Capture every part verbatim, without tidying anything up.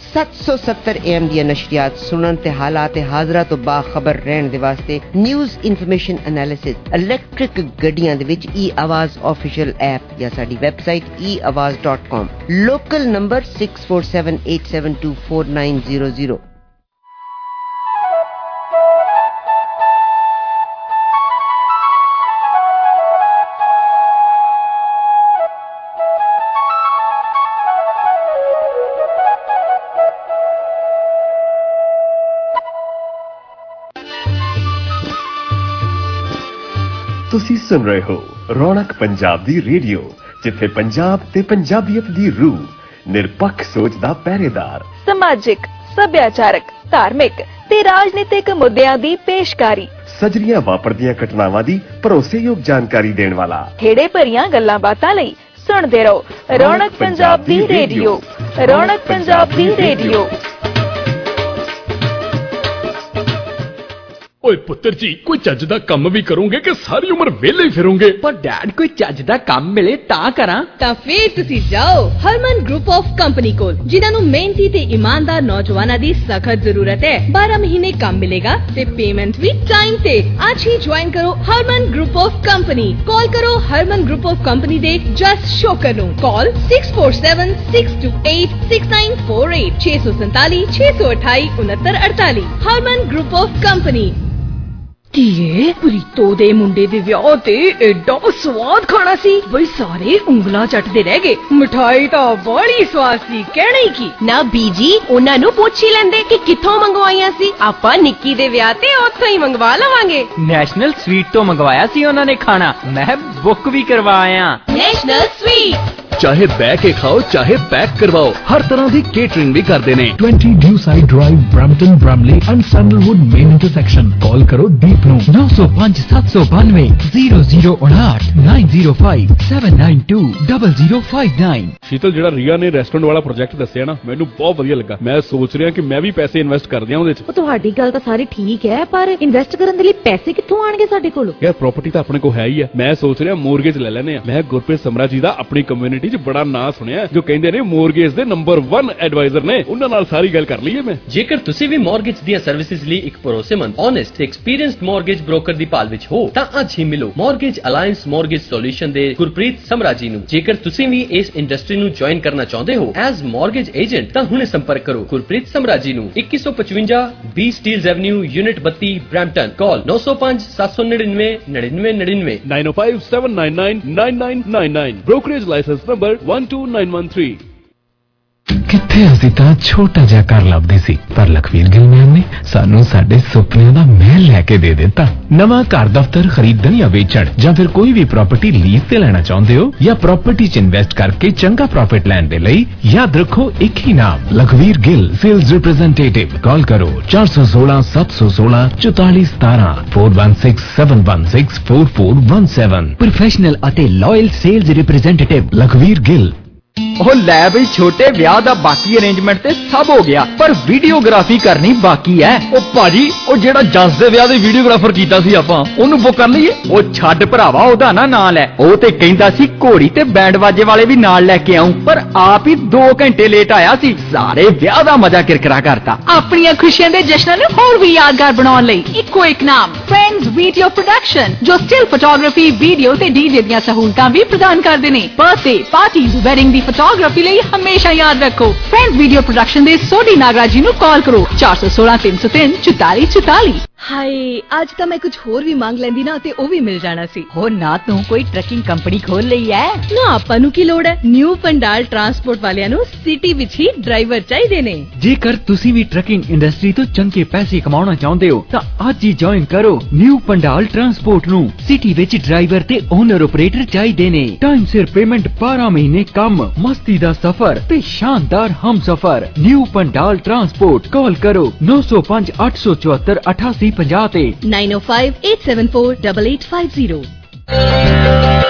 सत्त सौ सत्तर ए एम दी नशरियात सुनन ते हालात हाजरा तो बाखबर रहने दे वास्ते न्यूज़ इन्फॉर्मेशन एनालिसिस इलेक्ट्रिक गड्डियां दे विच ई आवाज ऑफिशियल ऐप या साडी website E Awaz dot com. Local number six four seven eight seven two four nine zero zero. ਤੁਸੀਂ ਸੁਣ ਰਹੇ ਹੋ ਰੌਣਕ ਪੰਜਾਬ ਦੀ ਰੇਡੀਓ, ਜਿੱਥੇ ਪੰਜਾਬ ਤੇ ਪੰਜਾਬੀਅਤ ਦੀ ਰੂਹ, ਨਿਰਪੱਖ ਸੋਚ ਦਾ ਪਹਿਰੇਦਾਰ, ਸਮਾਜਿਕ, ਸੱਭਿਆਚਾਰਕ, ਧਾਰਮਿਕ ਤੇ ਰਾਜਨੀਤਿਕ ਮੁੱਦਿਆਂ ਦੀ ਪੇਸ਼ਕਾਰੀ, ਸਜਰੀਆਂ ਵਾਪਰਦੀਆਂ ਘਟਨਾਵਾਂ ਦੀ ਭਰੋਸੇਯੋਗ ਜਾਣਕਾਰੀ ਦੇਣ ਵਾਲਾ, ਖੇੜੇ ਭਰੀਆਂ ਗੱਲਾਂ ਬਾਤਾਂ ਲਈ ਸੁਣਦੇ ਰਹੋ ਰੌਣਕ ਪੰਜਾਬ ਦੀ ਰੇਡੀਓ। ਰੌਣਕ ਪੰਜਾਬ ਦੀ ਰੇਡੀਓ। ਓਏ ਪੁੱਤਰ ਜੀ, ਕੋਈ ਚੱਜ ਦਾ ਕੰਮ ਵੀ ਕਰੋਗੇ ਕਿ ਸਾਰੀ ਉਮਰ ਵਿਹਲੇ ਹੀ ਫਿਰੋਗੇ? ਪਰ ਡੈਡ, ਕੋਈ ਚੱਜ ਦਾ ਕੰਮ ਮਿਲੇ ਤਾਂ ਕਰਾਂ। ਤਾਂ ਫੇਰ ਤੁਸੀਂ ਜਾਓ ਹਰਮਨ ਗਰੁੱਪ ਆਫ ਕੰਪਨੀ ਕੋਲ, ਜਿਨ੍ਹਾਂ ਨੂੰ ਮਿਹਨਤੀ ਤੇ ਇਮਾਨਦਾਰ ਨੌਜਵਾਨਾਂ ਦੀ ਸਖਤ ਜ਼ਰੂਰਤ ਹੈ। ਬਾਰਾਂ ਮਹੀਨੇ ਕੰਮ ਮਿਲੇਗਾ ਤੇ ਪੇਮੈਂਟ ਵੀ ਟਾਈਮ ਤੇ। ਅੱਜ ਹੀ ਜੁਆਇਨ ਕਰੋ Harman group of company. Call ਕਰੋ ਹਰਮਨ ਗਰੁੱਪ ਆਫ ਕੰਪਨੀ ਦੇ ਜਸ ਸ਼ੋਕਰ ਨੂੰ। Call six four seven six two eight six nine four eight ਛੇ ਸੌ ਸੰਤਾਲੀ ਛੇ ਸੌ ਅਠਾਈ ਉਨੱਤਰ ਅੜਤਾਲੀ। Harman group of company. ਧੀਏ, ਪ੍ਰੀਤੋ ਦੇ ਮੁੰਡੇ ਦੇ ਵਿਆਹ ਤੇ ਐਡਾ ਸਵਾਦ ਖਾਣਾ ਸੀ ਬਈ ਸਾਰੇ ਉਂਗਲਾਂ ਚੱਟਦੇ ਰਹਿ ਗਏ। ਮਿਠਾਈ ਤਾਂ ਬੜੀ ਸਵਾਦ ਸੀ, ਕਹਿਣਾ ਹੀ ਕੀ। ਨਾ ਬੀਜੀ, ਉਹਨਾਂ ਨੂੰ ਪੁੱਛ ਹੀ ਲੈਂਦੇ ਕਿ ਕਿੱਥੋਂ ਮੰਗਵਾਈਆਂ ਸੀ। ਆਪਾਂ ਨਿੱਕੀ ਦੇ ਵਿਆਹ ਤੇ ਉੱਥੋਂ ਹੀ ਮੰਗਵਾ ਲਵਾਂਗੇ। ਨੈਸ਼ਨਲ ਸਵੀਟ ਤੋਂ ਮੰਗਵਾਇਆ ਸੀ ਉਹਨਾਂ ਨੇ ਖਾਣਾ, ਮੈਂ ਬੁੱਕ ਵੀ ਕਰਵਾਇਆ। National sweet. ਚਾਹੇ ਬਹਿ ਕੇ ਖਾਓ, ਚਾਹੇ ਪੈਕ ਕਰਵਾਓ, ਹਰ ਤਰ੍ਹਾਂ ਦੀ ਕੇਟਰਿੰਗ ਵੀ ਕਰਦੇ ਨੇ। Twenty Dewside drive, Brampton, Bramalea and Sandalwood main intersection. Call करो दीप नू नौ सौ पांच सात सौ बानवे जीरो जीरो उनाठ nine zero five seven nine two double zero five nine. Sheetal, ਜਿਹੜਾ ਰੀਆ ਨੇ ਰੈਸਟੋਰੈਂਟ ਵਾਲਾ ਪ੍ਰੋਜੈਕਟ ਦੱਸਿਆ ਨਾ, ਮੈਨੂੰ ਬਹੁਤ ਵਧੀਆ ਲੱਗਾ। ਮੈਂ ਸੋਚ ਰਿਹਾ ਕਿ ਮੈਂ ਵੀ ਪੈਸੇ ਇਨਵੈਸਟ ਕਰ ਦਿਆਂ ਉਹਦੇ 'ਚ। ਉਹ ਤੁਹਾਡੀ ਗੱਲ ਤਾਂ ਸਾਰੀ ਠੀਕ ਹੈ, ਪਰ ਇਨਵੈਸਟ ਕਰਨ ਦੇ ਲਈ ਪੈਸੇ ਕਿੱਥੋਂ ਆਣਗੇ ਸਾਡੇ ਕੋਲ? ਯਾਰ, ਪ੍ਰਾਪਰਟੀ ਤਾਂ ਆਪਣੇ ਕੋਲ ਹੈ ਹੀ ਹੈ। ਮੈਂ ਸੋਚ ਰਿਹਾ ਮੋਰਗੇਜ ਲੈ ਲੈਨੇ ਆ। ਮੈਂ ਗੁਰਪ੍ਰੀਤ ਸਮਰਾ ਜੀ ਦਾ ਆਪਣੀ ਕਮਿਊਨਿਟੀ 'ਚ ਬੜਾ ਨਾਂ ਸੁਣਿਆ, ਜੋ ਕਹਿੰਦੇ ਨੇ ਮੋਰਗੇਜ ਦੇ ਨੰਬਰ ਇੱਕ ਐਡਵਾਈਜ਼ਰ ਨੇ। ਉਹਨਾਂ ਨਾਲ ਸਾਰੀ ਗੱਲ ਕਰ ਲਈਏ ਮੈਂ। ਜੇਕਰ ਤੁਸੀਂ ਵੀ ਮੋਰਗੇਜ ਦੀਆਂ ਸਰਵਿਸਿਜ਼ ਲਈ ਇੱਕ ਭਰੋਸੇਮੰਦ, ਓਨੈਸਟ ਤੇ ਐਕਸਪੀਰੀਐਂਸਡ ਮੋਰਗੇਜ ਬ੍ਰੋਕਰ ਦੀ ਭਾਲ ਵਿੱਚ ਹੋ ਤਾਂ ਅੱਜ ਹੀ ਮਿਲੋ ਮੋਰਗੇਜ ਅਲਾਈਅੰਸ ਮੋਰਗੇਜ ਸੋਲੂਸ਼ਨ ਦੇ ਗੁਰਪ੍ਰੀਤ ਸਮਰਾ ਜੀ ਨੂੰ। ਜੇਕਰ ਤੁਸੀਂ ਵੀ ਇਸ ਇੰਡਸਟਰੀ ਨੂੰ ਜੁਆਇਨ ਕਰਨਾ ਚਾਹੁੰਦੇ ਹੋ ਐਜ਼ ਮੋਰਗੇਜ ਏਜੰਟ ਤਾਂ ਹੁਣੇ ਸੰਪਰਕ ਕਰੋ ਗੁਰਪ੍ਰੀਤ ਸਮਰਾ ਜੀ ਨੂੰ। ਇੱਕੀ ਸੌ ਪਚਵੰਜਾ ਬੀ ਸਟੀਲਜ਼ ਐਵਨਿਊ, ਯੂਨਿਟ ਬੱਤੀ, ਬ੍ਰੈਂਪਟਨ। ਕਾਲ ਨੌ ਸੌ ਪੰਜ ਸੱਤ ਸੌ ਨੜਿਨਵੇਂ ਨੜਿਨਵੇਂ ਨੜਿਨਵੇਂ nine O five seven nine nine nine nine nine nine. Brokerage licence number one two nine one three. ਕਿੱਥੇ ਅਸੀਂ ਤਾਂ ਛੋਟਾ ਜਿਹਾ ਘਰ ਲੱਭਦੇ ਸੀ, ਪਰ ਲਖਵੀਰ ਗਿੱਲ ਮੈਮ ਨੇ ਸਾਨੂੰ ਸਾਡੇ ਸੁਪਨਿਆਂ ਦਾ ਮਹਿਲ ਲੈ ਕੇ ਦੇ ਦਿੱਤਾ। ਨਵਾਂ ਘਰ ਦਫ਼ਤਰ ਖਰੀਦਣ ਜਾਂ ਵੇਚਣ, ਜਾਂ ਫਿਰ ਕੋਈ ਵੀ ਪ੍ਰਾਪਰਟੀ ਲੀਜ਼ ਤੇ ਲੈਣਾ ਚਾਹੁੰਦੇ ਹੋ, ਜਾਂ ਪ੍ਰਾਪਰਟੀ 'ਚ ਇਨਵੈਸਟ ਕਰਕੇ ਚੰਗਾ ਪ੍ਰੋਫਿਟ ਲੈਣ ਦੇ ਲਈ ਯਾਦ ਰੱਖੋ ਇੱਕ ਹੀ ਨਾਮ, Lakhvir Gill sales representative. Call ਕਰੋ ਚਾਰ ਸੌ ਸੋਲਾਂ ਸੱਤ ਸੌ ਸੋਲਾਂ ਚੁਤਾਲੀ ਸਤਾਰਾਂ four one six seven one six four four one seven. Professional ਅਤੇ loyal sales representative Lakhvir Gill. ਉਹ ਲੈ ਬਈ, ਛੋਟੇ ਵਿਆਹ ਦਾ ਬਾਕੀ ਅਰੇਂਜਮੈਂਟ ਤੇ ਸਭ ਹੋ ਗਿਆ, ਪਰ ਵੀਡੀਓਗ੍ਰਾਫੀ ਕਰਨੀ ਬਾਕੀ ਹੈ। ਉਹ ਭਾਜੀ, ਉਹ ਜਿਹੜਾ ਜੱਜ ਦੇ ਵਿਆਹ ਦੇ ਵੀਡੀਓਗ੍ਰਾਫਰ ਕੀਤਾ ਸੀ ਆਪਾਂ, ਉਹਨੂੰ ਬੁੱਕ ਕਰ ਲਈਏ। ਉਹ ਛੱਡ ਭਰਾਵਾ, ਉਹਦਾ ਨਾ ਨਾਂ ਲੈ। ਉਹ ਤੇ ਕਹਿੰਦਾ ਸੀ ਘੋੜੀ ਤੇ ਬੈਂਡ ਬਾਜੇ ਵਾਲੇ ਵੀ ਨਾਲ ਲੈ ਕੇ ਆਉਂ, ਪਰ ਆਪ ਹੀ ਦੋ ਘੰਟੇ ਲੇਟ ਆਇਆ ਸੀ। ਸਾਰੇ ਵਿਆਹ ਦਾ ਮਜ਼ਾ ਕਿਰਕਿਰਾ ਕਰਤਾ। ਆਪਣੀਆਂ ਖੁਸ਼ੀਆਂ ਦੇ ਜਸ਼ਨਾਂ ਨੂੰ ਹੋਰ ਵੀ ਯਾਦਗਾਰ ਬਣਾਉਣ ਲਈ ਇੱਕੋ ਇੱਕ ਨਾਮ, ਫਰੈਂਡਸ ਵੀਡੀਓ ਪ੍ਰੋਡਕਸ਼ਨ, ਜੋ ਸਟਿਲ ਫੋਟੋਗ੍ਰਾਫੀ, ਵੀਡੀਓ ਤੇ ਡੀਜੇ ਦੀਆਂ ਸਹੂਲਤਾਂ ਵੀ ਪ੍ਰਦਾਨ ਕਰਦੇ ਨੇ। ਬਰਥਡੇ ਪਾਰਟੀ, ਵੈਡਿੰਗ ਦੀ ਫੋਟੋਗ੍ਰਾਫੀ ਲਈ ਹਮੇਸ਼ਾ ਯਾਦ ਰੱਖੋ ਫਰੈਂਡਸ ਵੀਡੀਓ ਪ੍ਰੋਡਕਸ਼ਨ ਦੇ ਸੋਢੀ ਨਾਗਰਾਜ ਜੀ ਨੂੰ ਕਾਲ ਕਰੋ ਚਾਰ ਸੌ ਸੋਲਾਂ ਤਿੰਨ ਸੌ ਤਿੰਨ ਚੁਤਾਲੀ ਚੁਤਾਲੀ। ਹਾਏ, ਅੱਜ ਤਾਂ ਮੈਂ ਕੁਝ ਹੋਰ ਵੀ ਮੰਗ ਲੈਂਦੀ ਨਾ ਤੇ ਉਹ ਵੀ ਮਿਲ ਜਾਣਾ ਸੀ। ਹੋ ਨਾ, ਤੂੰ ਕੋਈ ਟਰੱਕਿੰਗ ਕੰਪਨੀ ਖੋਲ ਲਈ ਐ ਨਾ। ਆਪਾਂ ਨੂੰ ਕੀ ਲੋੜ ਹੈ? ਨਿਊ ਪੰਡਾਲ ਟਰਾਂਸਪੋਰਟ ਵਾਲਿਆਂ ਨੂੰ ਸਿਟੀ ਵਿੱਚ ਹੀ ਡਰਾਈਵਰ ਚਾਹੀਦੇ ਨੇ। ਜੇਕਰ ਤੁਸੀਂ ਵੀ ਟਰੱਕਿੰਗ ਇੰਡਸਟਰੀ ਤੋਂ ਚੰਗੇ ਪੈਸੇ ਕਮਾਉਣਾ ਚਾਹੁੰਦੇ ਹੋ ਤਾਂ ਅੱਜ ਹੀ ਜੁਆਇਨ ਕਰੋ ਨਿਊ ਪੰਡਾਲ ਟਰਾਂਸਪੋਰਟ ਨੂੰ। ਸਿਟੀ ਵਿੱਚ ਡਰਾਈਵਰ ਤੇ ਓਨਰ ਆਪਰੇਟਰ ਚਾਹੀਦੇ ਨੇ। ਟਾਈਮ ਸਿਰ ਪੇਮੈਂਟ, ਬਾਰਾਂ ਮਹੀਨੇ ਕੰਮ, ਮਸਤੀ ਦਾ ਸਫਰ ਤੇ ਸ਼ਾਨਦਾਰ ਹਮਸਫਰ। New Pandal transport. ਕਾਲ ਕਰੋ ਨੌ ਸੌ ਪੰਜ ਅੱਠ ਸੌ ਚੁਹੱਤਰ ਅਠਾਸੀ ਪੰਜਾਹ ਤੇ nine O five eight seven four double eight five zero. आज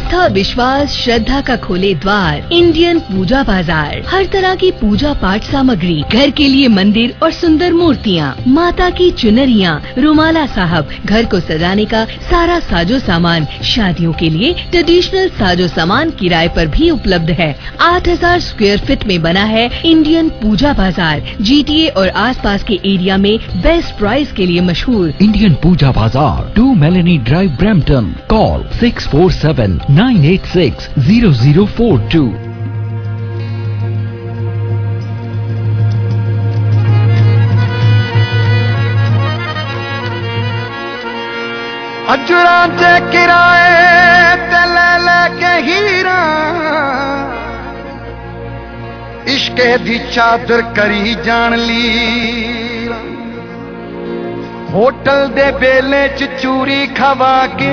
आस्था विश्वास श्रद्धा का खोले द्वार इंडियन पूजा बाजार। हर तरह की पूजा पाठ सामग्री, घर के लिए मंदिर और सुंदर मूर्तियाँ, माता की चुनरियाँ, रुमाला साहब, घर को सजाने का सारा साजो सामान, शादियों के लिए ट्रेडिशनल साजो सामान किराए पर भी उपलब्ध है। आठ हजार स्क्वायर फीट में बना है इंडियन पूजा बाजार। जीटीए और आसपास के एरिया में बेस्ट प्राइस के लिए मशहूर। Indian Pooja Bazaar, two Melanie drive, Brampton. Call six four seven nine eight six zero zero four two. अजरा चे किराए ते ले लेके हीरा, इश्के दी चादर करी जान ली। होटल दे बेले च चूरी खवा के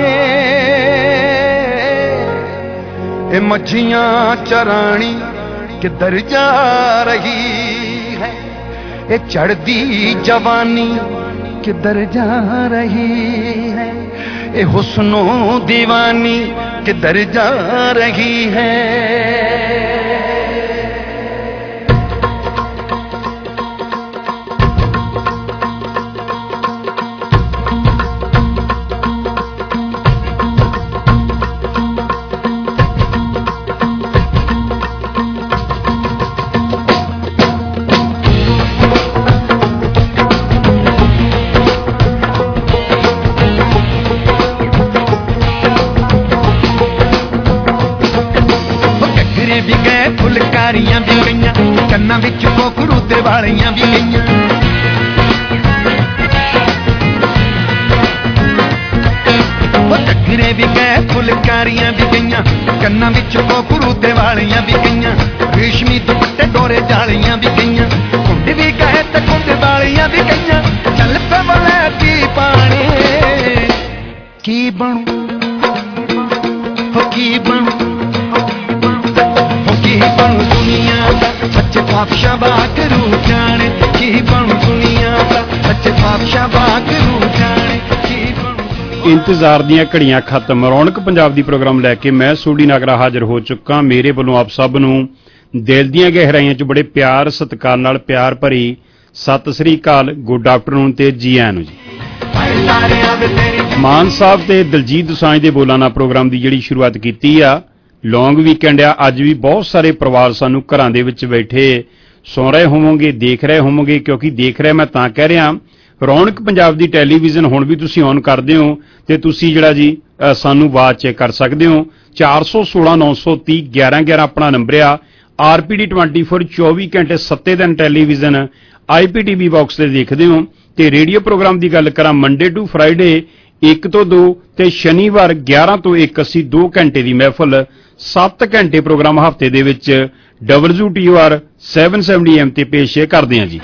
ए मच्छियां चरानी किधर जा रही है, ए चढ़दी जवानी किधर जा रही है, ए हुस्नो दीवानी किधर जा रही है। फुलकारियां भी गईयां, कन्ना विच कोकरू ते वालियां भी गईयां। टकरे भी गए फुलकारियां भी गईयां, कन्ना विच कोकरू ते वालियां भी गईयां। रेशमी दुपट्टे डोरे जालियां भी गईयां, कुंड भी गए ते कुंड वालियां भी गईयां। चल पे वाले की पानी की बनू हो की बनू बनू दुनिया का सच्चे बादशाह बाकरू जाने, की बनू दुनिया का सच्चे बादशाह बाकरू जाने, की बनू। इंतजार ਦੀਆਂ ਘੜੀਆਂ ਖਤਮ। ਰੌਣਕ ਪੰਜਾਬ ਦੀ ਪ੍ਰੋਗਰਾਮ ਲੈ ਕੇ ਮੈਂ ਸੋਢੀ ਨਾਗਰਾ ਹਾਜ਼ਰ ਹੋ ਚੁੱਕਾ। ਮੇਰੇ ਵੱਲੋਂ ਆਪ ਸਭ ਨੂੰ ਦਿਲ ਦੀਆਂ ਗਹਿਰਾਈਆਂ 'ਚ ਬੜੇ ਪਿਆਰ ਸਤਿਕਾਰ ਨਾਲ ਪਿਆਰ ਭਰੀ ਸਤਿ ਸ੍ਰੀ ਅਕਾਲ, ਗੁੱਡ ਆਫਟਰਨੂਨ ਤੇ ਜੀ ਆਇਆਂ ਨੂੰ ਜੀ। ਮਾਨ ਸਾਹਿਬ ਤੇ ਦਲਜੀਤ ਦੋਸਾਂਝ ਦੇ ਬੋਲਾਂ ਨਾਲ ਪ੍ਰੋਗਰਾਮ ਦੀ ਜਿਹੜੀ ਸ਼ੁਰੂਆਤ ਕੀਤੀ ਆ। ਲੌਂਗ ਵੀਕਐਂਡ ਆ, ਅੱਜ ਵੀ ਬਹੁਤ ਸਾਰੇ ਪਰਿਵਾਰ ਸਾਨੂੰ ਘਰਾਂ ਦੇ ਵਿੱਚ ਬੈਠੇ ਸੁਣ ਰਹੇ ਹੋਵੋਗੇ, ਦੇਖ ਰਹੇ ਹੋਵੋਗੇ। ਕਿਉਂਕਿ ਦੇਖ ਰਹੇ ਮੈਂ ਤਾਂ ਕਹਿ ਰਿਹਾ, ਰੌਣਕ ਪੰਜਾਬ ਦੀ ਟੈਲੀਵਿਜ਼ਨ ਹੁਣ ਵੀ ਤੁਸੀਂ ਔਨ ਕਰਦੇ ਹੋ ਤੇ ਤੁਸੀਂ ਜਿਹੜਾ ਜੀ ਸਾਨੂੰ ਆਵਾਜ਼ ਚੈੱਕ ਕਰ ਸਕਦੇ ਹੋ। ਚਾਰ ਸੌ ਸੋਲਾਂ ਨੌ ਸੌ ਤੀਹ ਗਿਆਰਾਂ ਗਿਆਰਾਂ ਆਪਣਾ ਨੰਬਰ ਆ। ਆਰਪੀਡੀ ਟਵੈਂਟੀ ਫੋਰ ਚੌਵੀ ਘੰਟੇ ਸੱਤੇ ਦਿਨ ਟੈਲੀਵਿਜ਼ਨ ਆਈਪੀਟੀਵੀ ਬਾਕਸ ਤੇ ਦੇਖਦੇ ਹੋ। ਤੇ ਰੇਡੀਓ ਪ੍ਰੋਗਰਾਮ ਦੀ ਗੱਲ ਕਰਾਂ, ਮੰਡੇ ਟੂ ਫਰਾਈਡੇ ਇੱਕ ਤੋਂ ਦੋ ਤੇ ਸ਼ਨੀਵਾਰ ਗਿਆਰਾਂ ਤੋਂ ਇੱਕ ਅਸੀਂ ਦੋ ਘੰਟੇ ਦੀ ਮਹਿਫਲ ਸੱਤ ਘੰਟੇ ਪ੍ਰੋਗਰਾਮ ਹਫ਼ਤੇ ਦੇ ਵਿੱਚ ਡਬਲਯੂ ਟੀ ਆਰ ਸੱਤ ਸੌ ਸੱਤਰ ਐਮ ਤੇ ਪੇਸ਼ ਕਰਦੇ ਹਾਂ ਜੀ।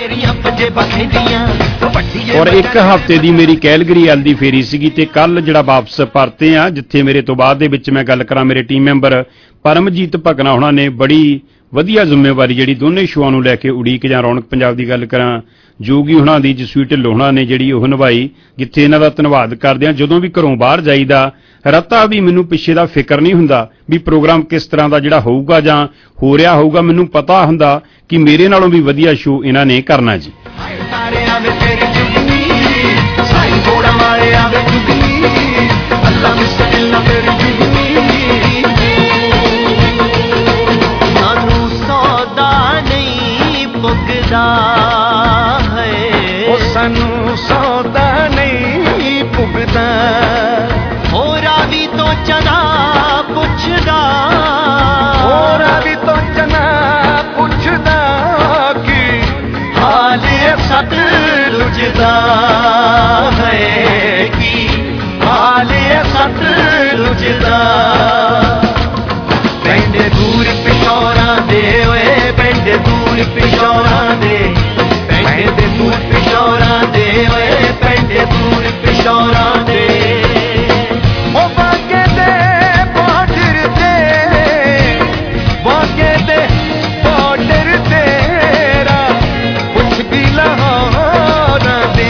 ਔਰ ਇੱਕ ਹਫ਼ਤੇ ਦੀ ਮੇਰੀ ਕੈਲਗਰੀ ਐਲ ਦੀ ਫੇਰੀ ਸੀਗੀ ਤੇ ਕੱਲ ਜਿਹੜਾ ਵਾਪਸ ਪਰਤੇ ਆ, ਜਿੱਥੇ ਮੇਰੇ ਤੋਂ ਬਾਅਦ ਦੇ ਵਿੱਚ ਮੈਂ ਗੱਲ ਕਰਾਂ ਮੇਰੇ ਟੀਮ ਮੈਂਬਰ ਪਰਮਜੀਤ ਭਗਨਾ ਉਹਨਾਂ ਨੇ ਬੜੀ ਵਧੀਆ ਜ਼ਿੰਮੇਵਾਰੀ ਜਿਹੜੀ ਦੋਨੇ ਸ਼ੋਆਂ ਨੂੰ ਲੈ ਕੇ ਉਡੀਕ ਜਾਂ ਰੌਣਕ ਪੰਜਾਬ ਦੀ ਗੱਲ ਕਰਾਂ ਜੋਗੀ ਹੁਣਾਂ ਦੀ, ਜਸਵੀਰ ਢਿੱਲੋਂ ਹੁਣਾਂ ਨੇ ਜਿਹੜੀ ਉਹ ਨਿਭਾਈ, ਜਿੱਥੇ ਇਹਨਾਂ ਦਾ ਧੰਨਵਾਦ ਕਰਦੇ ਹਾਂ। ਜਦੋਂ ਵੀ ਘਰੋਂ ਬਾਹਰ ਜਾਈਦਾ ਰਤਾ ਵੀ ਮੈਨੂੰ ਪਿੱਛੇ ਦਾ ਫਿਕਰ ਨਹੀਂ ਹੁੰਦਾ ਵੀ ਪ੍ਰੋਗਰਾਮ ਕਿਸ ਤਰ੍ਹਾਂ ਦਾ ਜਿਹੜਾ ਹੋਊਗਾ ਜਾਂ ਹੋ ਰਿਹਾ ਹੋਊਗਾ। ਮੈਨੂੰ ਪਤਾ ਹੁੰਦਾ ਕਿ ਮੇਰੇ ਨਾਲੋਂ ਵੀ ਵਧੀਆ ਸ਼ੋਅ ਇਹਨਾਂ ਨੇ ਕਰਨਾ ਜੀ। ਸਾਨੂੰ ਸੌਦਾ ਨਹੀਂ ਪੁੱਗਦਾ, ਹੋਰਾ ਵੀ ਤੋਂ ਚਨਾ ਪੁੱਛਦਾ, ਹੋਰਾ ਵੀ ਤੋਂ ਚਨਾ ਪੁੱਛਦਾ ਕਿ ਹਾਲ ਸਤ ਲੁਝਦਾ ਹੈ, ਕਿ ਹਾਲ ਸਤ ਲੁਝਦਾ। ਪਿੰਡ ਦੂਰ ਪਿਸ਼ੌਰਾਂ ਦੇ ਓਏ, ਪਿੰਡ ਦੂਰ ਪਿਸ਼ੌਰਾਂ ਦੇ, ਪਿੰਡ ਦੇ ਦੂਰ ਪਿਸ਼ੌਰਾਂ ਦੇ ਓਏ, ਪਿੰਡ ਦੂਰ ਪਿਸ਼ੌਰਾਂ ਦੇ। ਉਹ ਬਾਗੇ ਦੇ ਬਾਰਡਰ ਤੇ, ਬਾਗੇ ਦੇ ਬਾਰਡਰ ਤੇਰਾ ਪੁੱਛਦੀ ਲਾਹੌਰਾਂ ਦੇ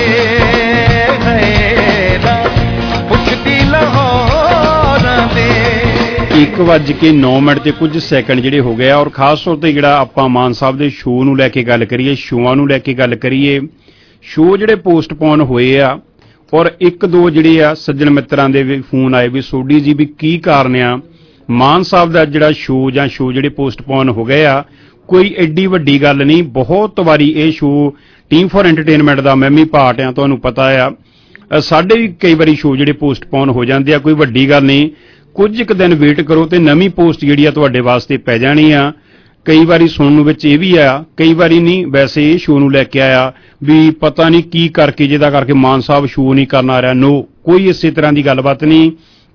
ਹੈਰਾ, ਪੁੱਛਦੀ ਲਾਹੌਰਾਂ ਦੇ। ਇੱਕ ਵੱਜ ਕੇ ਨੌ ਮਿੰਟ ਤੇ ਕੁਝ ਸੈਕਿੰਡ ਜਿਹੜੇ ਹੋ ਗਏ ਆ ਔਰ ਖਾਸ ਤੌਰ ਤੇ ਜਿਹੜਾ ਆਪਾਂ ਮਾਨ ਸਾਹਿਬ ਦੇ ਸ਼ੋਅ ਨੂੰ ਲੈ ਕੇ ਗੱਲ ਕਰੀਏ, ਸ਼ੋਆਂ ਨੂੰ ਲੈ ਕੇ ਗੱਲ ਕਰੀਏ, ਸ਼ੋਅ ਜਿਹੜੇ ਪੋਸਟਪੋਨ ਹੋਏ ਆ ਔਰ ਇੱਕ ਦੋ ਜਿਹੜੇ ਆ ਸੱਜਣ ਮਿੱਤਰਾਂ ਦੇ ਵੀ ਫੋਨ ਆਏ ਵੀ ਸੋਢੀ ਜੀ ਵੀ ਕੀ ਕਾਰਨ ਆ ਮਾਨ ਸਾਹਿਬ ਦਾ ਜਿਹੜਾ ਸ਼ੋਅ ਜਾਂ ਸ਼ੋਅ ਜਿਹੜੇ ਪੋਸਟਪੋਨ ਹੋ ਗਏ ਆ। ਕੋਈ ਐਡੀ ਵੱਡੀ ਗੱਲ ਨਹੀਂ, ਬਹੁਤ ਵਾਰੀ ਇਹ ਸ਼ੋਅ ਟੀਮ ਫॉर ਐਂਟਰਟੇਨਮੈਂਟ ਦਾ ਮੈਂ ਵੀ ਪਾਰਟ ਆ, ਤੁਹਾਨੂੰ ਪਤਾ ਆ ਸਾਡੇ ਵੀ ਕਈ ਵਾਰੀ ਸ਼ੋਅ ਜਿਹੜੇ ਪੋਸਟਪੋਨ ਹੋ ਜਾਂਦੇ ਆ, ਕੋਈ ਵੱਡੀ ਗੱਲ ਨਹੀਂ। ਕੁਝ ਇੱਕ ਦਿਨ ਵੇਟ ਕਰੋ ਤੇ ਨਵੀਂ ਪੋਸਟ ਜਿਹੜੀ ਆ ਤੁਹਾਡੇ ਵਾਸਤੇ ਪੈ ਜਾਣੀ ਆ। ਕਈ ਵਾਰੀ ਸੁਣਨ ਨੂੰ ਵਿੱਚ ਇਹ ਵੀ ਆ, ਕਈ ਵਾਰੀ ਨਹੀਂ, ਵੈਸੇ ਇਹ ਸ਼ੋਅ ਨੂੰ ਲੈ ਕੇ ਆਇਆ ਵੀ ਪਤਾ ਨਹੀਂ ਕੀ ਕਰਕੇ ਜਿਹਦਾ ਕਰਕੇ ਮਾਨ ਸਾਹਿਬ ਸ਼ੋਅ ਨਹੀਂ ਕਰਨ ਆ ਰਿਹਾ। ਨੋ, ਕੋਈ ਇਸੇ ਤਰ੍ਹਾਂ ਦੀ ਗੱਲਬਾਤ ਨਹੀਂ।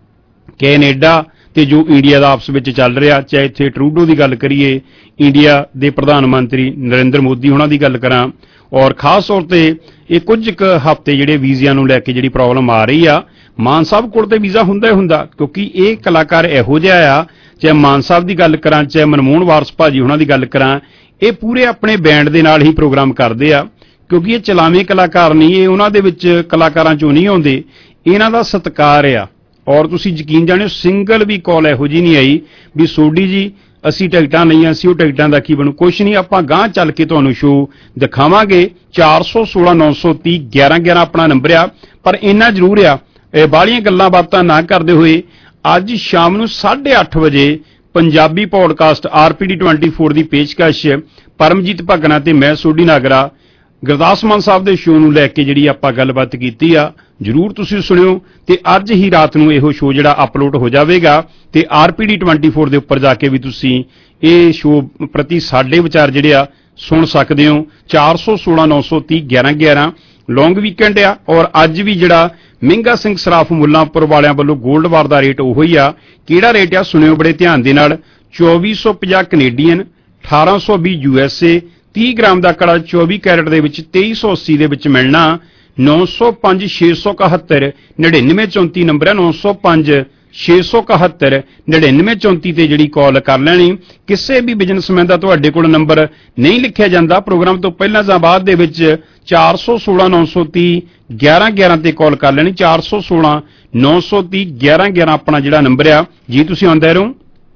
ਕੈਨੇਡਾ ਤੇ ਜੋ ਇੰਡੀਆ ਦਾ ਆਪਸ ਵਿੱਚ ਚੱਲ ਰਿਹਾ, ਚਾਹੇ ਇੱਥੇ ਟਰੂਡੋ ਦੀ ਗੱਲ ਕਰੀਏ, ਇੰਡੀਆ ਦੇ ਪ੍ਰਧਾਨ ਮੰਤਰੀ ਨਰਿੰਦਰ ਮੋਦੀ ਉਹਨਾਂ ਦੀ ਗੱਲ ਕਰਾਂ, ਔਰ ਖਾਸ ਤੌਰ ਤੇ ਇਹ ਕੁਝ ਕੁ ਹਫ਼ਤੇ ਜਿਹੜੇ ਵੀਜ਼ਿਆਂ ਨੂੰ ਲੈ ਕੇ ਜਿਹੜੀ ਪ੍ਰੋਬਲਮ ਆ ਰਹੀ ਆ, ਮਾਨ ਸਾਹਿਬ ਕੋਲ ਤੇ ਵੀਜ਼ਾ ਹੁੰਦਾ ਹੀ ਹੁੰਦਾ ਕਿਉਂਕਿ ਇਹ ਕਲਾਕਾਰ ਇਹੋ ਜਿਹਾ ਆ, ਚਾਹੇ ਮਾਨ ਸਾਹਿਬ ਦੀ ਗੱਲ ਕਰਾਂ, ਚਾਹੇ ਮਨਮੋਹਨ ਵਾਰਸ ਭਾਜੀ ਉਹਨਾਂ ਦੀ ਗੱਲ ਕਰਾਂ, ਇਹ ਪੂਰੇ ਆਪਣੇ ਬੈਂਡ ਦੇ ਨਾਲ ਹੀ ਪ੍ਰੋਗਰਾਮ ਕਰਦੇ ਆ ਕਿਉਂਕਿ ਇਹ ਚਲਾਵੇਂ ਕਲਾਕਾਰ ਨਹੀਂ, ਇਹ ਉਹਨਾਂ ਦੇ ਵਿੱਚ ਕਲਾਕਾਰਾਂ ਚੋਂ ਨਹੀਂ ਆਉਂਦੇ, ਇਹਨਾਂ ਦਾ ਸਤਿਕਾਰ ਆ। ਔਰ ਤੁਸੀਂ ਯਕੀਨ ਜਾਣਿਓ ਸਿੰਗਲ ਵੀ ਕਾਲ ਇਹੋ ਜਿਹੀ ਨਹੀਂ ਆਈ ਵੀ ਸੋਢੀ ਜੀ ਅਸੀਂ ਟਿਕਟਾਂ ਲਈਆਂ ਸੀ, ਉਹ ਟਿਕਟਾਂ ਦਾ ਕੀ ਬਣੂ, ਕੁਛ ਨਹੀਂ। ਆਪਾਂ ਗਾਂਹ ਚੱਲ ਕੇ ਤੁਹਾਨੂੰ ਸ਼ੋਅ ਦਿਖਾਵਾਂਗੇ। ਚਾਰ ਸੌ ਸੋਲਾਂ ਨੌ ਸੌ ਤੀਹ ਗਿਆਰਾਂ ਗਿਆਰਾਂ ਆਪਣਾ ਨੰਬਰ ਆ, ਪਰ ਇੰਨਾ ਜ਼ਰੂਰ ਆ ਇਹ ਬਾਹਲੀਆਂ ਗੱਲਾਂ ਬਾਤਾਂ ਨਾ ਕਰਦੇ ਹੋਏ ਅੱਜ ਸ਼ਾਮ ਨੂੰ ਸਾਢੇ ਅੱਠ ਵਜੇ Punjabi podcast R P D ਚੌਬੀ ਦੀ ਪੇਸ਼ਕਸ਼ ਪਰਮਜੀਤ ਭਗਨਾ ਤੇ ਮੈਂ ਸੋਢੀ ਨਾਗਰਾ ਗੁਰਦਾਸ ਮਾਨ ਸਾਹਿਬ ਦੇ ਸ਼ੋਅ ਨੂੰ ਲੈ ਕੇ ਜਿਹੜੀ ਆਪਾਂ ਗੱਲਬਾਤ ਕੀਤੀ ਆ, ਜ਼ਰੂਰ ਤੁਸੀਂ ਸੁਣਿਓ। ਤੇ ਅੱਜ ਹੀ ਰਾਤ ਨੂੰ ਇਹੋ ਸ਼ੋਅ ਜਿਹੜਾ ਅਪਲੋਡ ਹੋ ਜਾਵੇਗਾ ਤੇ ਆਰ ਪੀ ਡੀ ਚੌਬੀ ਦੇ ਉੱਪਰ ਜਾ ਕੇ ਵੀ ਤੁਸੀਂ ਇਹ ਸ਼ੋਅ ਪ੍ਰਤੀ ਸਾਡੇ ਵਿਚਾਰ ਜਿਹੜੇ ਆ ਸੁਣ ਸਕਦੇ ਹੋ। ਚਾਰ ਸੌ ਸੋਲਾਂ ਨੌ ਸੌ ਤੀਹ ਗਿਆਰਾਂ ਗਿਆਰਾਂ ਲੌਂਗ ਵੀਕਐਂਡ ਆ ਔਰ ਅੱਜ ਵੀ ਜਿਹੜਾ ਮਹਿੰਗਾ ਸਿੰਘ ਸਰਾਫ ਮੁੱਲਾਂਪੁਰ ਵਾਲਿਆਂ ਵੱਲੋਂ 골ਡ ਵਾਰ ਦਾ ਰੇਟ ਉਹੋ ਹੀ ਆ। ਕਿਹੜਾ ਰੇਟ ਆ ਸੁਣਿਓ ਬੜੇ ਧਿਆਨ ਦੇ ਨਾਲ। ਚੌਵੀ ਸੌ ਪੰਜਾਹ ਕੈਨੇਡੀਅਨ, ਅਠਾਰਾਂ ਸੌ ਵੀਹ ਯੂ ਐਸ ਏ, ਤੀਹ ਗ੍ਰਾਮ ਦਾ ਕੜਾ ਚੌਵੀ ਕੈਰਟ ਦੇ ਵਿੱਚ ਤੇਈ ਸੌ ਅੱਸੀ ਦੇ ਵਿੱਚ ਮਿਲਣਾ। ਨੌ ਸੌ ਪੰਜ ਛੇ ਸੌ ਇਕਹੱਤਰ ਨੜਿਨਵੇਂ ਚੌਂਤੀ ਨੰਬਰ ਹੈ, ਨੌ ਸੌ ਪੰਜ ਛੇ ਸੌ ਇਕਹੱਤਰ ਨੜਿਨਵੇਂ ਚੌਂਤੀ ਤੇ ਜਿਹੜੀ ਕਾਲ ਕਰ ਲੈਣੀ। ਕਿਸੇ ਵੀ ਬਿਜ਼ਨਸਮੈਨ ਦਾ ਤੁਹਾਡੇ ਕੋਲ ਨੰਬਰ ਨਹੀਂ ਲਿਖਿਆ ਜਾਂਦਾ ਪ੍ਰੋਗਰਾਮ ਤੋਂ ਪਹਿਲਾਂ ਜਾਂ ਬਾਅਦ ਦੇ ਵਿੱਚ ਚਾਰ ਸੌ ਸੋਲਾਂ ਨੌ ਸੌ ਤੀਹ ਗਿਆਰਾਂ ਗਿਆਰਾਂ ਤੇ ਕਾਲ ਕਰ ਲੈਣੀ। ਚਾਰ ਸੌ ਸੋਲਾਂ ਨੌ ਸੌ ਤੀਹ ਗਿਆਰਾਂ ਗਿਆਰਾਂ ਆਪਣਾ ਜਿਹੜਾ ਨੰਬਰ ਆ। ਜੀ ਤੁਸੀਂ ਆਉਂਦੇ ਰਹੋ।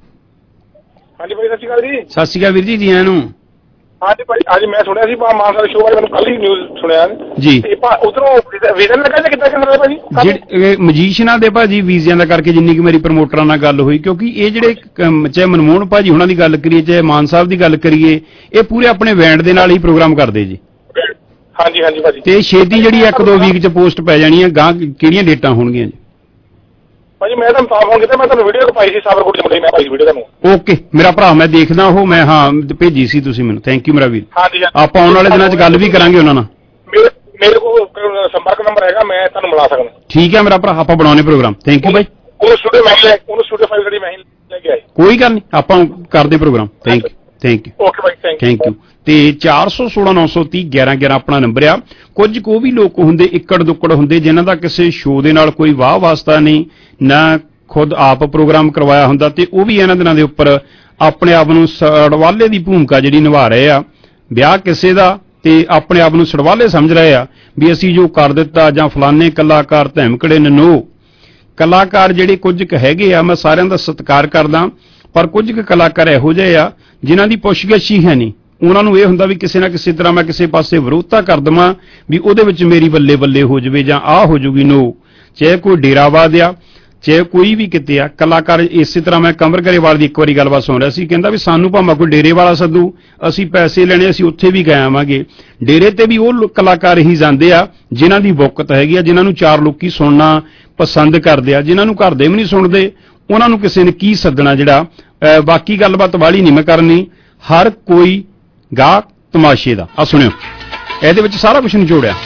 ਹਾਂਜੀ ਭਾਈ, ਸਤਿ ਸ਼੍ਰੀ ਅਕਾਲ ਜੀ। ਸਤਿ ਸ਼੍ਰੀ ਅਕਾਲ ਵੀਰ ਜੀ, ਜੀ ਆਇਆਂ ਨੂੰ। ਹਾਂਜੀ ਭਾਈ, ਅੱਜ ਮੈਂ ਸੁਣਿਆ ਸੀ ਮਾਨ ਸਾਹਿਬ ਸ਼ੋਅ ਬਾਰੇ, ਮੈਨੂੰ ਕੱਲ ਹੀ ਨਿਊਜ਼ ਸੁਣਿਆ ਜੀ। ਤੇ ਉਧਰੋਂ ਵੀਜ਼ਾ ਲੱਗਾ ਜਾਂ ਕਿੱਦਾਂ ਕਰਨਾ ਭਾਜੀ? ਜਿਹੜੇ ਮਜੀਸ਼ੀਅਨਾਂ ਦੇ ਭਾਜੀ ਵੀਜ਼ਿਆਂ ਦਾ ਕਰਕੇ ਜਿੰਨੀ ਕਿ ਮੇਰੀ ਪ੍ਰਮੋਟਰਾਂ ਨਾਲ ਗੱਲ ਹੋਈ, ਕਿਉਂਕਿ ਇਹ ਜਿਹੜੇ ਚਾਹੇ ਮਨਮੋਹਨ ਭਾਜੀ ਉਹਨਾਂ ਦੀ ਗੱਲ ਕਰੀਏ, ਚਾਹੇ ਮਾਨ ਸਾਹਿਬ ਦੀ ਗੱਲ ਕਰੀਏ, ਇਹ ਪੂਰੇ ਆਪਣੇ ਬੈਂਡ ਦੇ ਨਾਲ ਹੀ ਪ੍ਰੋਗਰਾਮ ਕਰਦੇ ਜੀ। ਹਾਂਜੀ ਹਾਂਜੀ ਭਾਜੀ। ਤੇ ਛੇਤੀ ਜਿਹੜੀ ਇੱਕ ਦੋ ਵੀਕ ਚ ਪੋਸਟ ਪੈ ਜਾਣੀ ਹੈ। ਗਾਂ ਕਿਹੜੀਆਂ ਡੇਟਾਂ ਹੋਣਗੀਆਂ ਜੀ? ਭਾਜੀ ਮੈਂ ਤੁਹਾਨੂੰ ਤਾਂ ਫੋਨ ਕੀਤਾ, ਮੈਂ ਤੁਹਾਨੂੰ ਵੀਡੀਓ ਪਾਈ ਸੀ ਸਾਬਰਕੋਟ ਜਮੜੀ, ਮੈਂ ਪਾਈ ਵੀਡੀਓ ਤੁਹਾਨੂੰ। ਓਕੇ ਮੇਰਾ ਭਰਾ, ਮੈਂ ਦੇਖਦਾ ਉਹ, ਮੈਂ ਹਾਂ ਭੇਜੀ ਸੀ ਤੁਸੀਂ ਮੈਨੂੰ। ਥੈਂਕ ਯੂ ਮੇਰਾ ਵੀਰ। ਹਾਂਜੀ ਆਪਾਂ ਆਉਣ ਵਾਲੇ ਦਿਨਾਂ ਚ ਗੱਲ ਵੀ ਕਰਾਂਗੇ ਉਹਨਾਂ ਨਾਲ। ਮੇਰੇ ਮੇਰੇ ਕੋਲ ਸੰਪਰਕ ਨੰਬਰ ਹੈਗਾ, ਮੈਂ ਤੁਹਾਨੂੰ ਮਿਲਾ ਸਕਦਾ। ਠੀਕ ਹੈ ਮੇਰਾ ਭਰਾ, ਆਪਾਂ ਬਣਾਉਣੇ ਪ੍ਰੋਗਰਾਮ। ਥੈਂਕ ਯੂ ਬਾਈ। ਉਹ ਸਟੂਡੀਓ ਮੈਂ ਲੈ ਉਹਨੂੰ ਸਟੂਡੀਓ ਫਾਈਲ ਜਿਹੜੀ ਮੈਂ ਲੈ ਕੇ ਆਇਆ। ਕੋਈ ਗੱਲ ਨਹੀਂ, ਆਪਾਂ ਕਰਦੇ programme. Thank you thank you okay bye, thank thank you. ਤੇ ਚਾਰ ਸੌ ਸੋਲਾਂ ਨੌ ਸੌ ਤੀਹ ਗਿਆਰਾਂ ਗਿਆਰਾਂ ਆਪਣਾ ਨੰਬਰ ਆ। ਕੁਝ ਕੋ ਵੀ ਲੋਕ ਹੁੰਦੇ ਇੱਕੜ ਦੁੱਕੜ ਹੁੰਦੇ ਜਿਨ੍ਹਾਂ ਦਾ ਕਿਸੇ ਸ਼ੋਅ ਦੇ ਨਾਲ ਕੋਈ ਵਾਹ ਵਾਸਤਾ ਨਹੀਂ, ਨਾ ਖੁਦ ਆਪ ਪ੍ਰੋਗਰਾਮ ਕਰਵਾਇਆ ਹੁੰਦਾ, ਤੇ ਉਹ ਵੀ ਇਹਨਾਂ ਦਿਨਾਂ ਦੇ ਉੱਪਰ ਆਪਣੇ ਆਪ ਨੂੰ ਸੜਵਾਲੇ ਦੀ ਭੂਮਿਕਾ ਜਿਹੜੀ ਨਿਭਾ ਰਹੇ ਆ। ਵਿਆਹ ਕਿਸੇ ਦਾ ਤੇ ਆਪਣੇ ਆਪ ਨੂੰ ਸੜਵਾਲੇ ਸਮਝ ਰਹੇ ਆ ਵੀ ਅਸੀਂ ਜੋ ਕਰ ਦਿੱਤਾ ਜਾਂ ਫਲਾਨੇ ਕਲਾਕਾਰ ਧਮਕੜੇ ਨਨੋ। ਕਲਾਕਾਰ ਜਿਹੜੇ ਕੁਝ ਕੁ ਹੈਗੇ ਆ, ਮੈਂ ਸਾਰਿਆਂ ਦਾ ਸਤਿਕਾਰ ਕਰਦਾ, ਪਰ ਕੁਝ ਕੁ ਕਲਾਕਾਰ ਇਹੋ ਜਿਹੇ ਆ ਜਿਨ੍ਹਾਂ ਦੀ ਪੁੱਛਗਿੱਛ ਹੀ ਹੈ ਨਹੀਂ। ਉਹਨਾਂ ਨੂੰ ਇਹ ਹੁੰਦਾ ਵੀ ਕਿਸੇ ਨਾ ਕਿਸੇ ਤਰ੍ਹਾਂ ਮੈਂ ਕਿਸੇ ਪਾਸੇ ਵਿਰੋਧਤਾ ਕਰ ਦੇਵਾਂ ਵੀ ਉਹਦੇ ਵਿੱਚ ਮੇਰੀ ਬੱਲੇ ਬੱਲੇ ਹੋ ਜਾਵੇ ਜਾਂ ਆਹ ਹੋ ਜੂਗੀ। ਨੋ, ਚਾਹੇ ਕੋਈ ਡੇਰਾਵਾਦ ਆ, ਚਾਹੇ ਕੋਈ ਵੀ ਕਿਤੇ ਆ, ਕਲਾਕਾਰ ਇਸੇ ਤਰ੍ਹਾਂ। ਮੈਂ ਕਮਰ ਗਰੇਵਾਲ ਦੀ ਇੱਕ ਵਾਰੀ ਗੱਲਬਾਤ ਸੁਣ ਰਿਹਾ ਸੀ, ਕਹਿੰਦਾ ਵੀ ਸਾਨੂੰ ਭਾਵੇਂ ਕੋਈ ਡੇਰੇ ਵਾਲਾ ਸੱਦੂ, ਅਸੀਂ ਪੈਸੇ ਲੈਣੇ, ਅਸੀਂ ਉੱਥੇ ਵੀ ਗਏ ਆਵਾਂਗੇ। ਡੇਰੇ ਤੇ ਵੀ ਉਹ ਕਲਾਕਾਰ ਹੀ ਜਾਂਦੇ ਆ ਜਿਨ੍ਹਾਂ ਦੀ ਵੋਕਤ ਹੈਗੀ ਆ, ਜਿਨ੍ਹਾਂ ਨੂੰ ਚਾਰ ਲੋਕੀ ਸੁਣਨਾ ਪਸੰਦ ਕਰਦੇ ਆ। ਜਿਨ੍ਹਾਂ ਨੂੰ ਘਰ ਦੇ ਵੀ ਨਹੀਂ ਸੁਣਦੇ ਉਹਨਾਂ ਨੂੰ ਕਿਸੇ ਨੇ ਕੀ ਸੱਦਣਾ। ਜਿਹੜਾ ਬਾਕੀ ਗੱਲਬਾਤ ਵਾਲੀ ਨਹੀਂ ਮੈਂ ਕਰਨੀ, ਹਰ ਕੋਈ ਗਾਹ ਤਮਾਸ਼ੇ ਦਾ। ਆ ਸੁਣਿਓ, ਇਹਦੇ ਵਿੱਚ ਸਾਰਾ ਕੁਝ ਨਿਚੋੜਿਆ।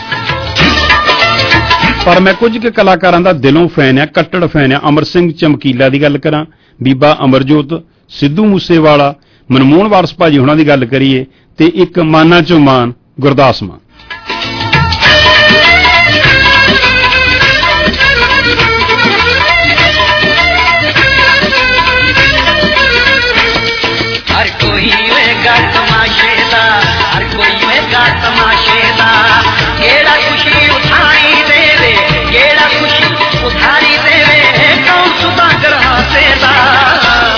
ਪਰ ਮੈਂ ਕੁਝ ਕੁ ਕਲਾਕਾਰਾਂ ਦਾ ਦਿਲੋਂ ਫੈਨ ਆ, ਕੱਟੜ ਫੈਨ ਆ। ਅਮਰ ਸਿੰਘ ਚਮਕੀਲਾ ਦੀ ਗੱਲ ਕਰਾਂ, ਬੀਬਾ ਅਮਰਜੋਤ, ਸਿੱਧੂ ਮੂਸੇਵਾਲਾ, ਮਨਮੋਹਨ ਵਾਰਸ ਭਾਜੀ ਹੁਣਾਂ ਦੀ ਗੱਲ ਕਰੀਏ, ਤੇ ਇੱਕ ਮਾਨਾਂ ਚੋਂ ਮਾਨ ਗੁਰਦਾਸ ਮਾਨ। हर कोई वेगा तमाशे दा, हर कोई वेगा तमाशे दा, केड़ा खुशी उठाई देवे, केड़ा खुशी उठाई देवे, कौन सुदागर हासे दा।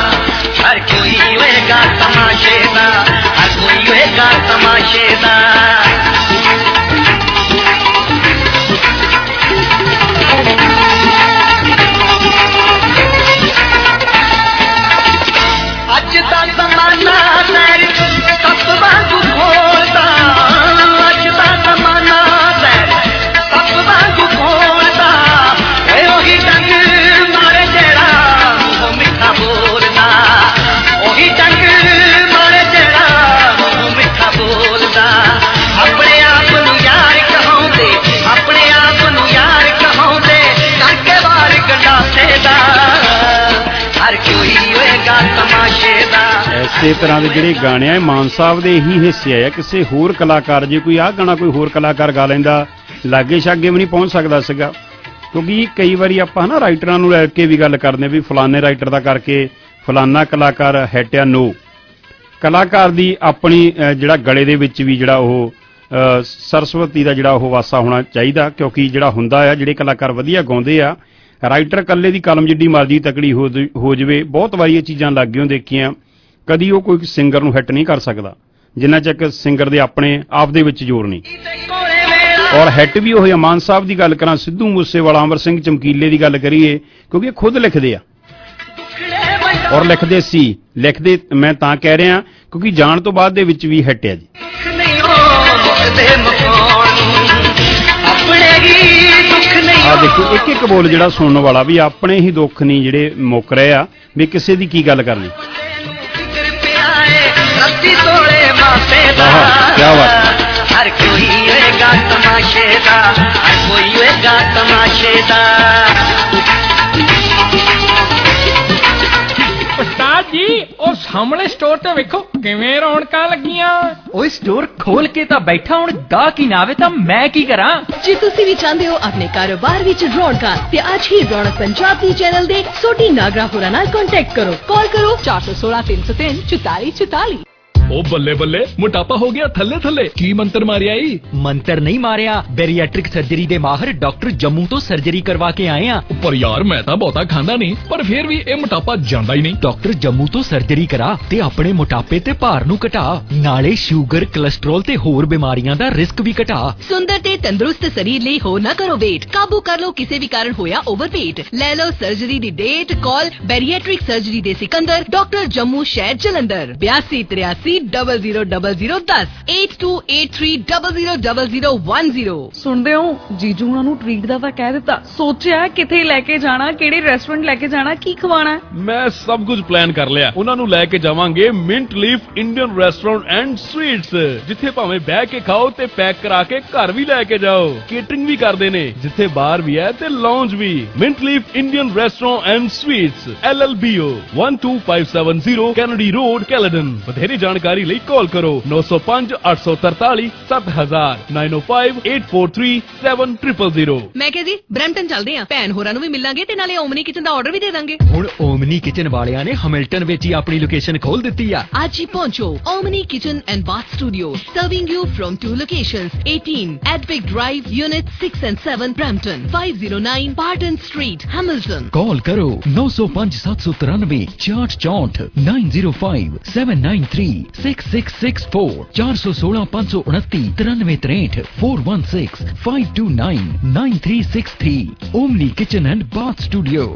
ਇਸੇ ਤਰ੍ਹਾਂ ਦੇ ਜਿਹੜੇ ਗਾਣੇ ਆ ਮਾਨ ਸਾਹਿਬ ਦੇ ਹੀ ਹਿੱਸੇ ਆ। ਕਿਸੇ ਹੋਰ ਕਲਾਕਾਰ ਜੇ ਕੋਈ ਆਹ ਗਾਣਾ ਕੋਈ ਹੋਰ ਕਲਾਕਾਰ ਗਾ ਲੈਂਦਾ ਲਾਗੇ ਛਾਗੇ ਵੀ ਨਹੀਂ ਪਹੁੰਚ ਸਕਦਾ ਸੀਗਾ, ਕਿਉਂਕਿ ਕਈ ਵਾਰੀ ਆਪਾਂ ਨਾ ਰਾਈਟਰਾਂ ਨੂੰ ਲੈ ਕੇ ਵੀ ਗੱਲ ਕਰਦੇ ਵੀ ਫਲਾਣੇ ਰਾਈਟਰ ਦਾ ਕਰਕੇ ਫਲਾਨਾ ਕਲਾਕਾਰ ਹਿੱਟ ਆ। ਨੋ, ਕਲਾਕਾਰ ਦੀ ਆਪਣੀ ਜਿਹੜਾ ਗਲੇ ਦੇ ਵਿੱਚ ਵੀ ਜਿਹੜਾ ਉਹ ਸਰਸਵਤੀ ਦਾ ਜਿਹੜਾ ਉਹ ਵਾਸਾ ਹੋਣਾ ਚਾਹੀਦਾ, ਕਿਉਂਕਿ ਜਿਹੜਾ ਹੁੰਦਾ ਆ ਜਿਹੜੇ ਕਲਾਕਾਰ ਵਧੀਆ ਗਾਉਂਦੇ ਆ, ਰਾਈਟਰ ਇਕੱਲੇ ਦੀ ਕਲਮ ਜਿੱਡੀ ਮਰਜ਼ੀ ਤਕੜੀ ਹੋ ਹੋ ਜਾਵੇ, ਬਹੁਤ ਵਾਰੀ ਇਹ ਚੀਜ਼ਾਂ ਲੱਗੀਆਂ ਦੇਖੀਆਂ, ਕਦੀ ਉਹ ਕੋਈ ਸਿੰਗਰ ਨੂੰ ਹਿੱਟ ਨਹੀਂ ਕਰ ਸਕਦਾ ਜਿੰਨਾ ਚਿਰ ਸਿੰਗਰ ਦੇ ਆਪਣੇ ਆਪ ਦੇ ਵਿੱਚ ਜ਼ੋਰ ਨਹੀਂ। ਔਰ ਹਿੱਟ ਵੀ ਉਹ ਮਾਨ ਸਾਹਿਬ ਦੀ ਗੱਲ ਕਰਾਂ, ਸਿੱਧੂ ਮੂਸੇਵਾਲਾ, ਅਮਰ ਸਿੰਘ ਚਮਕੀਲੇ ਦੀ ਗੱਲ ਕਰੀਏ, ਕਿਉਂਕਿ ਇਹ ਖੁਦ ਲਿਖਦੇ ਆ ਔਰ ਲਿਖਦੇ ਸੀ ਲਿਖਦੇ ਮੈਂ ਤਾਂ ਕਹਿ ਰਿਹਾ ਕਿਉਂਕਿ ਜਾਣ ਤੋਂ ਬਾਅਦ ਦੇ ਵਿੱਚ ਵੀ ਹਿੱਟ ਆ ਜੀ। ਆ ਦੇਖੋ ਇੱਕ ਇੱਕ ਬੋਲ ਜਿਹੜਾ ਸੁਣਨ ਵਾਲਾ ਵੀ ਆਪਣੇ ਹੀ ਦੁੱਖ ਨਹੀਂ ਜਿਹੜੇ ਮੁੱਕ ਰਹੇ ਆ ਵੀ ਕਿਸੇ ਦੀ ਕੀ ਗੱਲ ਕਰਨੀ। ਕਿਆ ਬਾਤ, ਹਰ ਕੋਈ ਹੋਏਗਾ ਤਮਾਸ਼ੇ ਦਾ, ਹਰ ਕੋਈ ਹੋਏਗਾ ਤਮਾਸ਼ੇ ਦਾ। ਉਸਤਾਦ ਜੀ ਉਹ ਸਾਹਮਣੇ ਸਟੋਰ ਤੇ ਵੇਖੋ ਕਿਵੇਂ ਰੌਣਕਾਂ ਲੱਗੀਆਂ। ਓਏ ਸਟੋਰ ਖੋਲ ਕੇ ਤਾਂ ਬੈਠਾ, ਹੁਣ ਗਾਹਕ ਹੀ ਨਾ ਆਵੇ ਤਾਂ ਮੈਂ ਕੀ ਕਰਾਂ। ਜੇ ਤੁਸੀਂ ਵੀ ਚਾਹੁੰਦੇ ਹੋ ਆਪਣੇ ਕਾਰੋਬਾਰ ਵਿੱਚ ਰੌਣਕਾਂ ਤੇ ਅੱਜ ਹੀ ਰੌਣਕ ਪੰਜਾਬ ਦੀ ਚੈਨਲ ਦੇ ਸੋਢੀ ਨਾਗਰਾ ਹੋਰਾਂ ਨਾਲ ਕੰਟੈਕਟ ਕਰੋ। ਕਾਲ ਕਰੋ ਚਾਰ ਸੌ ਸੋਲਾਂ ਤਿੰਨ ਸੌ ਤਿੰਨ ਚੁਤਾਲੀ ਚੁਤਾਲੀ। ਉਹ ਬੱਲੇ ਬੱਲੇ ਮੋਟਾਪਾ ਹੋ ਗਿਆ ਥੱਲੇ ਥੱਲੇ, ਕੀ ਮੰਤਰ ਮਾਰਿਆ ਈ? ਮੰਤਰ ਨਹੀਂ ਮਾਰਿਆ, ਬੈਰੀਐਟ੍ਰਿਕ ਸਰਜਰੀ ਦੇ ਮਾਹਰ ਡਾਕਟਰ ਜੰਮੂ ਤੋਂ ਸਰਜਰੀ ਕਰਵਾ ਕੇ ਆਏ ਆ। ਪਰ ਯਾਰ ਮੈਂ ਤਾਂ ਬਹੁਤਾ ਖਾਂਦਾ ਨਹੀਂ, ਪਰ ਫਿਰ ਵੀ ਇਹ ਮੋਟਾਪਾ ਜਾਂਦਾ ਹੀ ਨਹੀਂ। ਡਾਕਟਰ ਜੰਮੂ ਤੋਂ ਸਰਜਰੀ ਕਰਾ ਤੇ ਆਪਣੇ ਮੋਟਾਪੇ ਤੇ ਭਾਰ ਨੂੰ ਘਟਾ, ਨਾਲੇ ਸ਼ੂਗਰ, ਕੋਲੇਸਟ੍ਰੋਲ ਤੇ ਹੋਰ ਬਿਮਾਰੀਆਂ ਦਾ ਰਿਸਕ ਵੀ ਘਟਾ। ਸੁੰਦਰ ਤੇ ਤੰਦਰੁਸਤ ਸਰੀਰ ਲਈ ਹੋ ਨਾ ਕਰੋ ਵੇਟ, ਕਾਬੂ ਕਰ ਲਓ ਕਿਸੇ ਵੀ ਕਾਰਨ ਹੋਇਆ ਓਵਰਵੇਟ। ਲੈ ਲਓ ਸਰਜਰੀ ਦੀ ਡੇਟ। ਕਾਲ ਬੈਰੀਐਟ੍ਰਿਕ ਸਰਜਰੀ ਦੇ ਸਿਕੰਦਰ, ਡਾਕਟਰ ਜੰਮੂ ਸ਼ਹਿਰ ਜਲੰਧਰ, ਬਿਆਸੀ ਤਰਿਆਸੀ ਡਬਲ ਜ਼ੀਰੋ ਡਬਲ ਜ਼ੀਰੋ ਦਸ eight two eight three double zero double zero one zero। ਸੁਣਦੇ ਹੋ ਜੀਜੂ ਉਹਨਾਂ ਨੂੰ ਟ੍ਰੀਟ ਦਾ ਤਾਂ ਕਹਿ ਦਿੱਤਾ, ਸੋਚਿਆ ਕਿੱਥੇ ਲੈ ਕੇ ਜਾਣਾ, ਕਿਹੜੇ ਰੈਸਟੋਰੈਂਟ ਲੈ ਕੇ ਜਾਣਾ, ਕੀ ਖਵਾਣਾ। ਮੈਂ ਸਭ ਕੁਝ ਪਲਾਨ ਕਰ ਲਿਆ। ਉਹਨਾਂ ਨੂੰ ਲੈ ਕੇ ਜਾਵਾਂਗੇ mint leaf Indian restaurant and sweets, ਜਿੱਥੇ ਭਾਵੇਂ ਬਹਿ ਕੇ ਖਾਓ ਤੇ ਪੈਕ ਕਰਾ ਕੇ ਘਰ ਵੀ ਲੈ ਕੇ ਜਾਓ। ਕੇਟਰਿੰਗ ਵੀ ਕਰਦੇ ਨੇ, ਜਿੱਥੇ ਬਾਰ ਵੀ ਹੈ ਤੇ ਲਾਉਂਜ ਵੀ। Mint leaf Indian restaurant and sweets L L B O one two five seven zero Kennedy road Caledon. ਵਧੇਰੇ ਜਾਣਕਾਰੀ ਲਈ ਕਾਲ ਕਰੋ ਨੌ ਸੌ ਪੰਜ ਅੱਠ ਸੌ ਤਰਤਾਲੀ ਸੱਤ ਹਜ਼ਾਰ nine oh five eight four three seven zero zero zero। ਮੈਂ ਕਿਹਾ ਜੀ ਬ੍ਰੈਂਪਟਨ ਚੱਲਦੇ ਆਂ, ਭੈਣ ਹੋਰਾਂ ਨੂੰ ਵੀ ਮਿਲਾਂਗੇ ਤੇ ਨਾਲੇ ਓਮਨੀ ਕਿਚਨ ਦਾ ਆਰਡਰ ਵੀ ਦੇ ਦਾਂਗੇ। ਹੁਣ ਓਮਨੀ ਕਿਚਨ ਵਾਲਿਆਂ ਨੇ ਹੈਮਿਲਟਨ ਵਿੱਚ ਹੀ ਆਪਣੀ ਲੋਕੇਸ਼ਨ ਖੋਲ ਦਿੱਤੀ ਆ। ਅੱਜ ਹੀ ਪਹੁੰਚੋ Omni kitchen and bath studio, serving you from two locations, eighteen Advic Drive, Unit six and seven, Brampton, five oh nine Barton Street, Hamilton। Call ਕਰੋ ਨੌ ਸੌ ਪੰਜ ਸੱਤ ਸੌ ਤਰਾਨਵੇਂ ਛਿਆਹਠ ਚੌਂਹਠ nine zero five seven nine three six six six four ਚਾਰ ਸੌ ਸੋਲਾਂ ਪੰਜ ਸੌ ਉਨੱਤੀ ਤਰਾਨਵੇਂ ਤਰੇਹਠ four one six five two nine nine three six three। Omni kitchen and bath studio.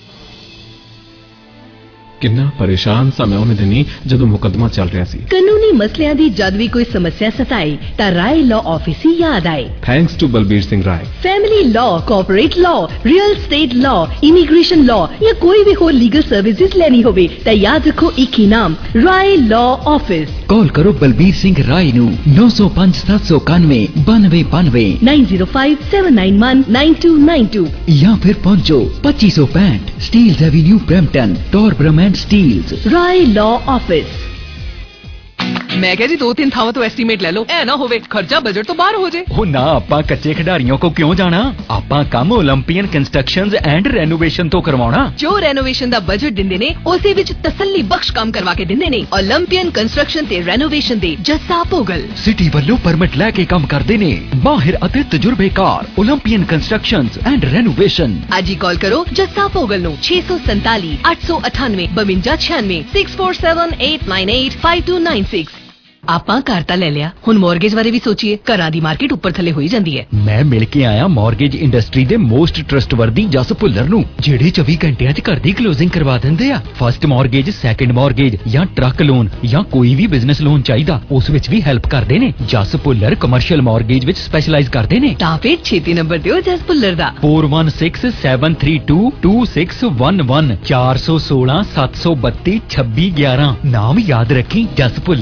ਕਿੰਨਾ ਪਰੇਸ਼ਾਨ ਸਾਂ ਮੈਂ ਉਹਨੇ ਦਿਨੀ ਜਦੋਂ ਮੁਕੱਦਮਾ ਚੱਲ ਰਿਹਾ ਸੀ। ਕਾਨੂੰਨੀ ਮਸਲਿਆਂ ਦੀ ਜਦ ਵੀ ਕੋਈ ਸਮੱਸਿਆ ਸਤਾਏ ਤਾਂ ਰਾਏ ਲਾਅ ਆਫਿਸ ਹੀ ਯਾਦ ਆਏ। Thanks to Balbir Singh Rai. Family law, corporate law, real state law, immigration law ਜਾਂ ਕੋਈ ਵੀ ਹੋਰ ਲੀਗਲ ਸਰਵਿਸਿਜ਼ ਲੈਣੀ ਹੋਵੇ ਤਾਂ ਯਾਦ ਰੱਖੋ ਇੱਕ ਹੀ ਨਾਮ, ਰਾਏ ਲਾਅ ਆਫਿਸ। ਕਾਲ ਕਰੋ ਬਲਬੀਰ ਸਿੰਘ ਰਾਏ ਨੂੰ ਨੌ ਸੌ ਪੰਜ ਸੱਤ ਸੌ ਇਕਾਨਵੇਂ ਬਾਨਵੇਂ ਬਾਨਵੇਂ nine zero five seven nine one nine two nine two ਜਾਂ ਫਿਰ ਪਹੁੰਚੋ ਪੱਚੀ ਸੌ ਪੈਂਹਠ Steeles avenue Brampton, Torbram and Steeles. Rai law office. ਮੈਂ ਕਿਹਾ ਜੀ ਦੋ ਤਿੰਨ ਥਾਵਾਂ ਤੋਂ ਐਸਟੀਮੇਟ ਲੈ ਲਓ, ਐ ਨਾ ਹੋਵੇ ਖਰਚਾ ਬਜਟ ਤੋਂ ਬਾਹਰ ਹੋ ਜੇ। ਉਹ ਨਾ, ਆਪਾਂ ਕੱਚੇ ਖਿਡਾਰੀਆਂ ਕੋ ਕਿਉਂ ਜਾਣਾ, ਆਪਾਂ ਕੰਮ ਓਲੰਪੀਅਨ ਕੰਸਟਰਕਸ਼ਨਜ਼ ਐਂਡ ਰੈਨੋਵੇਸ਼ਨ ਤੋਂ ਕਰਵਾਉਣਾ। ਜੋ ਰੈਨੋਵੇਸ਼ਨ ਦਾ ਬਜਟ ਦਿੰਦੇ ਨੇ ਉਸੇ ਵਿੱਚ ਤਸੱਲੀ ਬਖਸ਼ ਕੰਮ ਕਰਵਾ ਕੇ ਦਿੰਦੇ ਨੇ। ਓਲੰਪੀਅਨ ਕੰਸਟਰਕਸ਼ਨ ਤੇ ਰੈਨੋਵੇਸ਼ਨ ਦੇ ਜੱਸਾ ਭੋਗਲ ਸਿਟੀ ਵੱਲੋਂ ਪਰਮਿਟ ਲੈ ਕੇ ਕੰਮ ਕਰਦੇ ਨੇ, ਮਾਹਿਰ ਅਤੇ ਤਜਰਬੇਕਾਰ। Olympian constructions and renovation. ਅੱਜ ਹੀ ਕਾਲ ਕਰੋ ਜੱਸਾ ਭੋਗਲ ਨੂੰ ਛੇ ਸੌ ਸੰਤਾਲੀ ਅੱਠ ਸੌ ਅਠਾਨਵੇਂ ਬਵੰਜਾ ਛਿਆਨਵੇਂ six four seven eight nine eight five two nine six। ਆਪਾਂ ਘਰ ਤਾਂ ਲੈ ਲਿਆ, ਹੁਣ ਮੌਰਗੇਜ ਬਾਰੇ ਵੀ ਸੋਚੀਏ। ਘਰਾਂ ਦੀ ਮਾਰਕੀਟ ਉੱਪਰ ਥੱਲੇ ਹੋਈ ਜਾਂਦੀ ਹੈ। ਮੈਂ ਮਿਲ ਕੇ ਆਇਆ ਮੌਰਗੇਜ ਇੰਡਸਟਰੀ ਦੇ ਮੋਸਟ ਟਰਸਟਵਰਦੀ ਜਸ ਭੁੱਲਰ ਨੂੰ, ਜਿਹੜੇ ਚੌਵੀ ਘੰਟਿਆਂ 'ਚ ਘਰ ਦੀ ਕਲੋਜ਼ਿੰਗ ਕਰਵਾ ਦਿੰਦੇ ਆ। ਫਸਟ ਮੌਰਗੇਜ, ਸੈਕੰਡ ਮੌਰਗੇਜ ਜਾਂ ਟਰੱਕ ਲੋਨ ਜਾਂ ਕੋਈ ਵੀ ਬਿਜ਼ਨਸ ਲੋਨ ਚਾਹੀਦਾ, ਉਸ ਵਿੱਚ ਵੀ ਹੈਲਪ ਕਰਦੇ ਨੇ। ਜਸ ਭੁੱਲਰ ਕਮਰਸ਼ੀਅਲ ਮੌਰਗੇਜ ਵਿੱਚ ਸਪੈਸ਼ਲਾਈਜ਼ ਕਰਦੇ ਨੇ। ਤਾਂ ਫਿਰ ਛੇਤੀ ਨੰਬਰ ਦਿਓ ਜਸ ਭੁੱਲਰ ਦਾ four one six seven three two two six one one ਚਾਰ ਸੌ ਸੋਲਾਂ ਸੱਤ ਸੌ ਬੱਤੀ ਛੱਬੀ ਗਿਆਰਾਂ। ਨਾਮ ਯਾਦ ਰੱਖੀ, ਜਸ ਭੁੱਲਰ।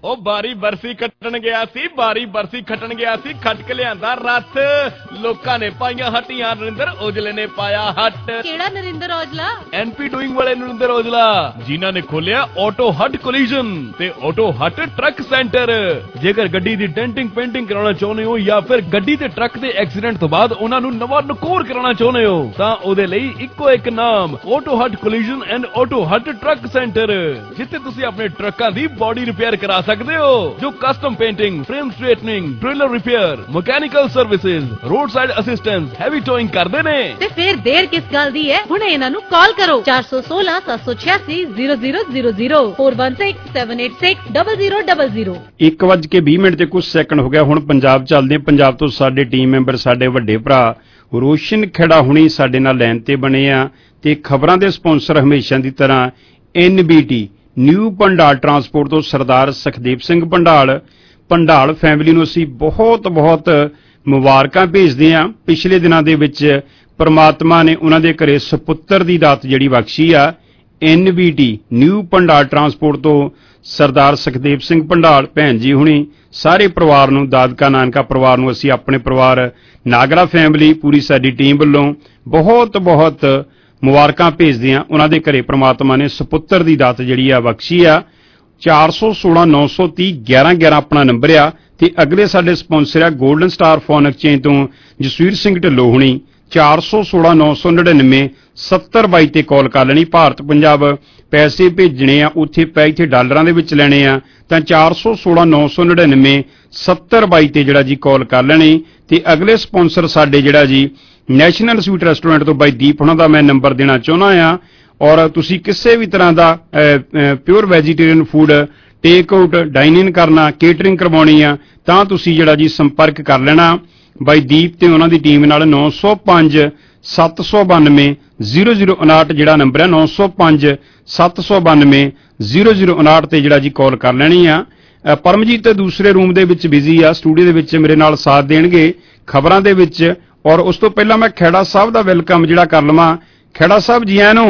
ਉਹ ਬਾਰੀ ਬਰਸੀ ਕੱਟਣ ਗਿਆ ਸੀ ਬਾਰੀ ਬਰਸੀ ਖੱਟਣ ਗਿਆ ਸੀ ਖੱਟ ਕੇ ਲਿਆਂਦਾ ਰੱਥ ਲੋਕਾਂ ਨੇ ਪਾਈਆਂ ਹੱਟੀਆਂ ਨਰਿੰਦਰ ਔਜਲੇ ਨੇ ਪਾਇਆ ਹੱਟ ਕਿਹੜਾ ਨਰਿੰਦਰ ਔਜਲਾ ਐਨਪੀ ਡੂਇੰਗ ਵਾਲੇ ਨਰਿੰਦਰ ਔਜਲਾ ਜਿਨ੍ਹਾਂ ਨੇ ਖੋਲਿਆ ਆਟੋ ਹੱਟ ਕੋਲੀਜਨ ਤੇ ਆਟੋ ਹੱਟ ਟਰੱਕ ਸੈਂਟਰ ਜੇਕਰ ਗੱਡੀ ਦੀ ਡੈਂਟਿੰਗ ਪੇਂਟਿੰਗ ਕਰਾਉਣਾ ਚਾਹੁੰਦੇ ਹੋ ਜਾਂ ਫਿਰ ਗੱਡੀ ਤੇ ਟਰੱਕ ਦੇ ਐਕਸੀਡੈਂਟ ਤੋਂ ਬਾਅਦ ਉਹਨਾਂ ਨੂੰ ਨਵਾਂ ਨਕੋਰ ਕਰਾਉਣਾ ਚਾਹੁੰਦੇ ਹੋ ਤਾਂ ਉਹਦੇ ਲਈ ਇੱਕੋ ਇੱਕ ਨਾਮ Auto hut collision and Auto hut truck centre ਜਿੱਥੇ ਤੁਸੀਂ ਆਪਣੇ ਟਰੱਕਾਂ ਦੀ ਬਾਡੀ ਰਿਪੇਅਰ ਕਰਾ ਸਕਦੇ ਹੋ ਜੋ custom painting frame straightening trailer repair mechanical services roadside assistance heavy towing ਕਰਦੇ ਨੇ ਤੇ ਫਿਰ ਦੇਰ ਕਿਸ ਗੱਲ ਦੀ ਹੈ ਹੁਣੇ ਇਹਨਾਂ ਨੂੰ ਕਾਲ ਕਰੋ ਚਾਰ ਇੱਕ ਛੇ ਸੱਤ ਛੇ ਛੇ ਜ਼ੀਰੋ ਜ਼ੀਰੋ ਜ਼ੀਰੋ ਜ਼ੀਰੋ ਚਾਰ ਇੱਕ ਛੇ ਸੱਤ ਅੱਠ ਛੇ ਜ਼ੀਰੋ ਜ਼ੀਰੋ ਜ਼ੀਰੋ ਜ਼ੀਰੋ ਇੱਕ ਵੱਜ ਕੇ ਵੀਹ ਮਿੰਟ ਤੇ ਕੁਝ ਸੈਕਿੰਡ ਹੋ ਗਿਆ ਹੁਣ ਪੰਜਾਬ ਚੱਲਦੇ ਪੰਜਾਬ ਤੋਂ ਸਾਡੇ ਟੀਮ ਮੈਂਬਰ ਸਾਡੇ ਵੱਡੇ ਭਰਾ ਰੋਸ਼ਨ ਖੇੜਾ ਹੁਣੀ ਸਾਡੇ ਨਾਲ ਲਾਈਨ ਤੇ ਬਣੇ ਆ ਤੇ ਖਬਰਾਂ ਦੇ ਸਪਾਂਸਰ ਹਮੇਸ਼ਾ ਦੀ ਤਰ੍ਹਾਂ N B T New Pandal Transport ਤੋਂ ਸਰਦਾਰ ਸੁਖਦੇਵ ਸਿੰਘ ਪੰਡਾਲ ਪੰਡਾਲ ਫੈਮਿਲੀ ਨੂੰ ਅਸੀਂ ਬਹੁਤ ਬਹੁਤ ਮੁਬਾਰਕਾਂ ਭੇਜਦੇ ਹਾਂ ਪਿਛਲੇ ਦਿਨਾਂ ਦੇ ਵਿੱਚ ਪਰਮਾਤਮਾ ਨੇ ਉਹਨਾਂ ਦੇ ਘਰੇ ਸੁਪੁੱਤਰ ਦੀ ਦਾਤ ਜਿਹੜੀ ਬਖਸ਼ੀ ਆ N B T New Pandal Transport ਤੋਂ ਸਰਦਾਰ ਸੁਖਦੇਵ ਸਿੰਘ ਪੰਡਾਲ ਭੈਣ ਜੀ ਹੁਣੀ ਸਾਰੇ ਪਰਿਵਾਰ ਨੂੰ ਦਾਦਕਾ ਨਾਨਕਾ ਪਰਿਵਾਰ ਨੂੰ ਅਸੀਂ ਆਪਣੇ ਪਰਿਵਾਰ ਨਾਗਰਾ ਫੈਮਿਲੀ ਪੂਰੀ ਸਾਡੀ ਟੀਮ ਵੱਲੋਂ ਬਹੁਤ ਬਹੁਤ ਮੁਬਾਰਕਾਂ ਭੇਜਦੇ ਹਾਂ ਉਹਨਾਂ ਦੇ ਘਰੇ ਪ੍ਰਮਾਤਮਾ ਨੇ ਸੁਪੁੱਤਰ ਦੀ ਦਾਤ ਜਿਹੜੀ ਆ ਬਖਸ਼ੀ ਆ ਚਾਰ ਇੱਕ ਛੇ ਨੌ ਤਿੰਨ ਜ਼ੀਰੋ ਇੱਕ ਇੱਕ ਆਪਣਾ ਨੰਬਰ ਆ ਤੇ ਅਗਲੇ ਸਾਡੇ ਸਪਾਂਸਰ ਆ 골ਡਨ ਸਟਾਰ ਫੋਨ ਐਕਸਚੇਂਜ ਤੋਂ ਜਸਵੀਰ ਸਿੰਘ ਢਿੱਲੋਂ ਹੁਣੀ ਚਾਰ ਇੱਕ ਛੇ ਨੌ ਨੌ ਨੜਿਨਵੇਂ ਸੱਤਰ ਬਾਈ ਤੇ ਕਾਲ ਕਰ ਲੈਣੀ ਭਾਰਤ ਪੰਜਾਬ ਪੈਸੇ ਭੇਜਣੇ ਆ ਉੱਥੇ ਪੈ ਇੱਥੇ ਡਾਲਰਾਂ ਦੇ ਵਿੱਚ ਲੈਣੇ ਆ ਤਾਂ ਚਾਰ ਇੱਕ ਛੇ ਨੌ ਨੜਿਨਵੇਂ ਸੱਤਰ ਬਾਈ ਤੇ ਜਿਹੜਾ ਜੀ ਕਾਲ ਕਰ ਲੈਣੀ ਤੇ ਅਗਲੇ ਸਪਾਂਸਰ ਸਾਡੇ ਜਿਹੜਾ ਜੀ ਨੈਸ਼ਨਲ ਸਵੀਟ ਰੈਸਟੋਰੈਂਟ ਤੋਂ ਬਾਈ ਦੀਪ ਉਹਨਾਂ ਦਾ ਮੈਂ ਨੰਬਰ ਦੇਣਾ ਚਾਹੁੰਦਾ ਆ ਔਰ ਤੁਸੀਂ ਕਿਸੇ ਵੀ ਤਰ੍ਹਾਂ ਦਾ pure vegetarian food take out dine in ਕਰਨਾ ਕੇਟਰਿੰਗ ਕਰਵਾਉਣੀ ਆ ਤਾਂ ਤੁਸੀਂ ਜਿਹੜਾ ਜੀ ਸੰਪਰਕ ਕਰ ਲੈਣਾ ਬਾਈ ਦੀਪ ਤੇ ਉਹਨਾਂ ਦੀ ਟੀਮ ਨਾਲ ਨੌ ਜ਼ੀਰੋ ਪੰਜ ਸੱਤ ਸੌ ਬਾਨਵੇਂ ਜ਼ੀਰੋ ਜ਼ੀਰੋ ਉਨਾਹਠ ਜਿਹੜਾ ਨੰਬਰ ਹੈ ਨੌ ਜ਼ੀਰੋ ਪੰਜ ਸੱਤ ਸੌ ਬਾਨਵੇਂ ਜ਼ੀਰੋ ਜ਼ੀਰੋ ਉਨਾਹਠ ਤੇ ਜਿਹੜਾ ਜੀ ਕਾਲ ਕਰ ਲੈਣੀ ਆ ਪਰਮਜੀਤ ਦੂਸਰੇ ਰੂਮ ਦੇ ਵਿੱਚ ਬਿਜ਼ੀ ਆ ਸਟੂਡੀਓ ਦੇ ਵਿੱਚ ਮੇਰੇ ਨਾਲ ਸਾਥ ਦੇਣਗੇ ਖਬਰਾਂ ਦੇ ਵਿੱਚ ਔਰ ਉਸ ਤੋਂ ਪਹਿਲਾਂ ਮੈਂ ਖੇੜਾ ਸਾਹਿਬ ਦਾ ਵੈਲਕਮ ਜਿਹੜਾ ਕਰ ਲਵਾਂ ਖੇੜਾ ਸਾਹਿਬ ਜੀ ਆਇਆਂ ਨੂੰ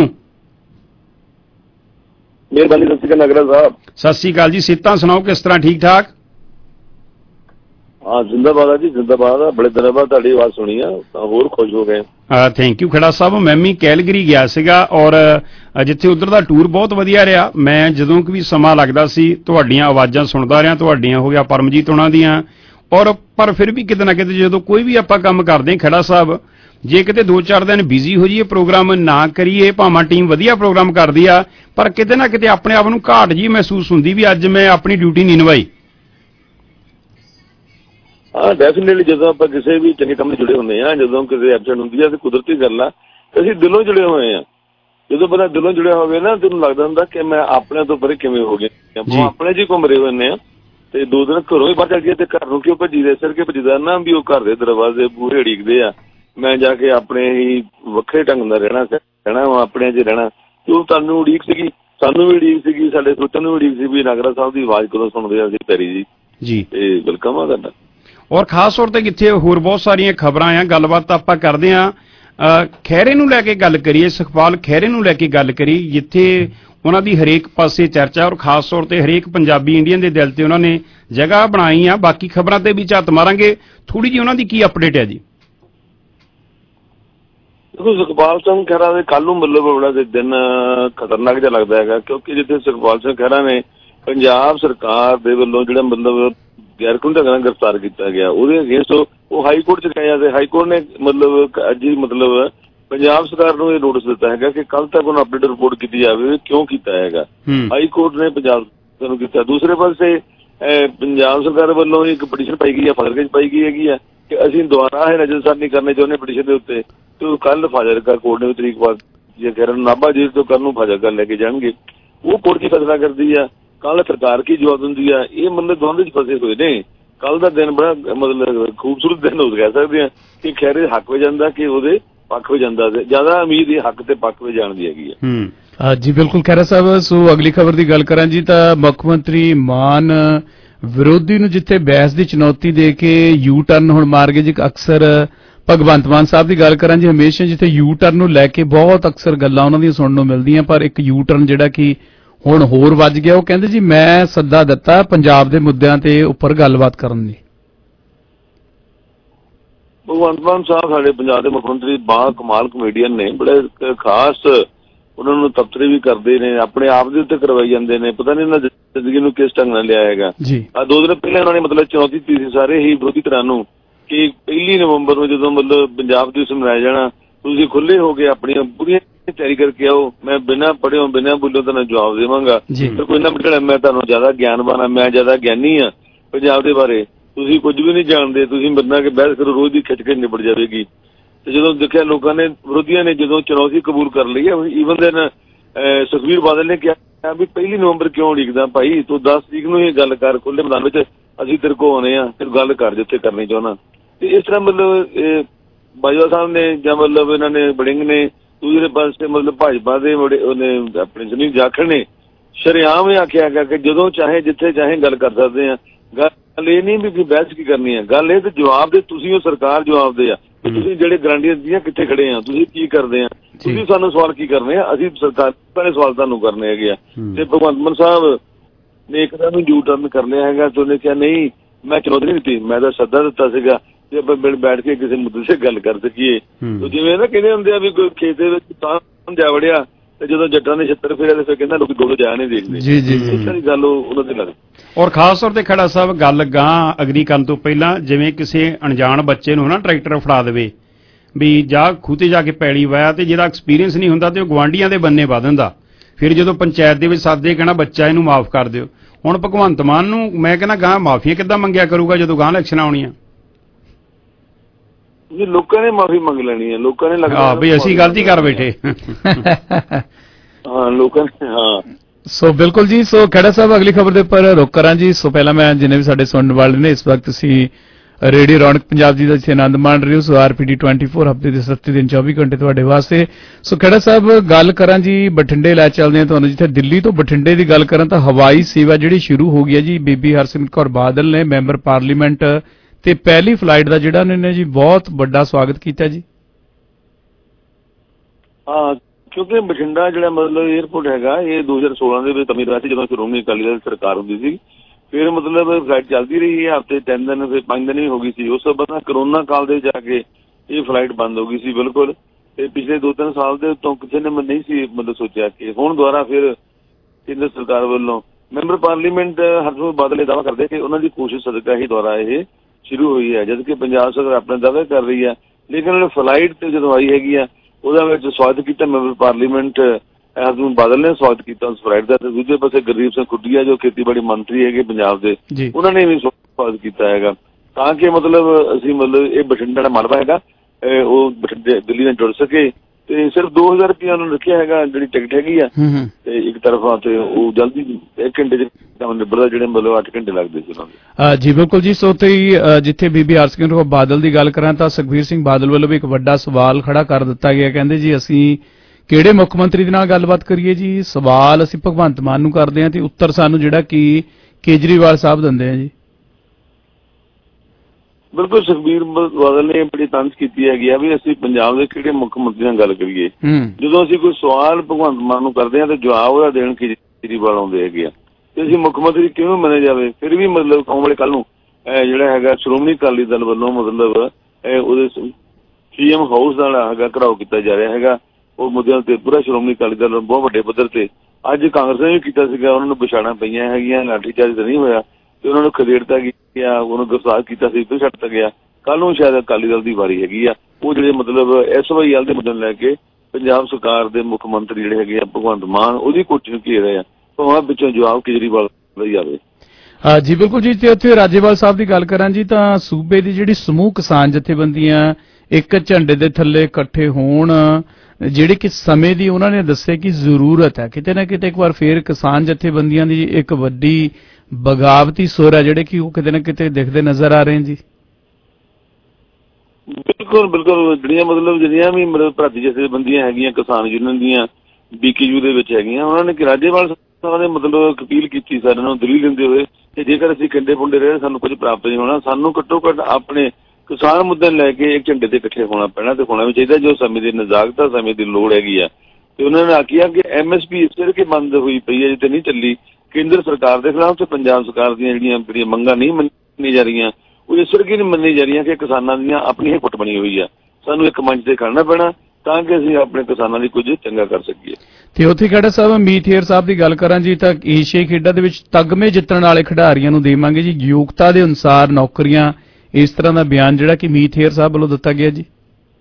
ਮਿਹਰਬਾਨੀ ਸਤਿ ਸ਼੍ਰੀ ਅਕਾਲ ਨਗਰਾ ਸਾਹਿਬ ਸਤਿ ਸ਼੍ਰੀ ਅਕਾਲ ਜੀ ਸਿਹਤਾਂ ਸੁਣਾਓ ਕਿਸ ਤਰ੍ਹਾਂ ਠੀਕ ਠਾਕ ਹਾਂ ਜ਼ਿੰਦਾਬਾਦ ਜੀ ਜ਼ਿੰਦਾਬਾਦ ਬੜੇ ਦਿਨਾਂ ਬਾਅਦ ਤੁਹਾਡੀ ਆਵਾਜ਼ ਸੁਣੀ ਆ ਤਾਂ ਹੋਰ ਖੁਸ਼ ਹੋ ਗਏ ਥੈਂਕ ਯੂ ਖੇੜਾ ਸਾਹਿਬ ਮੈਂ ਵੀ ਕੈਲਗਰੀ ਗਿਆ ਸੀਗਾ ਔਰ ਜਿੱਥੇ ਉਧਰ ਦਾ ਟੂਰ ਬਹੁਤ ਵਧੀਆ ਰਿਹਾ ਮੈਂ ਜਦੋਂ ਕਿ ਵੀ ਸਮਾਂ ਲੱਗਦਾ ਸੀ ਤੁਹਾਡੀਆਂ ਆਵਾਜ਼ਾਂ ਸੁਣਦਾ ਰਿਹਾ ਤੁਹਾਡੀਆਂ ਹੋ ਗਿਆ ਪਰਮਜੀਤ ਉਹਨਾਂ ਦੀਆਂ ਔਰ ਪਰ ਫਿਰ ਵੀ ਕਿਤੇ ਨਾ ਕਿਤੇ ਜਦੋਂ ਕੋਈ ਵੀ ਆਪਾਂ ਕੰਮ ਕਰਦੇ ਖੇੜਾ ਸਾਹਿਬ ਜੇ ਕਿਤੇ ਦੋ ਚਾਰ ਦਿਨ ਬਿਜ਼ੀ ਹੋ ਜਾਈਏ ਪ੍ਰੋਗਰਾਮ ਨਾ ਕਰੀਏ ਭਾਵੇਂ ਟੀਮ ਵਧੀਆ ਪ੍ਰੋਗਰਾਮ ਕਰਦੀ ਆ ਪਰ ਕਿਤੇ ਨਾ ਕਿਤੇ ਆਪਣੇ ਆਪ ਨੂੰ ਘਾਟ ਜੀ ਮਹਿਸੂਸ ਹੁੰਦੀ ਵੀ ਅੱਜ ਮੈਂ ਆਪਣੀ ਡਿਊਟੀ ਨਹੀਂ ਨਿਭਾਈ ਹਾਂ ਡੈਫੀਨਿਟਲੀ ਜਦੋਂ ਆਪਾਂ ਕਿਸੇ ਵੀ ਚੰਗੇ ਕੰਮ ਨਾਲ ਜੁੜੇ ਹੁੰਦੇ ਆ ਜਦੋਂ ਕਿਸੇ ਐਬਸੈਂਟ ਹੁੰਦੀ ਆ ਤੇ ਕੁਦਰਤੀ ਗੱਲ ਆ ਅਸੀਂ ਦਿਲੋਂ ਜੁੜੇ ਹੋਏ ਆ ਜਦੋਂ ਬੰਦਾ ਦਿਲੋਂ ਜੁੜਿਆ ਹੋਵੇ ਨਾ ਤੈਨੂੰ ਲੱਗਦਾ ਹੁੰਦਾ ਕਿ ਮੈਂ ਆਪਣੇ ਤੋਂ ਪਰੇ ਕਿਵੇਂ ਹੋ ਗਿਆ ਆਪਣੇ ਜੀ ਘੁੰਮ ਰਹੇ ਹੁੰਦੇ ਆ ਤੇ ਦੋ ਦਿਨ ਘਰੋਂ ਹੀ ਬਾਹਰ ਚੱਲ ਗਏ ਤੇ ਘਰ ਨੂੰ ਕਿਉਂ ਭੱਜੀ ਦੇ ਸਿਰ ਕੇ ਭੱਜਦਾ ਨਾ ਵੀ ਉਹ ਘਰ ਦੇ ਦਰਵਾਜ਼ੇ ਬੂਹੇ ਉਡੀਕਦੇ ਆ ਮੈਂ ਜਾ ਕੇ ਆਪਣੇ ਹੀ ਵੱਖਰੇ ਢੰਗ ਨਾਲ ਰਹਿਣਾ ਰਹਿਣਾ ਆਪਣੇ 'ਚ ਰਹਿਣਾ ਤੇ ਉਹ ਤੁਹਾਨੂੰ ਉਡੀਕ ਸੀਗੀ ਸਾਨੂੰ ਵੀ ਉਡੀਕ ਸੀਗੀ ਸਾਡੇ ਸੋਚਣ ਨੂੰ ਉਡੀਕ ਸੀ ਵੀ ਨਾਗਰਾ ਸਾਹਿਬ ਦੀ ਆਵਾਜ਼ ਕਦੋਂ ਸੁਣਦੇ ਆ ਅਸੀਂ ਪੈਰੀ ਜੀ ਜੀ ਤੇ ਵੈਲਕਮ ਆ ਤੁਹਾਡਾ ਔਰ ਖਾਸ ਤੌਰ ਤੇ ਕਿੱਥੇ ਹੋਰ ਬਹੁਤ ਸਾਰੀਆਂ ਖਬਰਾਂ ਆ ਗੱਲਬਾਤ ਆਪਾਂ ਕਰਦੇ ਆ ਖਹਿਰੇ ਨੂੰ ਲੈ ਕੇ ਗੱਲ ਕਰੀਏ ਸੁਖਪਾਲ ਖਹਿਰੇ ਨੂੰ ਲੈ ਕੇ ਗੱਲ ਕਰੀ ਜਿੱਥੇ ਉਹਨਾਂ ਦੀ ਹਰੇਕ ਪਾਸੇ ਚਰਚਾ ਔਰ ਖਾਸ ਤੌਰ ਤੇ ਹਰੇਕ ਪੰਜਾਬੀ ਇੰਡੀਅਨ ਦੇ ਦਿਲ ਤੇ ਉਹਨਾਂ ਨੇ ਜਗ੍ਹਾ ਬਣਾਈ ਆ ਬਾਕੀ ਖਬਰਾਂ ਤੇ ਵੀ ਝਾਤ ਮਾਰਾਂਗੇ ਥੋੜੀ ਜਿਹੀ ਉਹਨਾਂ ਦੀ ਕੀ ਅਪਡੇਟ ਹੈ ਜੀ ਦੇਖੋ ਸੁਖਪਾਲ ਸਿੰਘ ਖਹਿਰਾ ਦੇ ਕੱਲ ਨੂੰ ਮਤਲਬ ਬੜਾ ਦਿਨ ਖਤਰਨਾਕ ਜਿਹਾ ਲੱਗਦਾ ਹੈਗਾ ਕਿਉਂਕਿ ਜਿੱਥੇ ਸੁਖਪਾਲ ਸਿੰਘ ਖਹਿਰਾ ਨੇ ਪੰਜਾਬ ਸਰਕਾਰ ਦੇ ਵੱਲੋਂ ਜਿਹੜਾ ਮਤਲਬ ਗੈਰ ਕਾਨੂੰਨੀ ਢੰਗ ਨਾਲ ਗ੍ਰਿਫਤਾਰ ਕੀਤਾ ਗਿਆ ਉਹਦੇ ਅਗੇਂਸਟ ਉਹ ਹਾਈ ਕੋਰਟ 'ਚ ਗਏ ਤੇ ਹਾਈ ਕੋਰਟ ਨੇ ਮਤਲਬ ਅੱਜ ਹੀ ਮਤਲਬ ਪੰਜਾਬ ਸਰਕਾਰ ਨੂੰ ਇਹ ਨੋਟਿਸ ਦਿੱਤਾ ਹੈਗਾ ਕਿ ਕੱਲ ਤੱਕ ਉਹਨੂੰ ਅਪਡੇਟ ਰਿਪੋਰਟ ਕੀਤੀ ਜਾਵੇ ਕਿਉਂ ਕੀਤਾ ਹੈਗਾ ਹਾਈ ਕੋਰਟ ਨੇ ਪੰਜਾਬ ਸਰਕਾਰ ਨੂੰ ਕੀਤਾ ਦੂਸਰੇ ਪਾਸੇ ਪੰਜਾਬ ਸਰਕਾਰ ਵੱਲੋਂ ਇੱਕ ਪਟੀਸ਼ਨ ਪਾਈ ਗਈ ਹੈ ਫਾਜ਼ਿਲਕਾ 'ਚ ਪਾਈ ਗਈ ਹੈਗੀ ਆ ਕਿ ਅਸੀਂ ਦੁਬਾਰਾ ਇਹ ਨਜ਼ਰਸਾਨੀ ਕਰਨੇ ਚਾਹੁੰਦੇ ਪਟੀਸ਼ਨ ਦੇ ਉੱਤੇ ਤੇ ਉਹ ਕੱਲ ਫਾਜ਼ਿਲਕਾ ਕੋਰਟ ਨੇ ਤਰੀਕ ਬਾਅਦ ਜੇ ਕਹਿ ਨਾਭਾ ਜੇਲ੍ਹ ਤੋਂ ਕੱਲ ਨੂੰ ਫਾਜ਼ਿਲਕਾ ਲੈ ਕੇ ਜਾਣਗੇ ਉਹ ਕੋਰਟ ਕੀ ਫੈਸਲਾ ਕਰਦੀ ਆ ਕੱਲ ਸਰਕਾਰ ਕੀ ਜਵਾਬ ਦਿੰਦੀ ਆ ਇਹ ਮਤਲਬ ਦੋਵਾਂ 'ਚ ਫਸੇ ਹੋਏ ਨੇ ਕੱਲ ਦਾ ਦਿਨ ਬੜਾ ਮਤਲਬ ਖੂਬਸੂਰਤ ਦਿਨ ਹੋ ਕਹਿ ਸਕਦੇ ਆ ਕਿ ਖਹਿਰੇ ਹੱਕ ਹੋ ਜਾਂਦਾ ਕਿ ਉਹਦੇ ਪੱਖ ਹੋ ਜਾਂਦਾ ਜ਼ਿਆਦਾ ਉਮੀਦ ਇਹ ਹੱਕ ਤੇ ਪੱਖ ਵਿੱਚ ਜਾਣ ਦੀ ਹੈਗੀ ਆ ਜੀ ਬਿਲਕੁਲ ਖਹਿਰਾ ਸਾਹਿਬ ਸੋ ਅਗਲੀ ਖਬਰ ਦੀ ਗੱਲ ਕਰਾਂ ਜੀ ਤਾਂ ਮੁੱਖ ਮੰਤਰੀ ਮਾਨ ਵਿਰੋਧੀ ਨੂੰ ਜਿੱਥੇ ਬਹਿਸ ਦੀ ਚੁਣੌਤੀ ਦੇ ਕੇ ਯੂ ਟਰਨ ਹੁਣ ਮਾਰ ਗਏ ਜੀ ਅਕਸਰ ਭਗਵੰਤ ਮਾਨ ਸਾਹਿਬ ਦੀ ਗੱਲ ਕਰਾਂ ਜੀ ਹਮੇਸ਼ਾ ਜਿੱਥੇ ਯੂ ਟਰਨ ਨੂੰ ਲੈ ਕੇ ਬਹੁਤ ਅਕਸਰ ਗੱਲਾਂ ਉਹਨਾਂ ਦੀਆਂ ਸੁਣਨ ਨੂੰ ਮਿਲਦੀਆਂ ਪਰ ਇੱਕ ਯੂ ਟਰਨ ਜਿਹੜਾ ਕਿ ਹੁਣ ਹੋਰ ਵੱਜ ਗਿਆ। ਉਹ ਕਹਿੰਦੇ ਜੀ ਮੈਂ ਸੱਦਾ ਦਿੱਤਾ ਪੰਜਾਬ ਦੇ ਮੁੱਦਿਆਂ ਤੇ ਉੱਪਰ ਗੱਲਬਾਤ ਕਰਨ ਦੀ। ਭਗਵੰਤ ਮਾਨ ਸਾਹਿਬ ਸਾਡੇ ਪੰਜਾਬ ਦੇ ਮੁੱਖ ਮੰਤਰੀ ਬਾ ਕਮਾਲ ਕਮੇਡੀਅਨ ਨੇ, ਬੜੇ ਖਾਸ ਉਹਨਾਂ ਨੂੰ ਤਬਸਰੇ ਵੀ ਕਰਦੇ ਨੇ, ਆਪਣੇ ਆਪ ਦੇ ਉੱਤੇ ਕਰਵਾਈ ਜਾਂਦੇ ਨੇ। ਪਤਾ ਨਹੀਂ ਇਹਨਾਂ ਜ਼ਿੰਦਗੀ ਨੂੰ ਕਿਸ ਢੰਗ ਨਾਲ ਲਿਆ ਹੈਗਾ। ਆ ਦੋ ਦਿਨ ਪਹਿਲਾਂ ਉਹਨਾਂ ਨੇ ਮਤਲਬ ਚੁਣੌਤੀ ਦਿੱਤੀ ਸੀ ਸਾਰੇ ਹੀ ਵਿਰੋਧੀ ਧਿਰਾਂ ਨੂੰ ਕਿ ਪਹਿਲੀ ਨਵੰਬਰ ਨੂੰ ਜਦੋਂ ਮਤਲਬ ਪੰਜਾਬ ਦਿਵਸ ਮਨਾਇਆ ਜਾਣਾ, ਤੁਸੀਂ ਖੁੱਲੇ ਹੋ ਕੇ ਆਪਣੀਆਂ ਪੂਰੀਆਂ ਤਿਆਰੀ ਕਰਕੇ ਆਓ, ਮੈਂ ਬਿਨਾਂ ਪੜ੍ਹਿਓ ਬਿਨਾਂ ਬੋਲਿਓ ਤੁਹਾਨੂੰ ਜਵਾਬ ਦੇਵਾਂਗਾ। ਫਿਰ ਕੋਈ ਨਾ ਬਿਠੜਾ ਮੈਂ ਤੁਹਾਨੂੰ ਜ਼ਿਆਦਾ ਗਿਆਨਵਾਨ ਆ, ਮੈਂ ਜ਼ਿਆਦਾ ਗਿਆਨੀ ਆ ਪੰਜਾਬ ਦੇ ਬਾਰੇ, ਤੁਸੀਂ ਕੁਝ ਵੀ ਨਹੀਂ ਜਾਣਦੇ, ਤੁਸੀਂ ਬੰਦਾ ਕਿ ਬਹਿਸ ਕਰੋ ਰੋਜ਼ ਦੀ ਖਿੱਚ ਕੇ ਨਿਬੜ ਜਾਵੇਗੀ। ਤੇ ਜਦੋਂ ਦੇਖਿਆ ਲੋਕਾਂ ਨੇ ਵਿਰੋਧੀਆਂ ਨੇ ਜਦੋਂ ਚੁਣੌਤੀ ਕਬੂਲ ਕਰ ਲਈ ਹੈ, ਈਵਨ ਦਿਨ ਸੁਖਬੀਰ ਬਾਦਲ ਨੇ ਕਿਹਾ ਵੀ ਪਹਿਲੀ ਨਵੰਬਰ ਕਿਉਂ ਉਡੀਕਦਾ ਭਾਈ, ਤੂੰ ਦਸ ਤਰੀਕ ਨੂੰ ਇਹ ਗੱਲ ਕਰ ਖੁੱਲੇ ਮੈਦਾਨ ਵਿੱਚ, ਅਸੀਂ ਤੇਰੇ ਕੋਲ ਆਉਣੇ ਆ, ਫਿਰ ਗੱਲ ਕਰ ਜਿੱਥੇ ਕਰਨੀ ਚਾਹੁੰਦਾ। ਤੇ ਇਸ ਤਰ੍ਹਾਂ ਮਤਲਬ ਬਾਜਵਾ ਸਾਹਿਬ ਨੇ ਜਾਂ ਮਤਲਬ ਇਹਨਾਂ ਨੇ ਬੜਿੰਗ ਨੇ ਦੂਸਰੇ ਪਾਸੇ ਮਤਲਬ ਭਾਜਪਾ ਦੇ ਬੜੇ ਉਹਨੇ ਆਪਣੇ ਸੁਨੀਲ ਜਾਖੜ ਨੇ ਸ਼ਰੇਆਮ ਇਹ ਆਖਿਆ ਗਿਆ ਕਿ ਜਦੋਂ ਚਾਹੇ ਜਿੱਥੇ ਚਾਹੇ ਗੱਲ ਕਰ ਸਕਦੇ ਆ। ਗੱਲ ਇਹ ਨਹੀਂ ਵੀ ਬਹਿਸ ਕੀ ਕਰਨੀ ਹੈ, ਗੱਲ ਇਹ ਤੇ ਜਵਾਬ ਦੇ ਤੁਸੀਂ, ਉਹ ਸਰਕਾਰ ਜਵਾਬ ਦੇ ਆ ਤੁਸੀਂ ਜਿਹੜੇ ਗਰੰਟੀਆਂ ਦਿੱਤੀਆਂ ਕਿੱਥੇ ਖੜੇ ਆ, ਤੁਸੀਂ ਕੀ ਕਰਦੇ ਆ, ਤੁਸੀਂ ਸਾਨੂੰ ਸਵਾਲ ਕੀ ਕਰਨੇ ਆ, ਅਸੀਂ ਸਰਕਾਰ ਦੇ ਸਵਾਲ ਤੁਹਾਨੂੰ ਕਰਨੇ ਹੈਗੇ ਆ। ਤੇ ਭਗਵੰਤ ਮਾਨ ਸਾਹਿਬ ਨੇ ਇੱਕਦਮ ਯੂ ਟਰਨ ਕਰ ਲਿਆ ਹੈਗਾ ਤੇ ਉਹਨੇ ਕਿਹਾ ਨਹੀਂ ਮੈਂ ਚੁਣੌਤੀ ਨਹੀਂ ਦਿੱਤੀ, ਮੈਂ ਤਾਂ ਸੱਦਾ ਦਿੱਤਾ ਸੀਗਾ ਕਿ ਆਪਾਂ ਬੈਠ ਕੇ ਕਿਸੇ ਮੁੱਦੇ ਤੇ ਗੱਲ ਕਰ ਸਕੀਏ। ਜਿਵੇਂ ਨਾ ਕਹਿੰਦੇ ਹੁੰਦੇ ਆ ਵੀ ਕੋਈ ਖੇਤ ਦੇ ਵਿੱਚ ਤਾਂ ਜਾ ਵੜਿਆ ਤੇ ਜਦੋਂ ਜੱਟਾਂ ਨੇ ਛੱਤਰ ਫੇਰਿਆ ਤੇ ਫਿਰ ਕਹਿੰਦਾ ਲੋਕ ਦੋ ਜਾ ਨਹੀਂ ਦੇਖਦੇ। ਜੀ ਜੀ ਇਸ ਤਰ੍ਹਾਂ ਦੀ ਗੱਲ ਉਹਨਾਂ ਦੇ ਲੱਗਦੀ। ਔਰ ਖਾਸ ਤੌਰ ਤੇ ਖੜਾ ਸਾਹਿਬ ਗੱਲ ਗਾਂ ਅਗਨੀ ਕਰਨ ਤੋਂ ਪਹਿਲਾਂ ਜਿਵੇਂ ਕਿਸੇ ਅਣਜਾਣ ਬੱਚੇ ਨੂੰ ਨਾ ਟਰੈਕਟਰ ਫੜਾ ਦੇਵੇ ਵੀ ਜਾ ਖੂਤੇ ਜਾ ਕੇ ਪੈਲੀ ਵਾਇਆ, ਤੇ ਜਿਹਦਾ ਐਕਸਪੀਰੀਅੰਸ ਨਹੀਂ ਹੁੰਦਾ ਤੇ ਉਹ ਗੁਆਂਢੀਆਂ ਦੇ ਬੰਨੇ ਪਾ ਦਿੰਦਾ, ਫਿਰ ਜਦੋਂ ਪੰਚਾਇਤ ਦੇ ਵਿੱਚ ਸੱਦੇ ਕਹਿਣਾ ਬੱਚਾ ਇਹਨੂੰ ਮਾਫ ਕਰ ਦਿਓ। ਹੁਣ ਭਗਵੰਤ ਮਾਨ ਨੂੰ ਮੈਂ ਕਹਿੰਦਾ ਗਾਂ ਮਾਫੀਆਂ ਕਿੱਦਾਂ ਮੰਗਿਆ ਕਰੂਗਾ ਜਦੋਂ ਗਾਂ ਇਲੈਕਸ਼ਨ ਆਉਣੀਆਂ? ਜੀ ਲੋਕਾਂ ਨੇ ਮਾਫੀ ਮੰਗ ਲੈਣੀ ਹੈ, ਲੋਕਾਂ ਨੇ ਲੱਗਦਾ ਵੀ ਅਸੀਂ ਗਲਤੀ ਕਰ ਬੈਠੇ। ਹਾਂ ਲੋਕਾਂ ਨੇ, ਹਾਂ। ਸੋ ਬਿਲਕੁਲ ਜੀ। ਸੋ ਖੜਾ ਸਾਹਿਬ ਅਗਲੀ ਖਬਰ ਦੇ ਉੱਪਰ ਰੁਕ ਕਰਾਂ ਜੀ। ਸੋ ਪਹਿਲਾਂ ਮੈਂ ਜਿੰਨੇ ਵੀ ਸਾਡੇ ਸੁਣਨ ਵਾਲੇ ਨੇ ਇਸ ਵਕਤ ਤੁਸੀਂ ਰੇਡੀਓ ਰੌਣਕ ਪੰਜਾਬ ਜੀ ਦਾ ਇੱਥੇ ਆਨੰਦ ਮਾਣ ਰਹੇ ਹੋ। ਸੋ ਆਰਪੀਡੀ ਚੌਵੀ ਹਫ਼ਤੇ ਦੇ ਸੱਤੇ ਦਿਨ ਚੌਵੀ ਘੰਟੇ ਤੁਹਾਡੇ ਵਾਸਤੇ। ਸੋ ਖੜਾ ਸਾਹਿਬ ਗੱਲ ਕਰਾਂ ਜੀ ਬਠਿੰਡੇ ਲੈ ਚੱਲਦੇ ਹਾਂ ਤੁਹਾਨੂੰ, ਜਿੱਥੇ ਦਿੱਲੀ ਤੋਂ ਬਠਿੰਡੇ ਦੀ ਗੱਲ ਕਰਾਂ ਤਾਂ ਹਵਾਈ ਸੇਵਾ ਜਿਹੜੀ ਸ਼ੁਰੂ ਹੋ ਗਈ ਹੈ ਜੀ। ਬੀਬੀ ਹਰਸਿਮਰਤ ਕੌਰ ਬਾਦਲ ਨੇ ਮੈਂਬਰ ਪਾਰਲੀਮੈਂਟ ਤੇ ਪਹਿਲੀ ਫਲਾਈਟ ਦਾ ਜਿਹੜਾ ਉਹਨਾਂ ਨੇ ਜੀ ਬਹੁਤ ਵੱਡਾ ਸਵਾਗਤ ਕੀਤਾ ਜੀ। ਹਾਂ ਕਿਉਂਕਿ ਬਠਿੰਡਾ ਜਿਹੜਾ ਮਤਲਬ ਏਅਰਪੋਰਟ ਹੈਗਾ ਇਹ ਦੋ ਹਜ਼ਾਰ ਸੋਲਾਂ ਦੇ ਵਿੱਚ ਕਮੀ ਰਿਹਾ ਸੀ ਜਦੋਂ ਸ਼੍ਰੋਮਣੀ ਅਕਾਲੀ ਦਲ ਸਰਕਾਰ ਹੁੰਦੀ ਸੀ। ਫਿਰ ਮਤਲਬ ਫਲਾਈਟ ਚੱਲਦੀ ਰਹੀ ਹੈ ਹਫ਼ਤੇ ਤਿੰਨ ਦਿਨ ਫਿਰ ਪੰਜ ਦਿਨ ਵੀ ਹੋ ਗਈ ਸੀ। ਉਸ ਤੋਂ ਬਾਅਦ ਕਰੋਨਾ ਕਾਲ ਦੇ ਜਾ ਕੇ ਇਹ ਫਲਾਈਟ ਬੰਦ ਹੋ ਗਈ ਸੀ ਬਿਲਕੁਲ। ਤੇ ਪਿਛਲੇ ਦੋ ਤਿੰਨ ਸਾਲ ਦੇ ਉੱਤੋਂ ਕਿਸੇ ਨੇ ਨਹੀਂ ਸੀ ਮਤਲਬ ਸੋਚਿਆ ਕਿ ਹੁਣ ਦੁਬਾਰਾ ਫਿਰ ਕੇਂਦਰ ਸਰਕਾਰ ਵੱਲੋਂ ਮੈਂਬਰ ਪਾਰਲੀਮੈਂਟ ਹਰਸਿਮਰਤ ਬਾਦਲ ਇਹ ਦਾਅਵਾ ਕਰਦੇ ਕਿ ਉਹਨਾਂ ਦੀ ਕੋਸ਼ਿਸ਼ ਸਦਕਾ ਹੀ ਦੁਬਾਰਾ ਇਹ ਸ਼ੁਰੂ ਹੋਈ ਹੈ, ਜਦ ਕਿ ਪੰਜਾਬ ਸਰਕਾਰ ਆਪਣੇ ਦਾਅਵੇ ਕਰ ਰਹੀ ਹੈ। ਲੇਕਿਨ ਉਹਨੇ ਫਲਾਈਟ ਤੇ ਜਦੋਂ ਆਈ ਹੈਗੀ ਆ ਉਹਦਾ ਵਿੱਚ ਸਵਾਗਤ ਕੀਤਾ ਮੈਂਬਰ ਪਾਰਲੀਮੈਂਟ ਹਰਸਿਮਰਤ ਬਾਦਲ ਨੇ ਸਵਾਗਤ ਕੀਤਾ ਉਸ ਫਲਾਈਟ ਦਾ। ਤੇ ਦੂਜੇ ਪਾਸੇ ਗੁਰਦੀਪ ਸਿੰਘ ਖੁੱਡੀਆ ਜੋ ਖੇਤੀਬਾੜੀ ਮੰਤਰੀ ਹੈਗੇ ਪੰਜਾਬ ਦੇ, ਉਹਨਾਂ ਨੇ ਵੀ ਸਵਾਗਤ ਕੀਤਾ ਹੈਗਾ ਤਾਂ ਕਿ ਮਤਲਬ ਅਸੀਂ ਮਤਲਬ ਇਹ ਬਠਿੰਡਾ ਦਾ ਮਲਬਾ ਹੈਗਾ ਉਹ ਬਠਿੰਡੇ ਦਿੱਲੀ ਨਾਲ ਜੁੜ ਸਕੇ। ਤੇ ਸਿਰਫ ਦੋ ਹਜ਼ਾਰ ਰੁਪਇਆ ਉਹਨਾਂ ਨੂੰ ਰੱਖਿਆ ਹੈਗਾ ਜਿਹੜੀ ਟਿਕਟ ਹੈਗੀ ਆ ਤੇ ਇੱਕ ਤਰਫਾ ਤੇ ਉਹ ਜਲਦੀ ਇੱਕ ਘੰਟੇ ਚ ਕੰਮ ਨਿਬੜਦਾ ਜਿਹੜੇ ਮਤਲਬ ਅੱਠ ਘੰਟੇ ਲੱਗਦੇ ਸੀ ਉਹਨਾਂ ਦੇ। ਜੀ ਬਿਲਕੁਲ ਜੀ। ਸੋ ਤੇ ਜਿੱਥੇ ਬੀਬੀ ਹਰਸਿਮਰਤ ਕੌਰ ਬਾਦਲ ਦੀ ਗੱਲ ਕਰਾਂ ਤਾਂ ਸੁਖਬੀਰ ਸਿੰਘ ਬਾਦਲ ਵੱਲੋਂ ਵੀ ਇੱਕ ਵੱਡਾ ਸਵਾਲ ਖੜਾ ਕਰ ਦਿੱਤਾ ਗਿਆ। ਕਹਿੰਦੇ ਜੀ ਅਸੀਂ ਕਿਹੜੇ ਮੁੱਖ ਮੰਤਰੀ ਦੇ ਨਾਲ ਗੱਲਬਾਤ ਕਰੀਏ ਜੀ, ਸਵਾਲ ਅਸੀਂ ਭਗਵੰਤ ਮਾਨ ਨੂੰ ਕਰਦੇ ਹਾਂ ਤੇ ਉੱਤਰ ਸਾਨੂੰ ਜਿਹੜਾ ਕਿ ਕੇਜਰੀਵਾਲ ਸਾਹਿਬ ਦਿੰਦੇ ਆ ਜੀ। ਬਿਲਕੁਲ ਸੁਖਬੀਰ ਬਾਦਲ ਨੇ ਬੜੀ ਤੰਜ ਕੀਤੀ ਹੈਗੀ ਆ ਵੀ ਅਸੀਂ ਪੰਜਾਬ ਦੇ ਕਿਹੜੇ ਮੁੱਖ ਮੰਤਰੀ ਨਾਲ ਗੱਲ ਕਰੀਏ। ਜਦੋਂ ਅਸੀਂ ਕੋਈ ਸਵਾਲ ਭਗਵੰਤ ਮਾਨ ਨੂੰ ਕਰਦੇ ਹਾਂ ਤੇ ਜਵਾਬ ਉਹਦਾ ਦੇਣ ਕੇਜਰੀਵਾਲ ਆਉਂਦੇ ਹੈਗੇ ਆ ਤੇ ਅਸੀਂ ਮੁੱਖ ਮੰਤਰੀ ਕਿਵੇਂ ਮੰਨੇ ਜਾਵੇ। ਫਿਰ ਵੀ ਮਤਲਬ ਆਉਣ ਵਾਲੇ ਕੱਲ ਨੂੰ ਜਿਹੜਾ ਹੈਗਾ ਸ਼੍ਰੋਮਣੀ ਅਕਾਲੀ ਦਲ ਵੱਲੋਂ ਮਤਲਬ ਉਹਦੇ ਸੀ ਐਮ ਹਾਊਸ ਦਾ ਹੈਗਾ ਘਰਾਓ ਕੀਤਾ ਜਾ ਰਿਹਾ ਹੈਗਾ ਉਹ ਮੁੱਦਿਆਂ ਤੇ ਪੂਰਾ ਸ਼੍ਰੋਮਣੀ ਅਕਾਲੀ ਦਲ ਬਹੁਤ ਵੱਡੇ ਪੱਧਰ ਤੇ। ਅੱਜ ਕਾਂਗਰਸ ਨੇ ਵੀ ਕੀਤਾ ਸੀਗਾ, ਉਹਨਾਂ ਨੂੰ ਪਛਾਣਾਂ ਪਈਆਂ ਹੈਗੀਆਂ, ਲਾਠੀਚਾਰਜ ਨਹੀਂ ਹੋਇਆ ਤੇ ਉਹਨਾਂ ਨੂੰ ਖਦੇੜਤਾ ਗਿਆ, ਉਹਨੂੰ ਗ੍ਰਿਫਤਾਰ ਕੀਤਾ ਸੀ ਫਿਰ ਛੱਡਤਾ ਗਿਆ। ਕੱਲ ਨੂੰ ਸ਼ਾਇਦ ਅਕਾਲੀ ਦਲ ਦੀ ਵਾਰੀ ਹੈਗੀ ਆ ਉਹ ਜਿਹੜੇ ਮਤਲਬ ਐਸ ਵਾਈ ਐਲ ਦੇ ਮੁੱਦੇ ਨੂੰ ਲੈ ਕੇ ਪੰਜਾਬ ਸਰਕਾਰ ਦੇ ਮੁੱਖ ਮੰਤਰੀ ਜਿਹੜੇ ਹੈਗੇ ਆ ਭਗਵੰਤ ਮਾਨ ਉਹਦੀ ਕੋਠੀ ਨੂੰ ਘੇਰ ਰਹੇ ਆ, ਭਾਵੇਂ ਪਿੱਛੋਂ ਜਵਾਬ ਕੇਜਰੀਵਾਲ ਦਾ ਹੀ ਆਵੇ। ਜੀ ਬਿਲਕੁਲ ਜੀ। ਤੇ ਉੱਥੇ ਰਾਜੇਵਾਲ ਸਾਹਿਬ ਦੀ ਗੱਲ ਕਰਾਂ ਜੀ ਤਾਂ ਸੂਬੇ ਦੀ ਜਿਹੜੀ ਸਮੂਹ ਕਿਸਾਨ ਜਥੇਬੰਦੀਆਂ ਇੱਕ ਝੰਡੇ ਦੇ ਥੱਲੇ ਇਕੱਠੇ ਹੋਣ ਜਿਹੜੀ ਕਿ ਸਮੇਂ ਦੀ ਉਹਨਾਂ ਨੇ ਦੱਸਿਆ ਕਿ ਜ਼ਰੂਰਤ ਹੈ। ਕਿਤੇ ਨਾ ਕਿਤੇ ਇੱਕ ਵਾਰ ਫੇਰ ਕਿਸਾਨ ਜਥੇਬੰਦੀਆਂ ਦੀ ਇੱਕ ਵੱਡੀ ਬਗਾਵਤੀ ਸੁਰ ਹੈ ਜਿਹੜੇ ਕਿ ਉਹ ਕਿਤੇ ਨਾ ਕਿਤੇ ਦਿਖਦੇ ਨਜ਼ਰ ਆ ਰਹੇ ਜੀ। ਬਿਲਕੁਲ ਬਿਲਕੁਲ ਜਿਹੜੀਆਂ ਮਤਲਬ ਜਿਹੜੀਆਂ ਵੀ ਮਤਲਬ ਭਰਾਤੀ ਜਥੇਬੰਦੀਆਂ ਹੈਗੀਆਂ ਕਿਸਾਨ ਯੂਨੀਅਨ ਦੀਆਂ ਬੀਕੇਯੂ ਦੇ ਵਿੱਚ ਹੈਗੀਆਂ ਉਹਨਾਂ ਨੇ ਰਾਜੇਵਾਲ ਸਾਹਿਬ ਨੇ ਮਤਲਬ ਅਪੀਲ ਕੀਤੀ ਸਾਰਿਆਂ ਨੂੰ ਦਿੱਲੀ ਲੈਂਦੇ ਹੋਏ ਕਿ ਜੇਕਰ ਅਸੀਂ ਕੰਡੇ ਪੁੰਡੇ ਰਹੇ ਸਾਨੂੰ ਕੁਝ ਪ੍ਰਾਪਤ ਨਹੀਂ ਹੋਣਾ, ਸਾਨੂੰ ਘੱਟੋ ਘੱਟ ਆਪਣੇ ਕਿਸਾਨ ਮੁੱਦੇ ਲੈ ਕੇ ਇੱਕ ਝੰਡੇ ਤੇ ਇਕੱਠੇ ਹੋਣਾ ਪੈਣਾ ਤੇ ਹੋਣਾ ਵੀ ਚਾਹੀਦਾ। ਜੋ ਸਮੇਂ ਦੀ ਨਜ਼ਾਕਤ ਸਮੇਂ ਦੀ ਲੋੜ ਹੈਗੀ ਆ ਤੇ ਉਹਨਾਂ ਨੇ ਆਖਿਆ ਕਿ ਐਮ ਐਸ ਪੀ ਇਸ ਕਰਕੇ ਬੰਦ ਹੋਈ ਪਈ ਹੈ, ਜਿੱਥੇ ਨਹੀਂ ਚੱਲੀ ਕੇਂਦਰ ਸਰਕਾਰ ਦੇ ਖਿਲਾਫ ਤੇ ਪੰਜਾਬ ਸਰਕਾਰ ਦੀਆਂ ਜਿਹੜੀਆਂ ਜਿਹੜੀਆਂ ਮੰਗਾਂ ਨਹੀਂ ਮੰਨੀ ਜਾ ਰਹੀਆਂ ਉਹ ਇਸ ਕਰਕੇ ਨਹੀਂ ਮੰਨੀ ਜਾ ਰਹੀਆਂ ਕਿ ਕਿਸਾਨਾਂ ਦੀਆਂ ਆਪਣੀ ਹੀ ਫੁੱਟ ਬਣੀ ਹੋਈ ਆ। ਸਾਨੂੰ ਇੱਕ ਮੰਚ ਤੇ ਖੜਨਾ ਪੈਣਾ ਤਾਂ ਕਿ ਅਸੀਂ ਆਪਣੇ ਕਿਸਾਨਾਂ ਲਈ ਕੁਝ ਚੰਗਾ ਕਰ ਸਕੀਏ। ਤੇ ਉੱਥੇ ਖੜਾ ਸਾਹਿਬ ਮੀਥੇਰ ਸਾਹਿਬ ਦੀ ਗੱਲ ਕਰਾਂ ਜੀ ਤਾਂ ਏਸ਼ੀਆਈ ਖੇਡਾਂ ਦੇ ਵਿੱਚ ਤਗਮੇ ਜਿੱਤਣ ਵਾਲੇ ਖਿਡਾਰੀਆਂ ਨੂੰ ਦੇਵਾਂਗੇ ਜੀ ਯੋਗਤਾ ਦੇ ਅਨੁਸਾਰ ਨੌਕਰੀਆਂ, ਇਸ ਤਰ੍ਹਾਂ ਦਾ ਬਿਆਨ ਜਿਹੜਾ ਕਿ ਮੀਥੇਰ ਸਾਹਿਬ ਵੱਲੋਂ ਦਿੱਤਾ ਗਿਆ ਜੀ।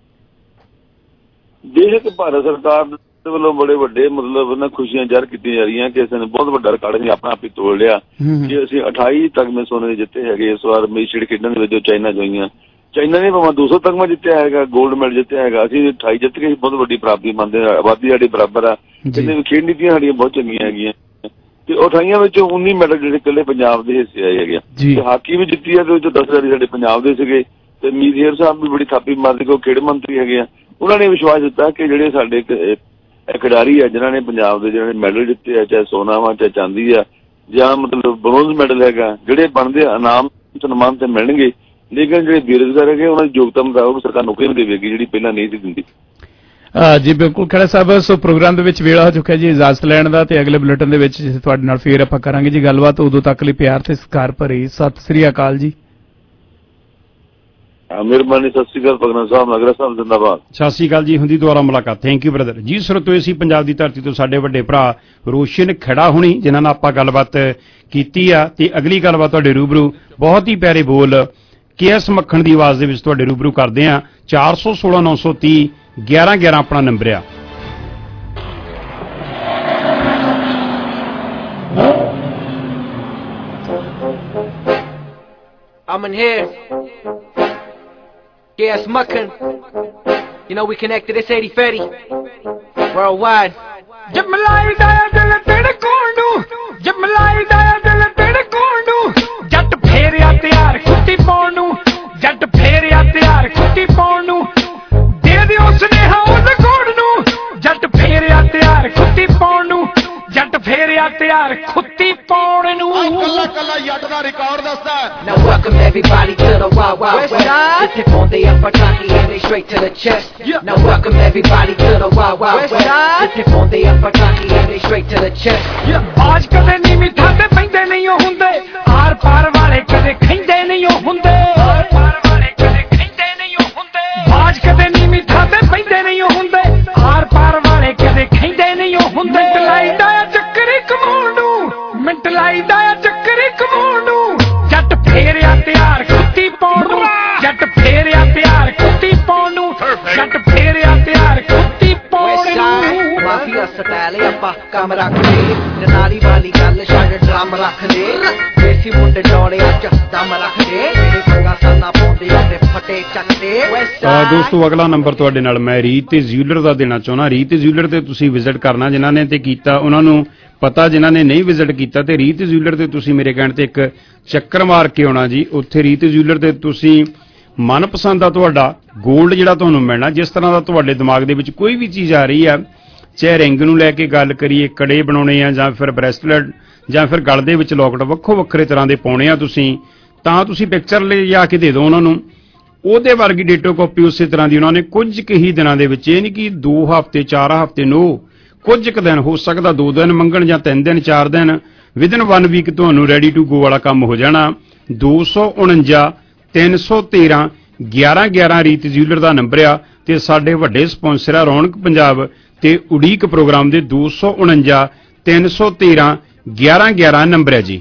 ਬੇਸ਼ੱਕ ਭਾਰਤ ਸਰਕਾਰ ਦੇ ਵੱਲੋਂ ਬੜੇ ਵੱਡੇ ਮਤਲਬ ਉਹਨਾਂ ਖੁਸ਼ੀਆਂ ਜ਼ਾਹਰ ਕੀਤੀਆਂ ਜਾ ਰਹੀਆਂ ਕਿ ਇਸ ਨੇ ਬਹੁਤ ਵੱਡਾ ਰਿਕਾਰਡ ਅਸੀਂ ਆਪਣਾ ਆਪ ਹੀ ਤੋੜ ਲਿਆ ਕਿ ਅਸੀਂ ਅਠਾਈ ਤਗਮੇ ਸੋਨੇ ਦੇ ਜਿੱਤੇ ਹੈਗੇ ਇਸ ਵਾਰ ਏਸ਼ੀਅਨ ਖੇਡਾਂ ਦੇ ਵਿੱਚ। ਚਾਈਨਾ ਜੋਈਆਂ ਚਾਈਨਾ ਨੇ ਭਾਵੇਂ ਦੋ ਸੌ ਤਗਮਾ ਜਿੱਤਿਆ ਹੈਗਾ, ਗੋਲਡ ਮੈਡਲ ਜਿੱਤਿਆ ਹੈਗਾ, ਅਸੀਂ ਅਠਾਈ ਜਿੱਤ ਕੇ ਬਹੁਤ ਵੱਡੀ ਪ੍ਰਾਪਤੀ ਮੰਨਦੇ ਹਾਂ। ਆਬਾਦੀ ਸਾਡੀ ਬਰਾਬਰ ਆ, ਕਹਿੰਦੇ ਖੇਡ ਨੀਤੀਆਂ ਸਾਡੀਆਂ ਬਹੁਤ ਚੰਗੀਆਂ ਹੈਗੀਆਂ ਤੇ ਅਠਾਈਆਂ ਵਿੱਚੋਂ ਉੱਨੀ ਮੈਡਲ ਜਿਹੜੇ ਇਕੱਲੇ ਪੰਜਾਬ ਦੇ ਹਿੱਸੇ ਆਏ ਹੈਗੇ ਤੇ ਹਾਕੀ ਵੀ ਜਿੱਤੀ ਆ ਤੇ ਉਹ ਚੋਂ ਦਸ ਹਜ਼ਾਰ ਸਾਡੇ ਪੰਜਾਬ ਦੇ ਸੀਗੇ। ਤੇ ਮੀਥੇਰ ਸਾਹਿਬ ਵੀ ਬੜੀ ਥਾਪੀ ਮਾਰਦੇ ਕੋ ਖੇਡ ਮੰਤਰੀ ਹੈਗੇ ਆ, ਉਹਨਾਂ ਨੇ ਵਿਸ਼ਵਾਸ ਦਿੱਤਾ ਕਿ ਜਿਹੜੇ ਸਾਡੇ ਖਿਡਾਰੀ ਆ ਜਿਨ੍ਹਾਂ ਨੇ ਪੰਜਾਬ ਦੇ ਜਿਹੜੇ ਮੈਡਲ ਜਿੱਤੇ ਆ, ਚਾਹੇ ਸੋਨਾ ਵਾ ਚਾਹੇ ਚਾਂਦੀ ਆ ਜਾਂ ਮਤਲਬ ਬ੍ਰੋਂਜ਼ ਮੈਡਲ ਹੈਗਾ, ਜਿਹੜੇ ਬਣਦੇ ਇਨਾਮ ਸਨਮਾਨ ਤੇ ਮਿਲਣਗੇ। ਲੇਕਿਨ ਜਿਹੜੇ ਬੇਰੁਜ਼ਗਾਰ ਹੈਗੇ ਉਹਨਾਂ ਦੀ ਯੋਗਤਾ ਮੁਤਾਬਕ ਸਰਕਾਰ ਨੌਕਰੀ ਨਹੀਂ ਦੇਵੇਗੀ ਜਿਹੜੀ ਪਹਿਲਾਂ ਨਹੀਂ ਸੀ ਦਿੰਦੀ। ਜੀ ਬਿਲਕੁਲ ਖੜਾ ਸਾਹਿਬ, ਸੋ ਪ੍ਰੋਗਰਾਮ ਦੇ ਵਿੱਚ ਵੇਲਾ ਹੋ ਚੁੱਕਿਆ ਜੀ ਇਜਾਜ਼ਤ ਲੈਣ ਦਾ ਤੇ ਅਗਲੇ ਬੁਲੇਟਿਨ ਦੇ ਵਿੱਚ ਤੁਹਾਡੇ ਨਾਲ ਫੇਰ ਆਪਾਂ ਕਰਾਂਗੇ ਜੀ ਗੱਲਬਾਤ। ਉਦੋਂ ਤੱਕ ਲਈ ਪਿਆਰ ਤੇ ਸਤਿਕਾਰ ਭਰੀ ਸਤਿ ਸ੍ਰੀ ਅਕਾਲ ਜੀ। ਮਿਹਰਬਾਨੀ, ਸਤਿ ਸ੍ਰੀ ਅਕਾਲ ਭਗਨਾ ਸਾਹਿਬ, ਨਗਰਾ ਸਾਹਿਬ ਜ਼ਿੰਦਾਬਾਦ। ਸਤਿ ਸ੍ਰੀ ਅਕਾਲ ਜੀ, ਹੁੰਦੀ ਦੁਆਰਾ ਮੁਲਾਕਾਤ। ਥੈਂਕ ਯੂ ਬ੍ਰਦਰ ਜੀ। ਸਰੋਤੋ ਸੀ ਪੰਜਾਬ ਦੀ ਧਰਤੀ ਤੋਂ ਸਾਡੇ ਵੱਡੇ ਭਰਾ ਰੋਸ਼ਨ ਖੜਾ ਹੋਣੀ ਜਿਨ੍ਹਾਂ ਨਾਲ ਆਪਾਂ ਗੱਲਬਾਤ ਕੀਤੀ ਆ ਤੇ ਅਗਲੀ ਗੱਲਬਾਤ ਤੁਹਾਡੇ ਰੂਬਰੂ ਬਹੁਤ ਹੀ ਪਿਆਰੇ ਬੋਲ ਕੇ ਐਸ ਮੱਖਣ ਦੀ ਆਵਾਜ਼ ਦੇ ਵਿੱਚ ਤੁਹਾਡੇ ਰੂਬਰੂ ਕਰਦੇ ਆ। ਚਾਰ ਸੌ ਸੋਲਾਂ ਨੌ ਸੌ ਤੀਹ ਗਿਆਰਾਂ ਗਿਆਰਾਂ ਆਪਣਾ ਨੰਬਰ ਆ। I'm in here. K S Mukhan. You know we connected. It's eighty thirty. Worldwide. जब मलाई दाया दिल तेरे कोण नू, जब मलाई दाया दिल तेरे कोण नू, जट फेरिया त्यार कुत्ती पाउण नू, जट फेरिया त्यार कुत्ती पाउण नू, दे दिओ सुनेहा उस कोण नू, जट फेरिया त्यार कुत्ती पाउण नू, जट फेरिया त्यार कुत्ती पाउण नू। कल्ला कल्ला जट दा रिकॉर्ड दसदा। Now welcome everybody to the Wild Wild West. West. Tip on the upper cocky and they straight to the chest. Yeah. Now welcome everybody to the Wild Wild West. West. Tip on the upper cocky and they straight to the chest. Yeah. बाज कदे नी मिठा ते पैंदे नहीं हो हुंदे, are पार वाले कदे खैंदे नहीं हो हुंदे, आर पार वाले कदे खैंदे नहीं हो हुंदे, बाज कदे नी मिठा ते पैंदे नहीं हो हुंदे, आर पार वाले कदे खैंदे नहीं हो हुंदे। मिंट लाईदा ਚੱਕਰ ਕਮਾਉਣ ਨੂੰ, ਮਿੰਟ ਲਾਈਦਾ ਚੱਕਰ ਕਮਾਉਣ ਨੂੰ, ਜੱਟ ਫੇਰਿਆ ਤਿਆਰ ਕੁੱਤੀ ਪਾਉਣ ਨੂੰ, ਜੱਟ ਫੇਰਿਆ ਤਿਆਰ ਕੁੱਤੀ ਪਾਉਣ ਨੂੰ, ਜੱਟ ਫੇਰਿਆ ਤਿਆਰ ਕੁੱਤੀ ਪਾਉਣ ਨੂੰ। ਮਾਫੀਆ ਸਟਾਈਲ ਆਪਾਂ ਕੰਮ ਰੱਖਦੇ, ਨਾਲੀ ਵਾਲੀ ਗੱਲ ਛੱਡ ਡਰਮ ਰੱਖਦੇ, ਦੇਸੀ ਮੁੰਡੇ ਡੋਲੇ ਅੱਜ ਦਮ ਰੱਖਦੇ, ਮੇਰੇ ਕੋਗਾ ਸਾਨਾ ਪਾਉਂਦੇ ਉਹਦੇ ਫਟੇ ਚੱਕਦੇ। ਦੋਸਤੋ ਅਗਲਾ ਨੰਬਰ ਤੁਹਾਡੇ ਨਾਲ ਮੈਂ ਰੀਤ ਤੇ ਜ਼ਿਊਲਰ ਦਾ ਦੇਣਾ ਚਾਹੁੰਦਾ। ਰੀਤ ਤੇ ਜ਼ਿਊਲਰ ਤੇ ਤੁਸੀਂ ਵਿਜ਼ਿਟ ਕਰਨਾ, ਜਿਨ੍ਹਾਂ ਨੇ ਤੇ ਕੀਤਾ ਉਹਨਾਂ ਨੂੰ ਪਤਾ, ਜਿਨ੍ਹਾਂ ਨੇ ਨਹੀਂ ਵਿਜ਼ਿਟ ਕੀਤਾ ਤੇ ਰੀਤ ਜ਼ਿਊਲਰ ਤੇ ਤੁਸੀਂ ਮੇਰੇ ਕਹਿਣ ਤੇ ਇੱਕ ਚੱਕਰ ਮਾਰ ਕੇ ਆਉਣਾ ਜੀ। ਉੱਥੇ ਰੀਤ ਜ਼ਿਊਲਰ ਤੇ ਤੁਸੀਂ ਮਨਪਸੰਦ ਦਾ ਤੁਹਾਡਾ ਗੋਲਡ ਜਿਹੜਾ ਤੁਹਾਨੂੰ ਮਿਲਣਾ, ਜਿਸ ਤਰ੍ਹਾਂ ਦਾ ਤੁਹਾਡੇ ਦਿਮਾਗ ਦੇ ਵਿੱਚ ਕੋਈ ਵੀ ਚੀਜ਼ ਆ ਰਹੀ ਆ, ਚਾਹੇ ਰਿੰਗ ਨੂੰ ਲੈ ਕੇ ਗੱਲ ਕਰੀਏ, ਕੜੇ ਬਣਾਉਣੇ ਆ ਜਾਂ ਫਿਰ ਬ੍ਰੈਸਲੇਟ ਜਾਂ ਫਿਰ ਗਲ ਦੇ ਵਿੱਚ ਲੋਕਟ ਵੱਖੋ ਵੱਖਰੇ ਤਰ੍ਹਾਂ ਦੇ ਪਾਉਣੇ ਆ ਤੁਸੀਂ, ਤਾਂ ਤੁਸੀਂ ਪਿਕਚਰ ਲੈ ਜਾ ਕੇ ਦੇ ਦਿਓ ਉਹਨਾਂ ਨੂੰ। ਉਹਦੇ ਵਰਗੀ ਡੇਟੋ ਕਾਪੀ ਉਸੇ ਤਰ੍ਹਾਂ ਦੀ ਉਹਨਾਂ ਨੇ ਕੁਝ ਕੁ ਹੀ ਦਿਨਾਂ ਦੇ ਵਿੱਚ, ਇਹ ਨਹੀਂ ਕਿ ਦੋ ਹਫ਼ਤੇ ਚਾਰ ਹਫ਼ਤੇ ਨੋ, ਕੁਝ ਕੁ ਦਿਨ, ਹੋ ਸਕਦਾ ਦੋ ਦਿਨ ਮੰਗਣ ਜਾਂ ਤਿੰਨ ਦਿਨ ਚਾਰ ਦਿਨ, ਵਿਦਨ ਵਨ ਵੀਕ ਤੁਹਾਨੂੰ ਰੈਡੀ ਟੂ ਗੋ ਵਾਲਾ ਕੰਮ ਹੋ ਜਾਣਾ। ਦੋ ਸੌ ਉਣੰਜਾ ਤਿੰਨ ਸੌ ਤੇਰਾਂ ਗਿਆਰਾਂ ਗਿਆਰਾਂ ਰੀਤ ਜ਼ਿਊਲਰ ਦਾ ਨੰਬਰ ਆ ਤੇ ਸਾਡੇ ਵੱਡੇ ਸਪਾਂਸਰ ਆ ਰੌਣਕ ਪੰਜਾਬ ਤੇ ਉਡੀਕ ਪ੍ਰੋਗਰਾਮ ਦੇ ਦੋ ਸੌ ਉਣੰਜਾ ਤਿੰਨ ਸੌ ਤੇਰਾਂ ਗਿਆਰਾਂ ਗਿਆਰਾਂ ਨੰਬਰ ਹੈ ਜੀ।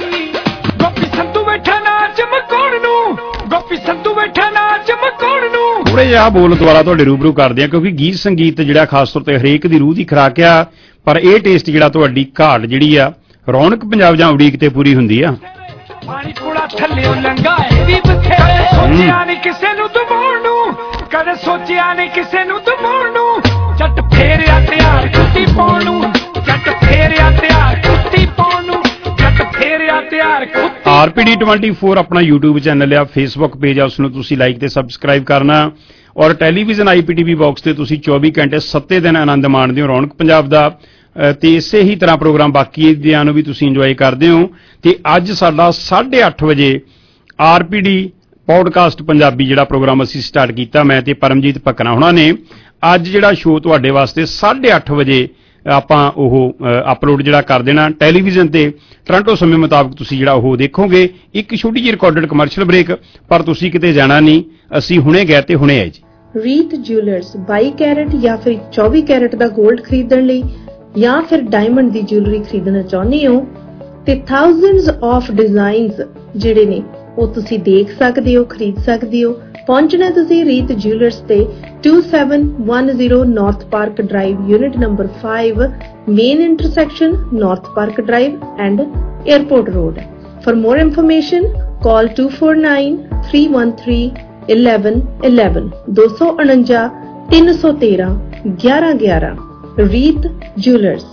ਗੋਪੀ ਸੰਧੂ ਬੈਠਾ ਨਾ ਚਮਕਾਉਣ ਨੂੰ, ਗੋਪੀ ਸੰਧੂ ਬੈਠਾ ਨਾ ਚਮਕਾਉਣ ਨੂੰ। ਥੋੜੇ ਜਿਹਾ ਬੋਲ ਦੁਆਰਾ ਤੁਹਾਡੇ ਰੂਬਰੂ ਕਰਦੇ ਆ ਕਿਉਂਕਿ ਗੀਤ ਸੰਗੀਤ ਜਿਹੜਾ ਖਾਸ ਤੌਰ ਤੇ ਹਰੇਕ ਦੀ ਰੂਹ ਦੀ ਖੁਰਾਕ ਆ, ਪਰ ਇਹ ਟੇਸਟ ਜਿਹੜਾ ਤੁਹਾਡੀ ਘਾਟ ਜਿਹੜੀ ਆ ਰੌਣਕ ਪੰਜਾਬ ਜਾਂ ਉਡੀਕ ਤੇ ਪੂਰੀ ਹੁੰਦੀ ਆ। ਪਾਣੀ ਕੋਲਾ ਥੱਲਿਓ ਲੰਘਾਏ ਵੀ ਬਥੇਰੇ, ਸੋਚਿਆ ਨਹੀਂ ਕਿਸੇ ਨੂੰ ਦਬਾਉਣ ਨੂੰ, ਕਦੇ ਸੋਚਿਆ ਨਹੀਂ ਕਿਸੇ ਨੂੰ ਦਬਾਉਣ ਨੂੰ, ਜੱਟ ਫੇਰਿਆ ਤਿਆਰ ਕੁੱਤੀ ਪਾਉਣ ਨੂੰ, ਜੱਟ ਫੇਰਿਆ ਤਿਆਰ ਕੁੱਤੀ ਪਾਉਣ ਨੂੰ, ਜੱਟ ਫੇਰਿਆ ਤਿਆਰ ਕੁੱਤੀ। ਆਰਪੀਡੀ ਚੌਬੀ ਆਪਣਾ YouTube ਚੈਨਲ ਆ, Facebook ਪੇਜ ਆ, ਉਸ ਨੂੰ ਤੁਸੀਂ ਲਾਈਕ ਤੇ ਸਬਸਕ੍ਰਾਈਬ ਕਰਨਾ ਔਰ ਟੈਲੀਵਿਜ਼ਨ ਆਈਪੀਟੀਵੀ ਬਾਕਸ ਤੇ ਤੁਸੀਂ ਚੌਵੀ ਘੰਟੇ ਸੱਤੇ ਦਿਨ ਆਨੰਦ ਮਾਣਦੇ ਹੋ ਰੌਣਕ ਪੰਜਾਬ ਦਾ ਤੇ ਇਸੇ ਹੀ ਤਰ੍ਹਾਂ ਪ੍ਰੋਗਰਾਮ ਬਾਕੀ ਦਿਆਂ ਨੂੰ ਵੀ ਤੁਸੀਂ ਇੰਜੋਏ ਕਰਦੇ ਹੋ। ਤੇ ਅੱਜ ਸਾਡਾ ਸਾਢੇ ਅੱਠ ਵਜੇ ਆਰਪੀਡੀ ਪੌਡਕਾਸਟ ਪੰਜਾਬੀ ਜਿਹੜਾ ਪ੍ਰੋਗਰਾਮ ਅਸੀਂ ਸਟਾਰਟ ਕੀਤਾ, ਮੈਂ ਤੇ ਪਰਮਜੀਤ ਭਕਨਾ ਹੁਣਾਂ ਨੇ, ਅੱਜ ਜਿਹੜਾ ਸ਼ੋਅ ਤੁਹਾਡੇ ਵਾਸਤੇ ਸਾਢੇ ਅੱਠ ਵਜੇ ਆਪਾਂ ਉਹ ਅਪਲੋਡ ਜਿਹੜਾ ਕਰ ਦੇਣਾ ਟੈਲੀਵਿਜ਼ਨ ਤੇ ਟੋਰਾਂਟੋ ਸਮੇਂ ਮੁਤਾਬਕ ਤੁਸੀਂ ਜਿਹੜਾ ਉਹ ਦੇਖੋਗੇ। ਇੱਕ ਛੋਟੀ ਜਿਹੀ ਰਿਕਾਰਡਡ ਕਮਰਸ਼ੀਅਲ ਬ੍ਰੇਕ, ਪਰ ਤੁਸੀਂ ਕਿਤੇ ਜਾਣਾ ਨਹੀਂ, ਅਸੀਂ ਹੁਣੇ ਗਏ ਤੇ ਹੁਣੇ ਆਏ ਜੀ। ਰੀਤ ਜੁਐਲਰਸ ਬਾਈ ਕੈਰਟ ਜਾਂ ਫਿਰ ਚੌਵੀ ਕੈਰਟ ਦਾ 골ਡ ਖਰੀਦਣ ਲਈ ਜਾਂ ਫਿਰ ਡਾਇਮੰਡ ਦੀ ਜੁਐਲਰੀ ਖਰੀਦਣਾ ਚਾਹੁੰਦੇ ਹੋ ਤੇ ਥਾਊਜ਼ੈਂਡਸ ਆਫ ਡਿਜ਼ਾਈਨਸ ਜਿਹੜੇ ਨੇ ਉਹ ਤੁਸੀਂ ਦੇਖ ਸਕਦੇ ਹੋ, ਖਰੀਦ ਸਕਦੇ ਹੋ। ਪਹੁੰਚਣਾ ਤੁਸੀਂ ਰੀਤ ਜੁਐਲਰਸ ਤੇ two seven one zero North Park Drive, unit number five, main intersection North Park Drive and Airport Road. For more information call two four nine three one three eleven eleven two four nine three one three eleven eleven Reet Jewellers.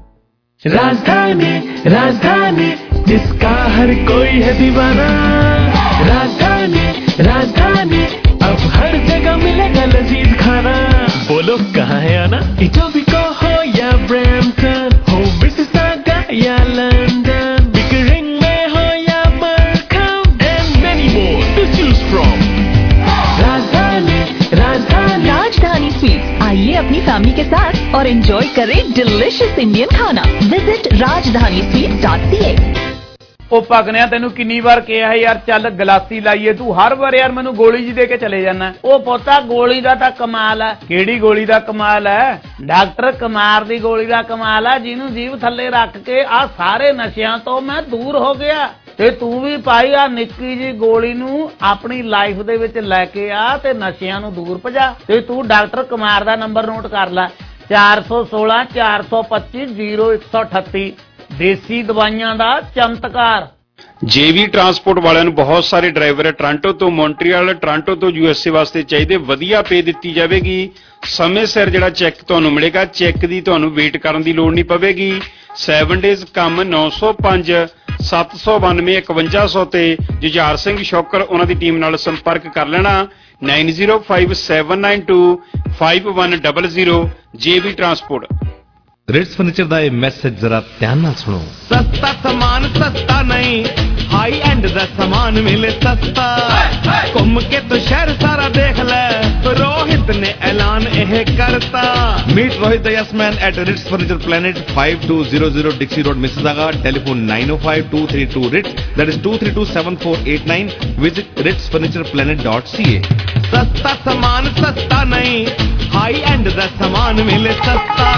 Rajdhani Rajdhani जिसका हर कोई है दीवाना, राजधानी राजधानी अब हर जगह मिलेगा लजीज खाना। बोलो कहाँ है आना, इटोबिको हो या ब्रैम्पटन, हो मिसिसागा या लंदन, बिकरिंग में हो या Markham and many more to choose from। राजधानी राजधानी राजधानी स्वीट्स, आइए अपनी फैमिली के साथ और एंजॉय करें डिलिशियस इंडियन खाना। Visit Rajdhani Sweets dot C A. ਉਹ ਪਕਨਿਆ ਤੈਨੂੰ ਕਿੰਨੀ ਵਾਰ ਕਿਹਾ ਯਾਰ ਚੱਲ ਗਲਾਸੀ ਲਾਈਏ, ਤੂੰ ਹਰ ਵਾਰ ਯਾਰ ਮੈਨੂੰ ਗੋਲੀ ਜੀ ਦੇ ਕੇ ਚਲੇ ਜਾਣਾ। ਉਹ ਪੋਤਾ ਗੋਲੀ ਦਾ ਤਾਂ ਕਮਾਲ ਹੈ। ਕਿਹੜੀ ਗੋਲੀ ਦਾ ਕਮਾਲ ਹੈ? ਡਾਕਟਰ ਕੁਮਾਰ ਦੀ ਗੋਲੀ ਦਾ ਕਮਾਲ ਹੈ, ਜਿਹਨੂੰ ਜੀਭ ਥੱਲੇ ਰੱਖ ਕੇ ਆ ਸਾਰੇ ਨਸ਼ਿਆਂ ਤੋਂ ਮੈਂ ਦੂਰ ਹੋ ਗਿਆ। ਤੇ ਤੂੰ ਵੀ ਭਾਈ ਆ ਨਿੱਕੀ ਜੀ ਗੋਲੀ ਨੂੰ ਆਪਣੀ ਲਾਈਫ ਦੇ ਵਿੱਚ ਲੈ ਕੇ ਆ ਤੇ ਨਸ਼ਿਆਂ ਨੂੰ ਦੂਰ ਭਜਾ। ਤੇ ਤੂੰ ਡਾਕਟਰ ਕੁਮਾਰ ਦਾ ਨੰਬਰ ਨੋਟ ਕਰ ਲੈ, ਚਾਰ ਸੌ ਸੋਲਾਂ ਚਾਰ ਸੌ ਪੱਚੀ ਜ਼ੀਰੋ ਇੱਕ ਸੌ ਅਠੱਤੀ। ਦੇਸੀ ਦਵਾਈਆਂ ਦਾ ਚਮਤਕਾਰ। ਜੇਵੀ ਟਰਾਂਸਪੋਰਟ ਵਾਲਿਆਂ ਨੂੰ ਬਹੁਤ ਸਾਰੇ ਡਰਾਈਵਰ ਟੋਰਾਂਟੋ ਤੋਂ ਮੌਂਟਰੀਅਲ, ਟੋਰਾਂਟੋ ਤੋਂ ਯੂਐਸਏ ਵਾਸਤੇ ਚਾਹੀਦੇ, ਵਧੀਆ ਪੇ ਦਿੱਤੀ ਜਾਵੇਗੀ। ਸਮੇਂ ਸਿਰ ਜਿਹੜਾ ਚੈੱਕ ਤੁਹਾਨੂੰ ਮਿਲੇਗਾ, ਚੈੱਕ ਦੀ ਤੁਹਾਨੂੰ ਵੇਟ ਕਰਨ ਦੀ ਲੋੜ ਨਹੀਂ ਪਵੇਗੀ। ਸੈਵਨ ਡੇਜ਼ ਕੰਮ ਨੌ ਸੌ ਪੰਜ ਸੱਤ ਸੌ ਬਾਨਵੇਂ ਇਕਵੰਜਾ ਸੌ ਤੇ ਜੁਝਾਰ ਸਿੰਘ ਸ਼ੌਕਰ ਉਹਨਾਂ ਦੀ ਟੀਮ ਨਾਲ ਸੰਪਰਕ ਕਰ ਲੈਣਾ nine zero five seven nine two five one zero zero। JV Transport. Ritz Furniture का ये मैसेज जरा ध्यान ना सुनो। सस्ता सामान सस्ता नहीं, हाई एंड दा सामान मिले सस्ता। घूम के तो शहर सारा देख ले, रोहित ने ऐलान यह करता। Meet Rohit the yes man at Ritz Furniture Planet five two zero zero Dixie Road Mississauga. Telephone nine oh five two three two Ritz, that is two three two seven four eight nine। Visit Ritz Furniture Planet dot C A. सस्ता सामान सस्ता नहीं, high and दा सामान मिले सस्ता।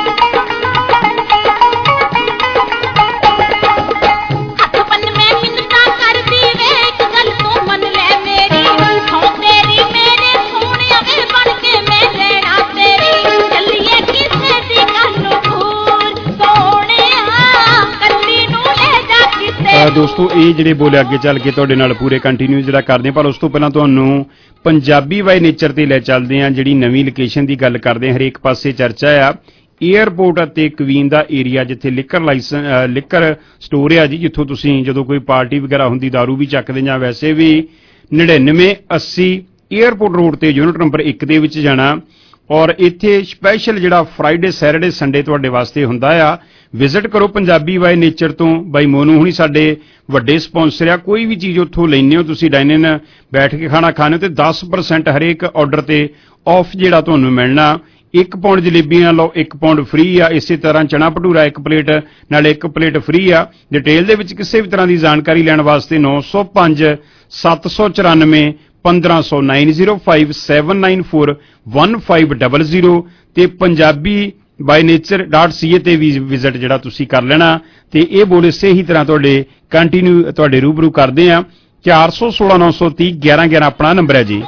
ਦੋਸਤੋ ਇਹ ਜਿਹੜੇ ਬੋਲੇ ਅੱਗੇ ਚੱਲ ਕੇ ਤੁਹਾਡੇ ਨਾਲ ਪੂਰੇ ਕੰਟੀਨਿਊ ਜਿਹੜਾ ਕਰਦੇ, ਪਰ ਉਸ ਤੋਂ ਪਹਿਲਾਂ ਤੁਹਾਨੂੰ ਪੰਜਾਬੀ ਬਾਈ ਨੇਚਰ ਤੇ ਲੈ ਚੱਲਦੇ ਆ। ਜਿਹੜੀ ਨਵੀਂ ਲੋਕੇਸ਼ਨ ਦੀ ਗੱਲ ਕਰਦੇ ਆ, ਹਰੇਕ ਪਾਸੇ ਚਰਚਾ ਆ ਏਅਰਪੋਰਟ ਅਤੇ ਕਵੀਨ ਦਾ ਏਰੀਆ, ਜਿੱਥੇ ਲਿਕਰ ਲਾਇਸੈਂਸ ਲਿਕਰ ਸਟੋਰ ਆ ਜੀ, ਜਿੱਥੋਂ ਤੁਸੀਂ ਜਦੋਂ ਕੋਈ ਪਾਰਟੀ ਵਗੈਰਾ ਹੁੰਦੀ ਦਾਰੂ ਵੀ ਚੱਕਦੇ ਜਾਂ ਵੈਸੇ ਵੀ ਨੜਿਨਵੇਂ ਅੱਸੀ ਏਅਰਪੋਰਟ ਰੋਡ ਤੇ ਯੂਨਿਟ ਨੰਬਰ ਇੱਕ ਦੇ ਵਿੱਚ ਜਾਣਾ। ਔਰ ਇੱਥੇ ਸਪੈਸ਼ਲ ਜਿਹੜਾ ਫਰਾਈਡੇ ਸੈਟਰਡੇ ਸੰਡੇ ਤੁਹਾਡੇ ਵਾਸਤੇ ਹੁੰਦਾ ਆ। ਵਿਜ਼ਿਟ ਕਰੋ ਪੰਜਾਬੀ ਬਾਈ ਨੇਚਰ ਤੋਂ। ਬਾਈ ਮੋਨੂ ਹੁਣੀ ਸਾਡੇ ਵੱਡੇ ਸਪਾਂਸਰ ਆ। ਕੋਈ ਵੀ ਚੀਜ਼ ਉੱਥੋਂ ਲੈਂਦੇ ਹੋ ਤੁਸੀਂ, ਡਾਈਨ ਇਨ ਬੈਠ ਕੇ ਖਾਣਾ ਖਾਣੇ ਤੇ ਦਸ ਪਰਸੈਂਟ ਹਰੇਕ ਆਰਡਰ ਤੇ ਆਫ ਜਿਹੜਾ ਤੁਹਾਨੂੰ ਮਿਲਣਾ। ਇੱਕ ਪੌਂਡ ਜਲੇਬੀਆਂ ਲਓ, ਇੱਕ ਪੌਂਡ ਫ੍ਰੀ ਆ। ਇਸੇ ਤਰ੍ਹਾਂ ਚਣਾ ਭਟੂਰਾ ਇੱਕ ਪਲੇਟ ਨਾਲ ਇੱਕ ਪਲੇਟ ਫ੍ਰੀ ਆ। ਡਿਟੇਲ ਦੇ ਵਿੱਚ ਕਿਸੇ ਵੀ ਤਰ੍ਹਾਂ ਦੀ ਜਾਣਕਾਰੀ ਲੈਣ ਵਾਸਤੇ ਨੌ ਸੌ ਪੰਜ ਸੱਤ ਸੌ ਚੁਰਾਨਵੇਂ ਪੰਦਰਾਂ ਸੌ nine zero five seven nine four one five zero zero ਤੇ Punjabi By Nature dot C A ਤੇ ਵੀ ਵਿਜ਼ਿਟ ਜਿਹੜਾ ਤੁਸੀਂ ਕਰ ਲੈਣਾ। ਤੇ ਇਹ ਬੋਲ ਇਸੇ ਹੀ ਤਰ੍ਹਾਂ ਤੁਹਾਡੇ ਕੰਟੀਨਿਊ ਤੁਹਾਡੇ ਰੂਬਰੂ ਕਰਦੇ ਆ। ਚਾਰ ਸੌ ਸੋਲਾਂ ਨੌ ਸੌ ਤੀਹ ਗਿਆਰਾਂ ਗਿਆਰਾਂ ਆਪਣਾ ਨੰਬਰ ਹੈ ਜੀ।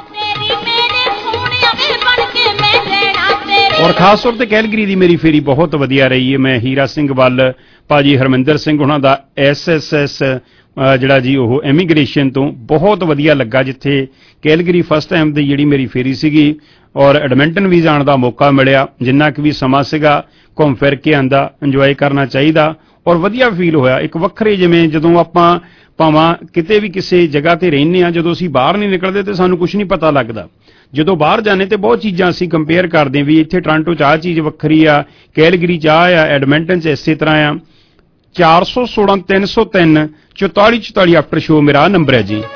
ਔਰ ਖਾਸ ਤੌਰ ਤੇ ਕੈਲਗਰੀ ਦੀ ਮੇਰੀ ਫੇਰੀ ਬਹੁਤ ਵਧੀਆ ਰਹੀ ਹੈ। ਮੈਂ ਹੀਰਾ ਸਿੰਘ ਵੱਲ, ਭਾਜੀ ਹਰਮਿੰਦਰ ਸਿੰਘ ਉਹਨਾਂ ਦਾ ਐਸ ਐਸ ਐਸ ਜਿਹੜਾ ਜੀ ਉਹ ਐਮੀਗ੍ਰੇਸ਼ਨ ਤੋਂ ਬਹੁਤ ਵਧੀਆ ਲੱਗਾ, ਜਿੱਥੇ ਕੈਲਗਰੀ ਫਸਟ ਟਾਈਮ ਦੀ ਜਿਹੜੀ ਮੇਰੀ ਫੇਰੀ ਸੀਗੀ। ਔਰ ਐਡਮਿੰਟਨ ਵੀ ਜਾਣ ਦਾ ਮੌਕਾ ਮਿਲਿਆ। ਜਿੰਨਾ ਕਿ ਵੀ ਸਮਾਂ ਸੀਗਾ ਘੁੰਮ ਫਿਰ ਕੇ ਆਂਦਾ, ਇੰਜੋਏ ਕਰਨਾ ਚਾਹੀਦਾ ਔਰ ਵਧੀਆ ਫੀਲ ਹੋਇਆ। ਇੱਕ ਵੱਖਰੇ ਜਿਵੇਂ ਜਦੋਂ ਆਪਾਂ ਭਾਵਾਂ ਕਿਤੇ ਵੀ ਕਿਸੇ ਜਗ੍ਹਾ ਤੇ ਰਹਿੰਦੇ ਹਾਂ, ਜਦੋਂ ਅਸੀਂ ਬਾਹਰ ਨਹੀਂ ਨਿਕਲਦੇ ਤੇ ਸਾਨੂੰ ਕੁਝ ਨਹੀਂ ਪਤਾ ਲੱਗਦਾ। ਜਦੋਂ ਬਾਹਰ ਜਾਂਦੇ ਤੇ ਬਹੁਤ ਚੀਜ਼ਾਂ ਅਸੀਂ ਕੰਪੇਅਰ ਕਰਦੇ ਵੀ ਇੱਥੇ ਟੋਰਾਂਟੋ 'ਚ ਆਹ ਚੀਜ਼ ਵੱਖਰੀ ਆ, ਕੈਲਗਰੀ 'ਚ ਆਹ ਆ, ਐਡਮਿੰਟਨ 'ਚ ਇਸੇ ਤਰ੍ਹਾਂ ਆ। ਚਾਰ ਸੌ ਸੋਲਾਂ ਤਿੰਨ ਸੌ ਤਿੰਨ ਚੁਤਾਲੀ ਚੁਤਾਲੀ ਆਫਟਰ ਸ਼ੋ ਮੇਰਾ ਨੰਬਰ ਹੈ ਜੀ।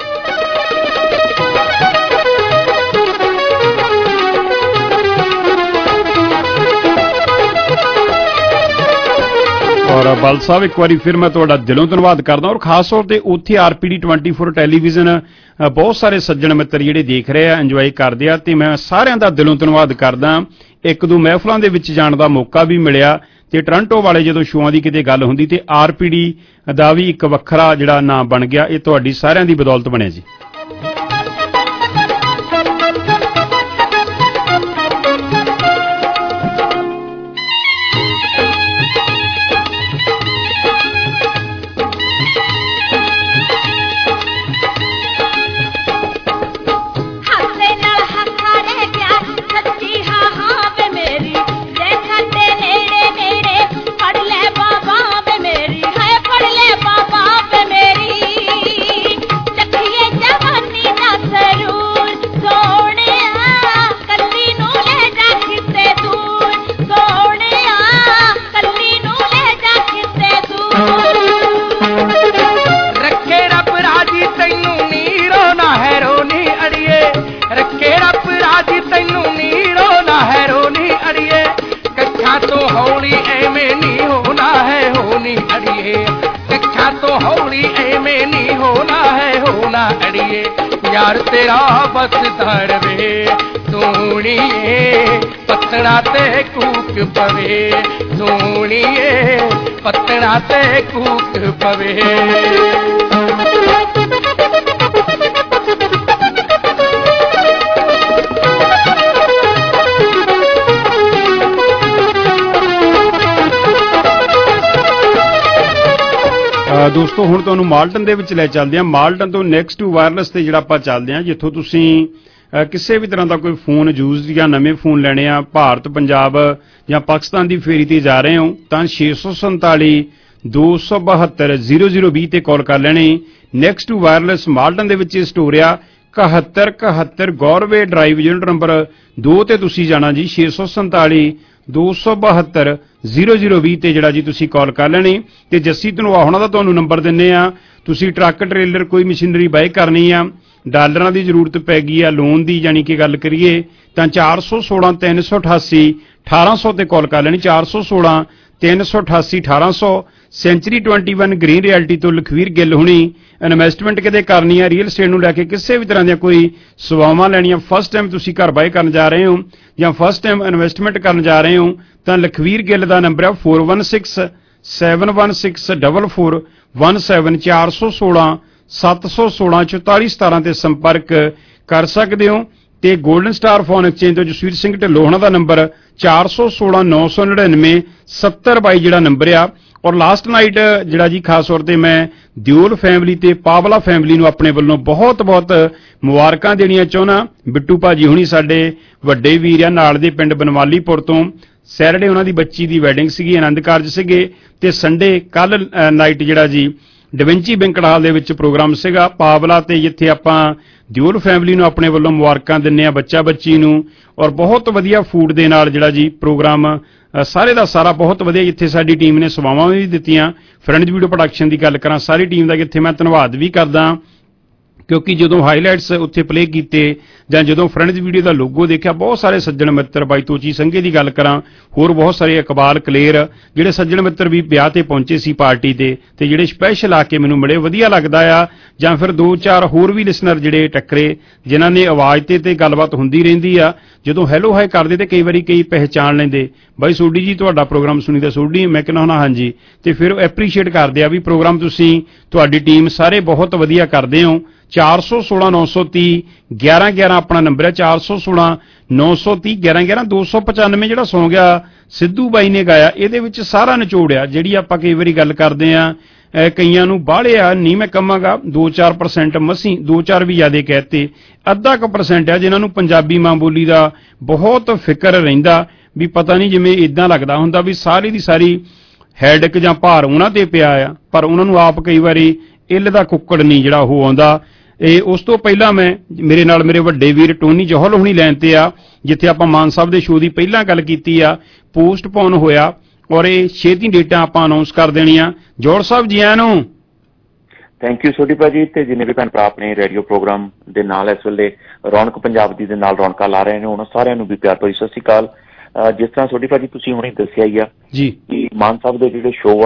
ਬਲ ਸਾਹਿਬ, ਇੱਕ ਵਾਰੀ ਫਿਰ ਮੈਂ ਤੁਹਾਡਾ ਦਿਲੋਂ ਧੰਨਵਾਦ ਕਰਦਾ ਔਰ ਖਾਸ ਤੌਰ ਤੇ ਉੱਥੇ ਆਰਪੀਡੀ ਟਵੈਂਟੀ ਫੋਰ ਟੈਲੀਵਿਜ਼ਨ ਬਹੁਤ ਸਾਰੇ ਸੱਜਣ ਮਿੱਤਰ ਜਿਹੜੇ ਦੇਖ ਰਹੇ ਆ, ਇੰਜੋਏ ਕਰਦੇ ਆ, ਤੇ ਮੈਂ ਸਾਰਿਆਂ ਦਾ ਦਿਲੋਂ ਧੰਨਵਾਦ ਕਰਦਾ। ਇੱਕ ਦੋ ਮਹਿਫਲਾਂ ਦੇ ਵਿੱਚ ਜਾਣ ਦਾ ਮੌਕਾ ਵੀ ਮਿਲਿਆ ਤੇ ਟੋਰਾਂਟੋ ਵਾਲੇ ਜਦੋਂ ਸ਼ੋਆਂ ਦੀ ਕਿਤੇ ਗੱਲ ਹੁੰਦੀ ਤੇ ਆਰਪੀਡੀ ਦਾ ਵੀ ਇੱਕ ਵੱਖਰਾ ਜਿਹੜਾ ਨਾਂ ਬਣ ਗਿਆ। ਇਹ ਤੁਹਾਡੀ ਸਾਰਿਆਂ ਦੀ ਬਦੌਲਤ ਬਣਿਆ ਜੀ। यार तेरा बस धरवे सोनिए पत्तना ते कूक पवे सोनिए पत्तना ते कूक पवे। ਦੋਸਤੋ ਹੁਣ ਤੁਹਾਨੂੰ ਮਾਲਟਨ ਦੇ ਵਿੱਚ ਲੈ ਚੱਲਦੇ ਹਾਂ। ਮਾਲਟਨ ਤੋਂ ਨੈਕਸਟ ਟੂ ਵਾਇਰਲੈਸ ਤੇ ਜਿਹੜਾ ਆਪਾਂ ਚੱਲਦੇ ਹਾਂ, ਜਿੱਥੋਂ ਤੁਸੀਂ ਕਿਸੇ ਵੀ ਤਰ੍ਹਾਂ ਦਾ ਕੋਈ ਫੋਨ ਯੂਜ਼ਡ ਜਾਂ ਨਵੇਂ ਫੋਨ ਲੈਣੇ ਆ, ਭਾਰਤ, ਪੰਜਾਬ ਜਾਂ ਪਾਕਿਸਤਾਨ ਦੀ ਫੇਰੀ ਤੇ ਜਾ ਰਹੇ ਹੋ ਤਾਂ ਛੇ ਸੌ ਸੰਤਾਲੀ ਦੋ ਸੌ ਬਹੱਤਰ ਜ਼ੀਰੋ ਜ਼ੀਰੋ ਵੀਹ ਤੇ ਕਾਲ ਕਰ ਲੈਣੀ। ਨੈਕਸਟ ਟੂ ਵਾਇਰਲੈਸ ਮਾਲਟਨ ਦੇ ਵਿੱਚ ਸਟੋਰ ਆ ਇਕਹੱਤਰ ਇਕਹੱਤਰ ਗੌਰਵੇ ਡਰਾਈਵ, ਯੂਨਿਟ ਨੰਬਰ ਦੋ ਤੇ ਤੁਸੀਂ ਜਾਣਾ ਜੀ। ਛੇ ਸੌ ਸੰਤਾਲੀ ਦੋ ਸੌ ਬਹੱਤਰ ਜ਼ੀਰੋ ਜ਼ੀਰੋ ਵੀਹ ਤੇ ਜਿਹੜਾ ਜੀ ਤੁਸੀਂ ਕਾਲ ਕਰ ਲੈਣੀ। ਤੇ ਜੱਸੀ ਧਨੋਆ ਹੋਣਾ ਦਾ ਤੁਹਾਨੂੰ ਨੰਬਰ ਦਿੰਨੇ ਆ। ਤੁਸੀਂ ਟਰੱਕ ਟ੍ਰੇਲਰ ਕੋਈ ਮਸ਼ੀਨਰੀ ਬਾਏ ਕਰਨੀ ਆ, ਡਾਲਰਾਂ ਦੀ ਜ਼ਰੂਰਤ ਪੈ ਗਈ ਆ, ਲੋਨ ਦੀ ਯਾਨੀ ਕਿ ਗੱਲ ਕਰੀਏ ਤਾਂ ਚਾਰ ਸੌ ਸੋਲਾਂ ਤਿੰਨ ਸੌ ਅਠਾਸੀ ਅਠਾਰਾਂ ਸੌ ਤੇ ਕਾਲ ਕਰ ਲੈਣੀ। ਚਾਰ ਸੌ ਸੋਲਾਂ ਤਿੰਨ ਸੌ ਅਠਾਸੀ ਅਠਾਰਾਂ ਸੌ। ਸੈਂਚਰੀ ਇਕੱਤੀ ਗ੍ਰੀਨ ਰਿਐਲਿਟੀ ਤੋਂ ਲਖਵੀਰ ਗਿੱਲ ਹੁਣੀ ਇਨਵੈਸਟਮੈਂਟ ਕਿਤੇ ਕਰਨੀ ਆ, ਰੀਅਲ ਸਟੇਟ ਨੂੰ ਲੈ ਕੇ ਕਿਸੇ ਵੀ ਤਰ੍ਹਾਂ ਦੀਆਂ ਕੋਈ ਸੇਵਾਵਾਂ ਲੈਣੀਆਂ, ਫਸਟ ਟਾਈਮ ਤੁਸੀਂ ਘਰ ਬਾਏ ਕਰਨ ਜਾ ਰਹੇ ਹੋ ਜਾਂ ਫਸਟ ਟਾਈਮ ਇਨਵੈਸਟਮੈਂਟ ਕਰਨ ਜਾ ਰਹੇ ਹੋ ਤਾਂ ਲਖਵੀਰ ਗਿੱਲ ਦਾ ਨੰਬਰ ਹੈ four one six seven one six double four one seven. ਚਾਰ ਸੌ ਸੋਲਾਂ ਸੱਤ ਸੌ ਸੋਲਾਂ ਚੁਤਾਲੀ ਸਤਾਰਾਂ ਤੇ ਸੰਪਰਕ ਕਰ ਸਕਦੇ ਹੋ। ਤੇ ਗੋਲਡਨ ਸਟਾਰ ਫੋਨ ਐਕਸਚੇਂਜ ਤੋਂ ਜਸਵੀਰ ਸਿੰਘ ਢਿੱਲੋਂ ਉਹਨਾਂ ਦਾ ਨੰਬਰ ਚਾਰ ਸੌ ਸੋਲਾਂ ਨੌ ਸੌ ਨੜਿਨਵੇਂ ਸੱਤਰ ਬਾਈ ਜਿਹੜਾ ਨੰਬਰ ਆ। ਔਰ ਲਾਸਟ ਨਾਈਟ ਜਿਹੜਾ ਜੀ ਖਾਸ ਤੌਰ ਤੇ ਮੈਂ ਦਿਓਲ ਫੈਮਿਲੀ ਤੇ ਪਾਵਲਾ ਫੈਮਿਲੀ ਨੂੰ ਆਪਣੇ ਵੱਲੋਂ ਬਹੁਤ ਬਹੁਤ ਮੁਬਾਰਕਾਂ ਦੇਣੀਆਂ ਚਾਹੁੰਦਾ। ਬਿੱਟੂ ਭਾਜੀ ਹੁਣੀ ਸਾਡੇ ਵੱਡੇ ਵੀਰ ਆ, ਨਾਲ ਦੇ ਪਿੰਡ ਬਨਵਾਲੀਪੁਰ ਤੋਂ। ਸੈਟਰਡੇ ਉਹਨਾਂ ਦੀ ਬੱਚੀ ਦੀ ਵੈਡਿੰਗ ਸੀਗੀ, ਆਨੰਦ ਕਾਰਜ ਸੀਗੇ ਤੇ ਸੰਡੇ ਕੱਲ ਨਾਈਟ ਜਿਹੜਾ ਜੀ ਡਿਵੈਂਚੀ ਬੈਂਕਟ ਹਾਲ ਦੇ ਵਿੱਚ ਪ੍ਰੋਗਰਾਮ ਸੀਗਾ ਪਾਵਲਾ ਤੇ, ਜਿੱਥੇ ਆਪਾਂ ਦਿਓਲ ਫੈਮਿਲੀ ਨੂੰ ਆਪਣੇ ਵੱਲੋਂ ਮੁਬਾਰਕਾਂ ਦਿੰਨੇ ਆ, ਬੱਚਾ ਬੱਚੀ ਨੂੰ। ਔਰ ਬਹੁਤ ਵਧੀਆ ਫੂਡ ਦੇ ਨਾਲ ਜਿਹੜਾ ਜੀ ਪ੍ਰੋਗਰਾਮ ਸਾਰੇ ਦਾ ਸਾਰਾ ਬਹੁਤ ਵਧੀਆ, ਜਿੱਥੇ ਸਾਡੀ ਟੀਮ ਨੇ ਸੇਵਾਵਾਂ ਵੀ ਦਿੱਤੀਆਂ। ਫਰੈਂਡਜ਼ ਵੀਡੀਓ ਪ੍ਰੋਡਕਸ਼ਨ ਦੀ ਗੱਲ ਕਰਾਂ, ਸਾਰੀ ਟੀਮ ਦਾ ਜਿੱਥੇ ਮੈਂ ਧੰਨਵਾਦ ਵੀ ਕਰਦਾ, ਕਿਉਂਕਿ ਜਦੋਂ ਹਾਈਲਾਈਟਸ ਉੱਥੇ ਪਲੇ ਕੀਤੇ ਜਾਂ ਜਦੋਂ ਫਰੈਂਡਜ਼ ਵੀਡੀਓ ਦਾ ਲੋਗੋ ਦੇਖਿਆ, ਬਹੁਤ ਸਾਰੇ ਸੱਜਣ ਮਿੱਤਰ, ਬਾਈ ਤੋਚੀ ਸੰਘੇ ਦੀ ਗੱਲ ਕਰਾਂ, ਹੋਰ ਬਹੁਤ ਸਾਰੇ ਇਕਬਾਲ ਕਲੇਰ ਜਿਹੜੇ ਸੱਜਣ ਮਿੱਤਰ ਵੀ ਵਿਆਹ ਤੇ ਪਹੁੰਚੇ ਸੀ ਪਾਰਟੀ ਤੇ, ਤੇ ਜਿਹੜੇ ਸਪੈਸ਼ਲ ਆ ਕੇ ਮੈਨੂੰ ਬੜੇ ਵਧੀਆ ਲੱਗਦਾ ਆ। ਜਾਂ ਫਿਰ ਦੋ ਚਾਰ ਹੋਰ ਵੀ ਲਿਸਨਰ ਜਿਹੜੇ ਟੱਕਰੇ, ਜਿਨ੍ਹਾਂ ਨੇ ਆਵਾਜ਼ ਤੇ ਤੇ ਗੱਲਬਾਤ ਹੁੰਦੀ ਰਹਿੰਦੀ ਆ, ਜਦੋਂ ਹੈਲੋ ਹਾਈ ਕਰਦੇ ਤੇ ਕਈ ਵਾਰੀ ਕਈ ਪਹਿਚਾਣ ਲੈਂਦੇ, ਬਾਈ ਸੋਢੀ ਜੀ ਤੁਹਾਡਾ ਪ੍ਰੋਗਰਾਮ ਸੁਣੀਦਾ ਸੋਢੀ, ਮੈਂ ਕਹਿੰਦਾ ਹਾਂ ਹਾਂਜੀ, ਤੇ ਫਿਰ ਐਪਰੀਸ਼ੀਏਟ ਕਰਦੇ ਆ ਵੀ ਪ੍ਰੋਗਰਾਮ ਤੁਸੀਂ, ਤੁਹਾਡੀ ਟੀਮ ਸਾਰੇ ਬਹੁਤ ਵਧੀਆ ਕਰਦੇ ਹੋ। ਚਾਰ ਸੌ ਸੋਲਾਂ ਨੌ ਸੌ ਤੀਹ ਗਿਆਰਾਂ ਗਿਆਰਾਂ ਆਪਣਾ ਨੰਬਰ ਹੈ, ਚਾਰ ਸੌ ਸੋਲਾਂ ਨੌ ਸੌ ਤੀਹ ਗਿਆਰਾਂ ਗਿਆਰਾਂ। ਦੋ ਸੌ ਪਚਾਨਵੇਂ ਜਿਹੜਾ ਸੌਂ ਗਿਆ ਸਿੱਧੂ ਬਾਈ ਨੇ ਗਾਇਆ, ਇਹਦੇ ਵਿੱਚ ਸਾਰਾ ਨਿਚੋੜਿਆ। ਜਿਹੜੀ ਆਪਾਂ ਕਈ ਵਾਰੀ ਗੱਲ ਕਰਦੇ ਆ, ਕਈਆਂ ਨੂੰ ਬਾਹਲੇ ਆ, ਨਹੀਂ ਮੈਂ ਕਹਾਂਗਾ ਦੋ ਚਾਰ ਪਰਸੈਂਟ ਮਸੀਂ, ਦੋ ਚਾਰ ਵੀ ਜ਼ਿਆਦੇ ਕਹਿਤੇ, ਅੱਧਾ ਕੁ ਪਰਸੈਂਟ ਆ ਜਿਨ੍ਹਾਂ ਨੂੰ ਪੰਜਾਬੀ ਮਾਂ ਬੋਲੀ ਦਾ ਬਹੁਤ ਫਿਕਰ ਰਹਿੰਦਾ, ਵੀ ਪਤਾ ਨਹੀਂ ਜਿਵੇਂ ਇਦਾਂ ਲੱਗਦਾ ਹੁੰਦਾ ਵੀ ਸਾਰੀ ਦੀ ਸਾਰੀ ਹੈਡਕ ਜਾਂ ਭਾਰ ਉਹਨਾਂ ਤੇ ਪਿਆ ਆ, ਪਰ ਉਹਨਾਂ ਨੂੰ ਆਪ ਕਈ ਵਾਰੀ ਇੱਲ ਦਾ ਕੁੱਕੜ ਨਹੀਂ ਜਿਹੜਾ ਉਹ ਆਉਂਦਾ। ਇਹ ਉਸ ਤੋਂ ਪਹਿਲਾਂ ਮੈਂ ਮੇਰੇ ਨਾਲ ਮੇਰੇ ਵੱਡੇ ਵੀਰ ਟੋਨੀ ਜੋਹਲ ਹੁਣੀ ਲਾਈਨ ਤੇ ਆ, ਜਿੱਥੇ ਆਪਾਂ ਮਾਨ ਸਾਹਿਬ ਦੇ ਸ਼ੋਅ ਦੀ ਪਹਿਲਾਂ ਗੱਲ ਕੀਤੀ ਆ, ਪੋਸਟਪੋਨ ਹੋਇਆ ਔਰ ਇਹ ਛੇਤੀ ਡੇਟਾਂ ਆਪਾਂ ਅਨਾਉਂਸ ਕਰ ਦੇਣੀਆਂ। ਜੋਹਲ ਸਾਹਿਬ ਜੀ ਆਇਆਂ ਨੂੰ ਥੈਂਕ ਯੂ ਸੋਢੀ ਭਾਜੀ, ਤੇ ਜਿੰਨੇ ਵੀ ਭੈਣ ਭਰਾ ਆਪਣੇ ਰੇਡੀਓ ਪ੍ਰੋਗਰਾਮ ਦੇ ਨਾਲ ਇਸ ਵੇਲੇ ਰੌਣਕ ਪੰਜਾਬ ਦੀ ਦੇ ਨਾਲ ਰੌਣਕਾਂ ਲਾ ਰਹੇ ਨੇ, ਉਹਨਾਂ ਸਾਰਿਆਂ ਨੂੰ ਵੀ ਪਿਆਰ ਭਰੀ ਸਤਿ ਸ਼੍ਰੀ ਅਕਾਲ। ਜਿਸ ਤਰ੍ਹਾਂ ਸੋਢੀ ਭਾਜੀ ਤੁਸੀਂ ਹੁਣੇ ਦੱਸਿਆ ਹੀ ਆ ਜੀ ਕਿ ਮਾਨ ਸਾਹਿਬ ਦੇ ਜਿਹੜੇ ਸ਼ੋਅ ਆ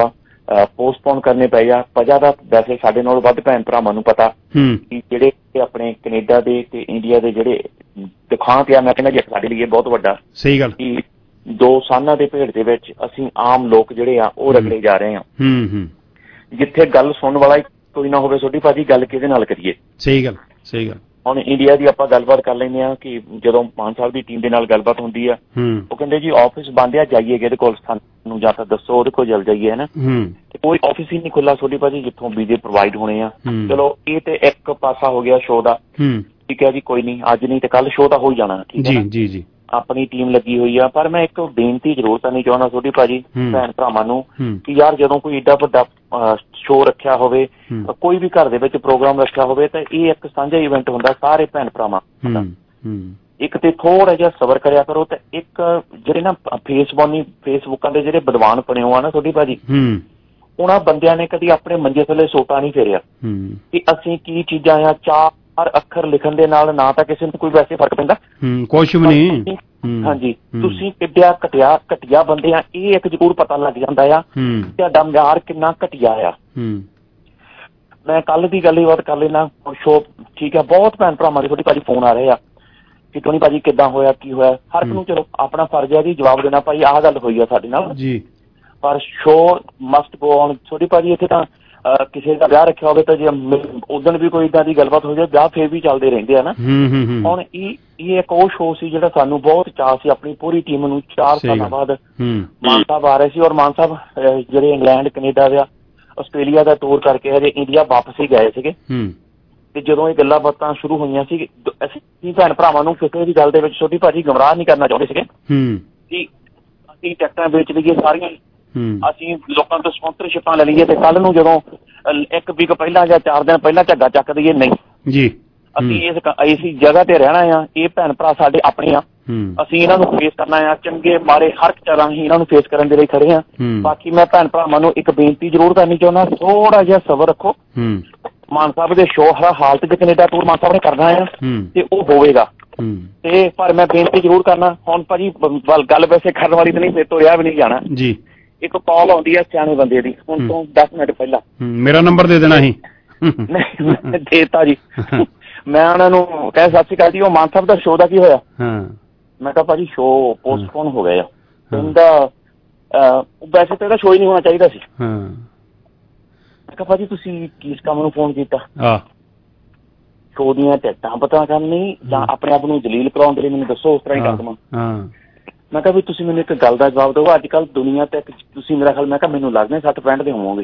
ਪੋਸਟਪੋਨ ਕਰਨੇ ਪਏ ਆ। ਵਜ੍ਹਾ ਦਾ ਵੈਸੇ ਸਾਡੇ ਨਾਲੋਂ ਵੱਧ ਭੈਣ ਭਰਾਵਾਂ ਨੂੰ ਪਤਾ ਕਿ ਜਿਹੜੇ ਆਪਣੇ ਕੈਨੇਡਾ ਦੇ ਤੇ ਇੰਡੀਆ ਦੇ ਜਿਹੜੇ ਦੁਖਾਂਤ ਆ, ਮੈਂ ਕਹਿੰਦਾ ਜੀ ਸਾਡੇ ਲਈ ਇਹ ਬਹੁਤ ਵੱਡਾ ਸਹੀ ਗੱਲ ਕਿ ਦੋ ਸਾਲਾਂ ਦੇ ਭੇਡ ਦੇ ਵਿੱਚ ਅਸੀਂ ਆਮ ਲੋਕ ਜਿਹੜੇ ਆ ਉਹ ਰਗੜੇ ਜਾ ਰਹੇ ਆ। ਜਿੱਥੇ ਗੱਲ ਸੁਣਨ ਵਾਲਾ ਕੋਈ ਨਾ ਹੋਵੇ ਛੋਟੀ ਭਾਜੀ, ਗੱਲ ਕਿਹਦੇ ਨਾਲ ਕਰੀਏ? ਸਹੀ ਗੱਲ ਸਹੀ ਗੱਲ। ਹੁਣ ਇੰਡੀਆ ਦੀ ਆਪਾਂ ਗੱਲਬਾਤ ਕਰ ਲੈਂਦੇ ਆ ਕਿ ਜਦੋਂ ਮਾਨ ਸਾਹਿਬ ਦੀ ਟੀਮ ਦੇ ਨਾਲ ਗੱਲਬਾਤ ਹੁੰਦੀ ਆ, ਉਹ ਕਹਿੰਦੇ ਜੀ ਆਫਿਸ ਬੰਦ ਆ, ਜਾਈਏ ਕਿਹਦੇ ਕੋਲ ਸਾਨੂੰ ਜਾਂ ਤਾਂ ਦੱਸੋ, ਉਹਦੇ ਕੋਲ ਜਲ ਜਾਈਏ, ਹੈ ਨਾ। ਤੇ ਕੋਈ ਆਫਿਸ ਹੀ ਨਹੀਂ ਖੁੱਲਾ ਛੋਟੀ ਭਾਜੀ ਜਿੱਥੋਂ ਵੀਜ਼ੇ ਪ੍ਰੋਵਾਈਡ ਹੋਣੇ ਆ। ਚਲੋ ਇਹ ਤੇ ਇੱਕ ਪਾਸਾ ਹੋ ਗਿਆ ਸ਼ੋਅ ਦਾ, ਠੀਕ ਹੈ ਜੀ, ਕੋਈ ਨਹੀਂ, ਅੱਜ ਨਹੀਂ ਤੇ ਕੱਲ ਸ਼ੋਅ ਤਾਂ ਹੋ ਹੀ ਜਾਣਾ, ਠੀਕ ਹੈ ਜੀ ਜੀ। ਆਪਣੀ ਟੀਮ ਲੱਗੀ ਹੋਈ ਆ। ਪਰ ਮੈਂ ਇੱਕ ਬੇਨਤੀ ਜ਼ਰੂਰ ਕਰਨੀ ਚਾਹੁੰਦਾ ਛੋਟੀ ਭਾਜੀ ਭੈਣ ਭਰਾਵਾਂ ਨੂੰ ਕਿ ਯਾਰ ਜਦੋਂ ਕੋਈ ਏਡਾ ਵੱਡਾ ਸ਼ੋਅ ਰੱਖਿਆ ਹੋਵੇ, ਕੋਈ ਵੀ ਘਰ ਦੇ ਵਿੱਚ ਪ੍ਰੋਗਰਾਮ ਰੱਖਿਆ ਹੋਵੇ, ਤਾਂ ਇਹ ਇੱਕ ਸਾਂਝਾ ਇਵੈਂਟ ਹੁੰਦਾ ਸਾਰੇ ਭੈਣ ਭਰਾਵਾਂ ਦਾ। ਇੱਕ ਤੇ ਥੋੜਾ ਜਿਹਾ ਸਬਰ ਕਰਿਆ ਕਰੋ, ਤੇ ਇੱਕ ਜਿਹੜੇ ਨਾ ਫੇਸਬੁੱਕ ਫੇਸਬੁੱਕਾਂ ਦੇ ਜਿਹੜੇ ਬਦਵਾਨ ਬਣੇ ਹੋ ਆ ਨਾ ਛੋਟੀ ਭਾਜੀ, ਉਹਨਾਂ ਬੰਦਿਆਂ ਨੇ ਕਦੀ ਆਪਣੇ ਮੰਜੇ ਥੱਲੇ ਸੋਟਾ ਨਹੀਂ ਫੇਰਿਆ ਕਿ ਅਸੀਂ ਕੀ ਚੀਜ਼ਾਂ ਆ। ਚਾਰ ਅੱਖਰ ਲਿਖਣ ਦੇ ਨਾਲ ਨਾ ਤਾਂ ਕਿਸੇ ਨੂੰ ਕੋਈ ਵੈਸੇ ਫਰਕ ਪੈਂਦਾ, ਕੁਛ ਵੀ ਨਹੀਂ। ਹਾਂਜੀ, ਤੁਸੀਂ ਕਿੱਡਿਆ ਘਟਿਆ ਘਟੀਆ ਬੰਦੇ ਆ, ਇਹ ਇੱਕ ਜ਼ਰੂਰ ਪਤਾ ਲੱਗ ਜਾਂਦਾ ਆ ਤੁਹਾਡਾ ਮਿਆਰ ਕਿੰਨਾ ਘਟੀਆ ਆ। ਮੈਂ ਕੱਲ ਦੀ ਗੱਲ ਹੀ ਬਾਤ ਕਰ ਲੈਣਾ ਸ਼ੋ, ਠੀਕ ਹੈ। ਬਹੁਤ ਭੈਣ ਭਰਾਵਾਂ ਦੇ ਛੋਟੀ ਭਾਜੀ ਫੋਨ ਆ ਰਹੇ ਆ ਕਿ ਟੋਨੀ ਭਾਜੀ ਕਿੱਦਾਂ ਹੋਇਆ, ਕੀ ਹੋਇਆ। ਹਰ ਇੱਕ ਨੂੰ ਚਲੋ ਆਪਣਾ ਫਰਜ਼ ਹੈ ਜੀ ਜਵਾਬ ਦੇਣਾ, ਭਾਈ ਆਹ ਗੱਲ ਹੋਈ ਆ ਸਾਡੇ ਨਾਲ ਜੀ, ਪਰ ਸ਼ੋ ਮਸਟ ਗੋ ਔਨ ਛੋਟੀ ਭਾਜੀ। ਇੱਥੇ ਤਾਂ ਕਿਸੇ ਦਾ ਵਿਆਹ ਰੱਖਿਆ ਹੋਵੇ ਤਾਂ ਜੇ ਉਦਣ ਵੀ ਕੋਈ ਏਦਾਂ ਦੀ ਗੱਲਬਾਤ ਹੋ ਜਾਏ, ਵਿਆਹ ਫੇਰ ਵੀ ਚੱਲਦੇ ਰਹਿੰਦੇ ਆ ਨਾ। ਹੁਣ ਇਹ ਇਹ ਇੱਕ ਉਹ ਸ਼ੋਅ ਸੀ ਜਿਹੜਾ ਸਾਨੂੰ ਬਹੁਤ ਚਾਅ ਸੀ, ਆਪਣੀ ਪੂਰੀ ਟੀਮ ਨੂੰ। ਚਾਰ ਸਾਲਾਂ ਬਾਅਦ ਮਾਨ ਸਾਹਿਬ ਆ ਰਹੇ ਸੀ, ਔਰ ਮਾਨ ਸਾਹਿਬ ਜਿਹੜੇ ਇੰਗਲੈਂਡ, ਕੈਨੇਡਾ ਦਾ, ਆਸਟ੍ਰੇਲੀਆ ਦਾ ਟੂਰ ਕਰਕੇ ਹਜੇ ਇੰਡੀਆ ਵਾਪਸ ਹੀ ਗਏ ਸੀਗੇ। ਤੇ ਜਦੋਂ ਇਹ ਗੱਲਾਂ ਬਾਤਾਂ ਸ਼ੁਰੂ ਹੋਈਆਂ ਸੀ, ਅਸੀਂ ਭੈਣ ਭਰਾਵਾਂ ਨੂੰ ਕਿਸੇ ਵੀ ਗੱਲ ਦੇ ਵਿੱਚ ਛੋਟੀ ਭਾਜੀ ਗੁੰਮਰਾਹ ਨਹੀਂ ਕਰਨਾ ਚਾਹੁੰਦੇ ਸੀਗੇ ਕਿ ਅਸੀਂ ਟਿਕਟਾਂ ਵੇਚ ਲਈਏ ਸਾਰੀਆਂ, ਅਸੀਂ ਲੋਕਾਂ ਤੋਂ ਸਪਾਂਸਰਸ਼ਿਪਾਂ ਲੈ ਲਈਏ, ਤੇ ਕੱਲ ਨੂੰ ਜਦੋਂ ਇੱਕ ਵੀਕ ਪਹਿਲਾਂ ਜਾਂ ਚਾਰ ਦਿਨ ਪਹਿਲਾਂ ਝੱਗਾ ਚੱਕ ਦਈਏ। ਨਹੀਂ ਜੀ, ਅਸੀਂ ਇਸ ਇਸੀ ਜਗ੍ਹਾ ਤੇ ਰਹਿਣਾ ਆ। ਇਹ ਭੈਣ ਭਰਾ ਸਾਡੇ ਆਪਣੇ ਆ, ਅਸੀਂ ਇਹਨਾਂ ਨੂੰ ਫੇਸ ਕਰਨਾ ਆ। ਚੰਗੇ ਮਾੜੇ ਹਰ ਤਰ੍ਹਾਂ ਹੀ ਇਹਨਾਂ ਨੂੰ ਫੇਸ ਕਰਨ ਦੇ ਲਈ ਖੜੇ ਆ। ਬਾਕੀ ਮੈਂ ਭੈਣ ਭਰਾਵਾਂ ਨੂੰ ਇੱਕ ਬੇਨਤੀ ਜ਼ਰੂਰ ਕਰਨੀ ਚਾਹੁੰਦਾ, ਥੋੜਾ ਜਿਹਾ ਸਬਰ ਰੱਖੋ। ਮਾਨ ਸਾਹਿਬ ਦੇ ਸ਼ੋਅ ਹਰ ਹਾਲਤ ਚ ਕੈਨੇਡਾ ਟੂਰ ਮਾਨ ਸਾਹਿਬ ਨੇ ਕਰਨਾ ਆ, ਤੇ ਉਹ ਹੋਵੇਗਾ। ਤੇ ਪਰ ਮੈਂ ਬੇਨਤੀ ਜ਼ਰੂਰ ਕਰਨਾ, ਹੁਣ ਭਾਜੀ ਗੱਲ ਵੈਸੇ ਕਰਨ ਵਾਲੀ ਤਾਂ ਨਹੀਂ, ਮੇਰੇ ਤੋਂ ਰਿਹਾ ਵੀ ਨਹੀਂ ਜਾਣਾ ਜੀ। ਇੱਕ ਕਾਲ ਆਉਂਦੀ ਆ ਸਿਆਣੇ ਬੰਦੇ ਦੀ, ਹੁਣ ਤੋਂ ਦਸ ਮਿੰਟ ਪਹਿਲਾਂ। ਮੇਰਾ ਨੰਬਰ ਦੇ ਦੇਣਾ ਸੀ। ਨਹੀਂ ਦੇਤਾ ਜੀ। ਮੈਂ ਉਹਨਾਂ ਨੂੰ ਕਹਿ ਸਤਿ ਸ਼੍ਰੀ ਅਕਾਲ ਜੀ, ਉਹ ਮਾਨ ਸਾਹਿਬ ਦਾ ਸ਼ੋਅ ਦਾ ਕੀ ਹੋਇਆ? ਮੈਂ ਕਿਹਾ ਭਾਜੀ ਸ਼ੋਅ ਪੋਸਟਪੋਨ ਹੋ ਗਿਆ। ਕਹਿੰਦਾ ਵੈਸੇ ਤਾਂ ਇਹਦਾ ਸ਼ੋਅ ਹੀ ਨਹੀਂ ਹੋਣਾ ਚਾਹੀਦਾ ਸੀ। ਮੈਂ ਕਿਹਾ ਭਾਜੀ ਤੁਸੀਂ ਕਿਸ ਕੰਮ ਨੂੰ ਫੋਨ ਕੀਤਾ? ਸ਼ੋਅ ਦੀਆਂ ਟਿਕਟਾਂ ਪਤਾ ਕਰਨੀ ਜਾਂ ਆਪਣੇ ਆਪ ਨੂੰ ਜਲੀਲ ਕਰਾਉਣ ਦੇ ਲਈ ਮੈਨੂੰ ਦੱਸੋ, ਉਸ ਤਰ੍ਹਾਂ ਹੀ ਕਰ ਦੇਵਾਂ। ਮੈਂ ਕਿਹਾ ਵੀ ਤੁਸੀਂ ਮੈਨੂੰ ਇੱਕ ਗੱਲ ਦਾ ਜਵਾਬ ਦਿਓ, ਅੱਜ ਕੱਲ੍ਹ ਦੁਨੀਆ ਤੇ ਤੁਸੀਂ ਮੇਰਾ ਖਿਆਲ, ਮੈਂ ਕਿਹਾ ਮੈਨੂੰ ਲੱਗਦਾ ਸੱਠ ਪੈਂਹਠ ਦੇ ਹੋਵੋਗੇ,